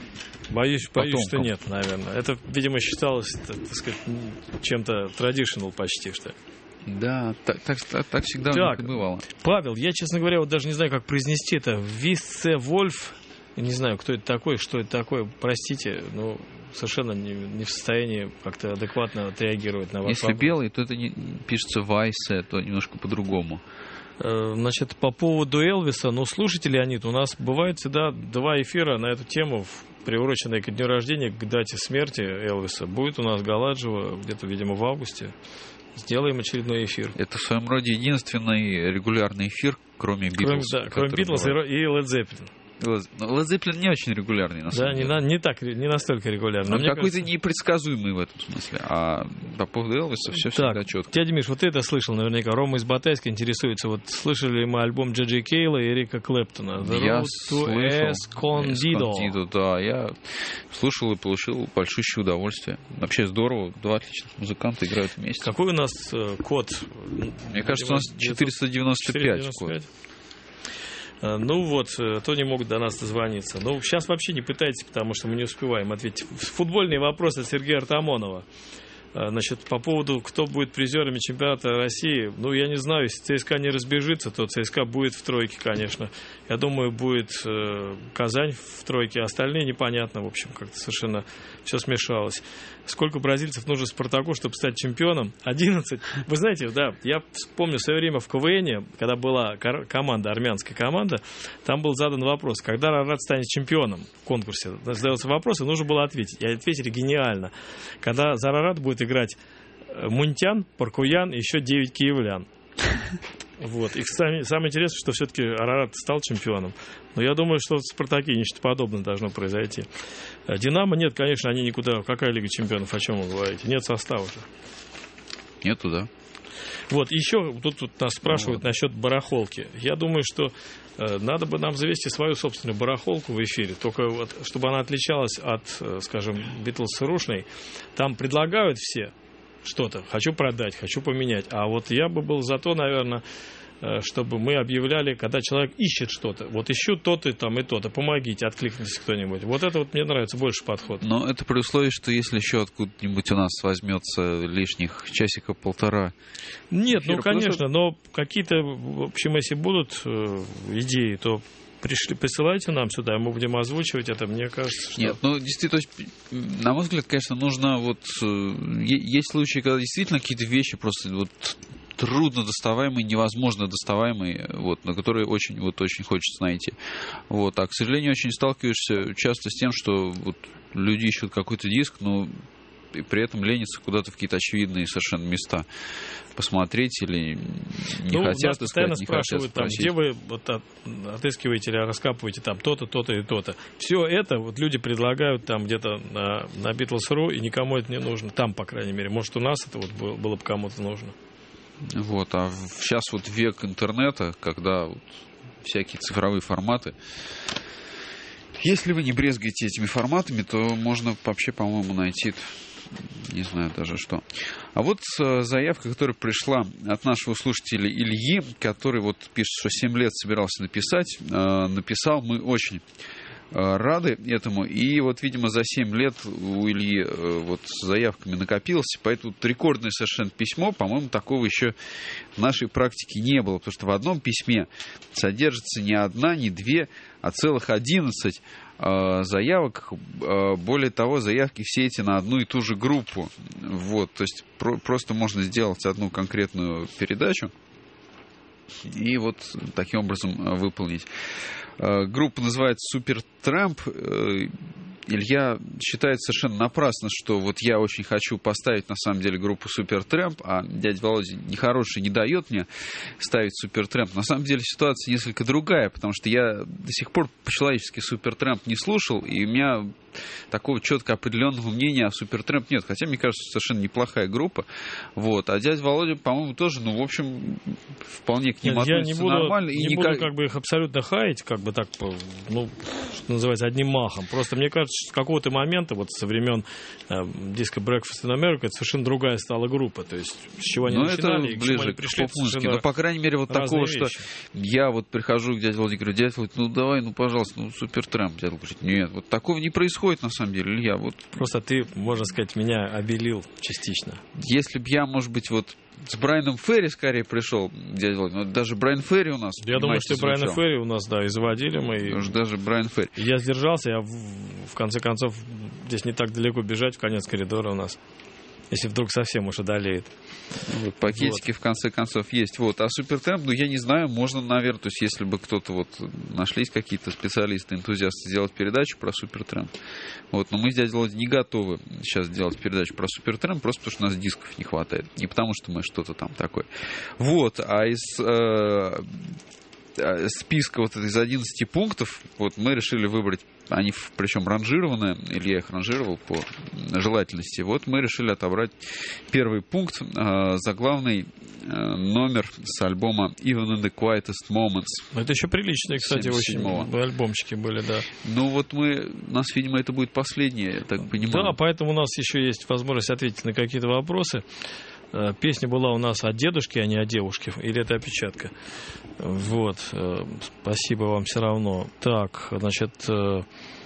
Боюсь, боюсь, что Потомкам. нет, наверное. Это, видимо, считалось, так сказать, чем-то traditional почти, что ли. Да, так, так, так, так всегда у Так. них и бывало. Павел, я, честно говоря, вот даже не знаю, как произнести это. Висце Вольф. Не знаю, кто это такой, что это такое. Простите, но совершенно не, не в состоянии как-то адекватно отреагировать на ваш Если вопрос. белый, то это не, пишется Вайсе, то немножко по-другому. Э, Значит, по поводу Элвиса, ну, слушатели, они, у нас бывает всегда два эфира на эту тему, в- приуроченные ко дню рождения, к дате смерти Элвиса. Будет у нас Галаджева где-то, видимо, в августе. Сделаем очередной эфир. Это в своем роде единственный регулярный эфир, кроме Кроме, Битлз. да, кроме Битлз и Led Zeppelin. Led Zeppelin не очень регулярный, на Да, самом не, деле. на- не так, не настолько регулярно. Но Он мне какой-то кажется- непредсказуемый в этом смысле. А по поводу Элвиса все всегда Так, четко. дядя Миш, вот ты это слышал наверняка. Рома из Батайска интересуется. Вот слышали ли мы альбом Джей Джей Кейла и Эрика Клэптона? The Я Road to слышал. Escondido. Escondido, да. Я слушал и получил большущее удовольствие. Вообще здорово. Два отличных музыканта играют вместе. Какой у нас э, код? Мне кажется, у нас четыреста девяносто пять код. Э, Ну вот, э, то не могут до нас дозвониться. Ну, сейчас вообще не пытайтесь, потому что мы не успеваем ответить. Футбольные вопросы от Сергея Артамонова. Э, Значит, по поводу, кто будет призерами чемпионата России, ну, я не знаю, если ЦСКА не разбежится, то ЦСКА будет в тройке, конечно. Я думаю, будет э, Казань в тройке, остальные непонятно, в общем, как-то совершенно все смешалось. Сколько бразильцев нужно Спартаку, чтобы стать чемпионом? одиннадцать. Вы знаете, да, я вспомню в свое время в КВНе, когда была кор- команда, армянская команда, там был задан вопрос, когда Арарат станет чемпионом в конкурсе. Задался вопрос, и нужно было ответить. И ответили гениально. Когда за Арарат будет играть э, Мунтян, Паркуян и еще девять киевлян. Вот. И сами- самое интересное, что все-таки Арарат стал чемпионом. Но я думаю, что в Спартаке нечто подобное должно произойти. Э, Динамо нет, конечно, они никуда. Какая Лига чемпионов, о чем вы говорите? Нет состава же. Нету, да? Вот, еще тут, тут нас спрашивают Ну, насчет барахолки. Я думаю, что э, надо бы нам завести свою собственную барахолку в эфире, только вот, чтобы она отличалась от, э, скажем, Битлз-рушной. Там предлагают все что-то. Хочу продать, хочу поменять. А вот я бы был за то, наверное, э, чтобы мы объявляли, когда человек ищет что-то. Вот ищу то-то и там и то-то. Помогите, откликнитесь кто-нибудь. Вот это вот мне нравится больше подход. Но это при условии, что если еще откуда-нибудь у нас возьмется лишних часика-полтора. Нет, ну, эфира, конечно, но какие-то, в общем, если будут э, идеи, то пришли, присылайте нам сюда, мы будем озвучивать это, мне кажется, что... Нет, ну действительно, то есть, на мой взгляд, конечно, нужно вот... э, е- Есть случаи, когда действительно какие-то вещи просто вот трудно доставаемые, невозможно доставаемые, вот, на которые очень, вот, очень хочется найти. Вот. А, к сожалению, очень сталкиваешься часто с тем, что вот люди ищут какой-то диск, но и при этом ленятся куда-то в какие-то очевидные совершенно места посмотреть или не Ну, хотят нас постоянно искать, не хотят спрашивают, там, спросить. где вы вот, от- отыскиваете или раскапываете там то-то, то-то и то-то. Все это вот люди предлагают там где-то на, на Beatles точка ру, и никому это не нужно. Там, по крайней мере. Может, у нас это вот было, было бы кому-то нужно. Вот, а в- сейчас вот век интернета, когда вот всякие цифровые форматы. Если вы не брезгаете этими форматами, то можно вообще, по-моему, найти, не знаю даже что. А вот э, заявка, которая пришла от нашего слушателя Ильи, который вот пишет, что семь лет собирался написать, э, написал, мы очень э, рады этому. И вот, видимо, за семь лет у Ильи э, вот с заявками накопилось, поэтому вот рекордное совершенно письмо, по-моему, такого еще в нашей практике не было, потому что в одном письме содержится не одна, не две, а целых одиннадцать э, заявок. Э, более того, заявки все эти на одну и ту же группу. Вот, то есть про- просто можно сделать одну конкретную передачу и вот таким образом э, выполнить. Э, группа называется Супер Трамп. Э, Илья считает совершенно напрасно, что вот я очень хочу поставить на самом деле группу Супер Трамп, а дядя Володя нехороший не дает мне ставить Супер Трамп. На самом деле ситуация несколько другая, потому что я до сих пор по-человечески Супер Трамп не слушал, и у меня такого четко определенного мнения о Супер Трамп нет. Хотя, мне кажется, совершенно неплохая группа. Вот. А дядя Володя, по-моему, тоже, ну, в общем, вполне к ним Нет, я относится не буду, нормально. не и буду никак... как бы их абсолютно хаять, как бы так, по- ну, что называется, одним махом. Просто мне кажется, что с какого-то момента, вот со времен э, диска Breakfast in America, это совершенно другая стала группа. То есть, с чего они Ну, начинали это и к чему они ближе к пришли, это поп-музыке. совершенно Но, по крайней мере, вот разные такого, что вещи. я вот прихожу к дяде Володе и говорю, дядя Володя, ну давай, ну пожалуйста, ну Супер Трамп. Дядя Володя говорит, нет, вот такого не происходит на самом деле, Илья. Вот Просто ты, можно сказать, меня обелил частично. если бы я, может быть, вот с Брайаном Ферри скорее пришел дядя Володя. Но даже Брайан Ферри у нас, Я думаю, что звучал. Брайана Ферри у нас, да, и заводили мы. И... Потому что даже Брайан Ферри. Я сдержался, я в, в конце концов здесь не так далеко бежать в конец коридора у нас, если вдруг совсем уж одолеет. Вот, пакетики Вот. в конце концов есть. Вот. А Супертемп, ну я не знаю, можно, наверное, то есть если бы кто-то вот нашлись какие-то специалисты, энтузиасты сделать передачу про Супертемп. Вот. Но мы с дядей Володей не готовы сейчас делать передачу про Супертемп, просто потому что у нас дисков не хватает. Не потому что мы что-то там такое. Вот. А из э, списка вот из одиннадцати пунктов вот мы решили выбрать. Они причем ранжированы, или я их ранжировал по желательности. Вот мы решили отобрать первый пункт, э, заглавный э, номер с альбома Even in the Quietest Moments. Это еще приличные, кстати, очень семьдесят седьмого. альбомчики были, да. Ну вот мы, у нас, видимо, это будет последнее, я так понимаю. Да, поэтому у нас еще есть возможность ответить на какие-то вопросы. Э, Песня была у нас о дедушке, а не о девушке. Или это опечатка? Вот. э, Спасибо вам все равно. Так, значит... э,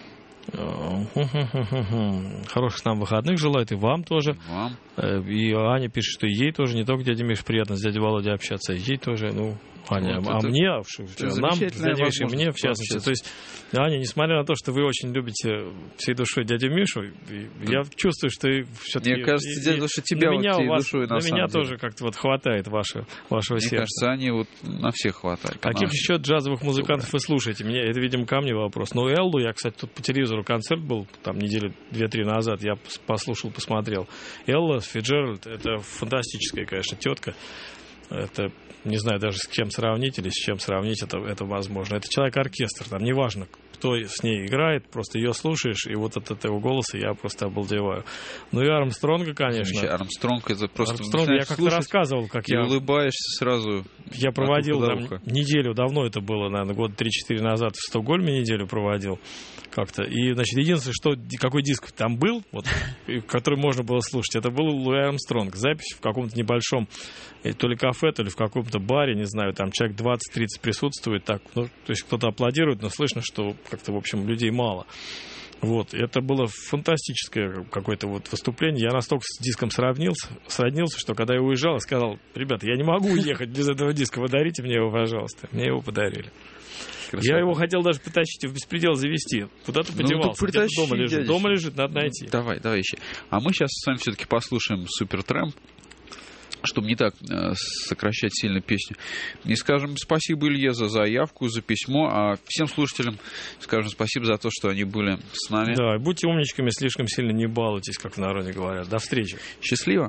Хороших нам выходных желает, и вам тоже. Вам. И Аня пишет, что ей тоже, не только дядя Миш, приятно с дядей Володей общаться, и ей тоже, ну, Аня, Вот а это- мне, а что, это нам, с замечательная дядей Мишей, мне, в возможность частности. пообщаться. То есть, Аня, несмотря на то, что вы очень любите всей душой дядю Мишу, и я чувствую, что все-таки... Мне кажется, дядя Леша, тебя вот меня всей у вас, душой, на на самом меня деле. тоже как-то вот хватает ваше, вашего Мне сердца. кажется, они вот на всех хватает. Каких На- еще джазовых музыкантов вы слушаете? Мне это, видимо, ко мне вопрос. Ну, Эллу, я, кстати, тут по телевизору концерт был, там, недели две-три назад, я пос- послушал, посмотрел. Элла Фиджеральд, это фантастическая, конечно, тетка. Это, не знаю даже с кем сравнить или с чем сравнить, это, это возможно. Это человек-оркестр, там неважно, кто с ней играет, просто ее слушаешь, и вот от этого голоса я просто обалдеваю. Ну и Армстронга, конечно. Вообще, Армстронг, это просто... Армстронга, я начинаешь как-то слушать рассказывал, как и я... улыбаешься сразу. Я проводил от там уха до уха. неделю, давно это было, наверное, года три-четыре назад в Стокгольме неделю проводил как-то. И, значит, единственное, что, какой диск там был, вот, и который можно было слушать, это был Луи Армстронг. Запись в каком-то небольшом, э, то ли кафе, то ли в каком-то баре, не знаю, там человек двадцать-тридцать присутствует, так, ну, то есть кто-то аплодирует, но слышно, что как-то, в общем, людей мало. Вот, это было фантастическое какое-то вот выступление. Я настолько с диском сравнился, сроднился, что когда я уезжал, я сказал: ребята, я не могу уехать без этого диска, вы дарите мне его, пожалуйста. Мне его подарили. Красота. Я его хотел даже потащить и в беспредел завести. Куда-то Ну, подевался. так Где-то притащи, дома лежит. дядечка. Дома лежит, надо найти. Давай, давай еще. А мы сейчас с вами все-таки послушаем Супертрамп, чтобы не так э, сокращать сильно песню. И скажем спасибо Илье за заявку, за письмо, а всем слушателям скажем спасибо за то, что они были с нами. Да, и будьте умничками, слишком сильно не балуйтесь, как в народе говорят. До встречи. Счастливо!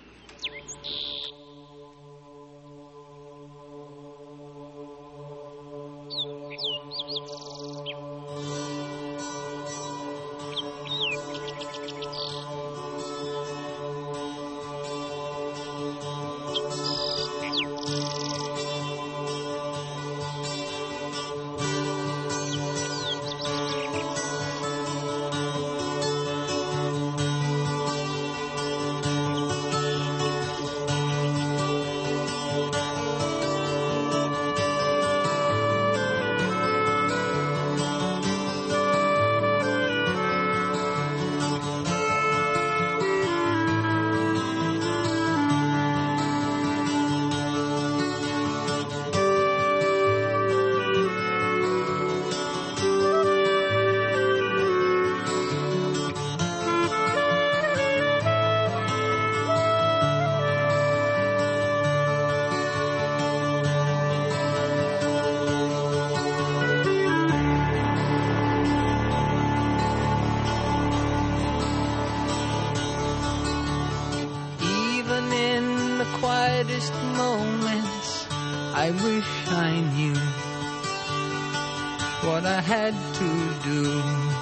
Even in the quietest moments, I wish I knew what I had to do.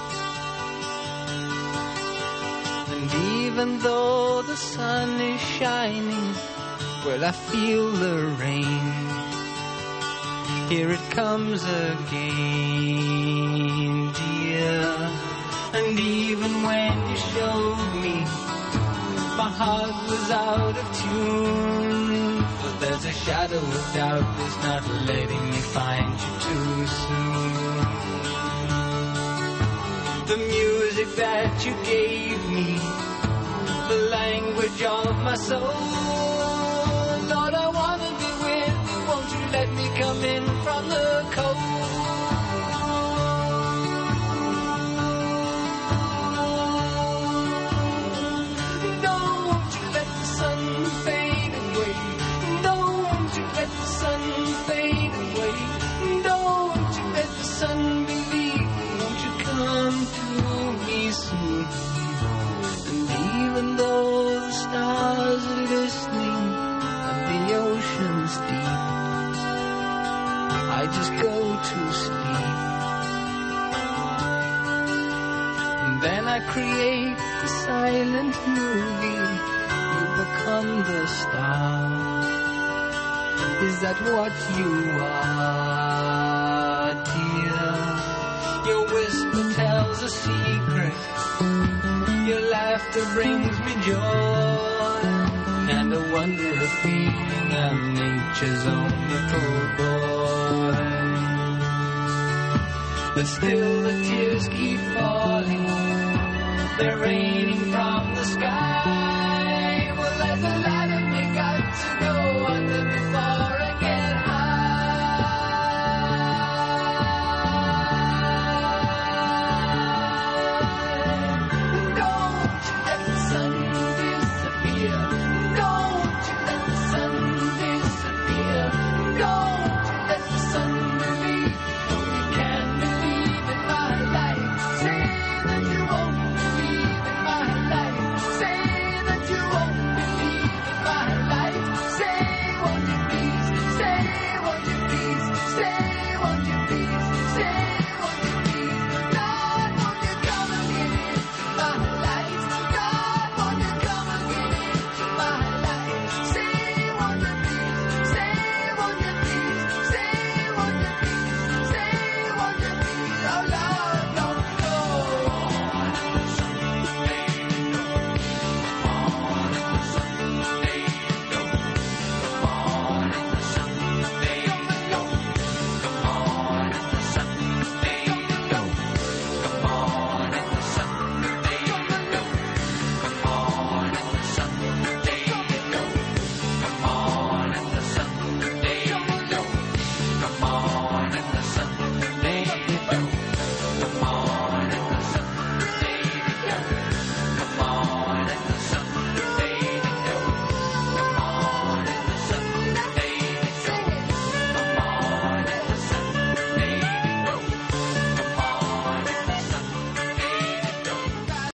And even though the sun is shining, well, I feel the rain. Here it comes again, dear. And even when you showed me my heart was out of tune, but there's a shadow of doubt that's not letting me find you too soon. The music that you gave me, the language of my soul, on the coast. Don't you let the sun fade away. Don't you let the sun fade away. Don't you let the sun believe. Won't you come to me soon? And even though the stars are glistening and the ocean's deep, I just go to sleep. And then I create a silent movie. You become the star. Is that what you are, dear? Your whisper tells a secret. Your laughter brings me joy, and a wondrous feeling I'm nature's own little boy. But still the tears keep falling. They're raining from the sky.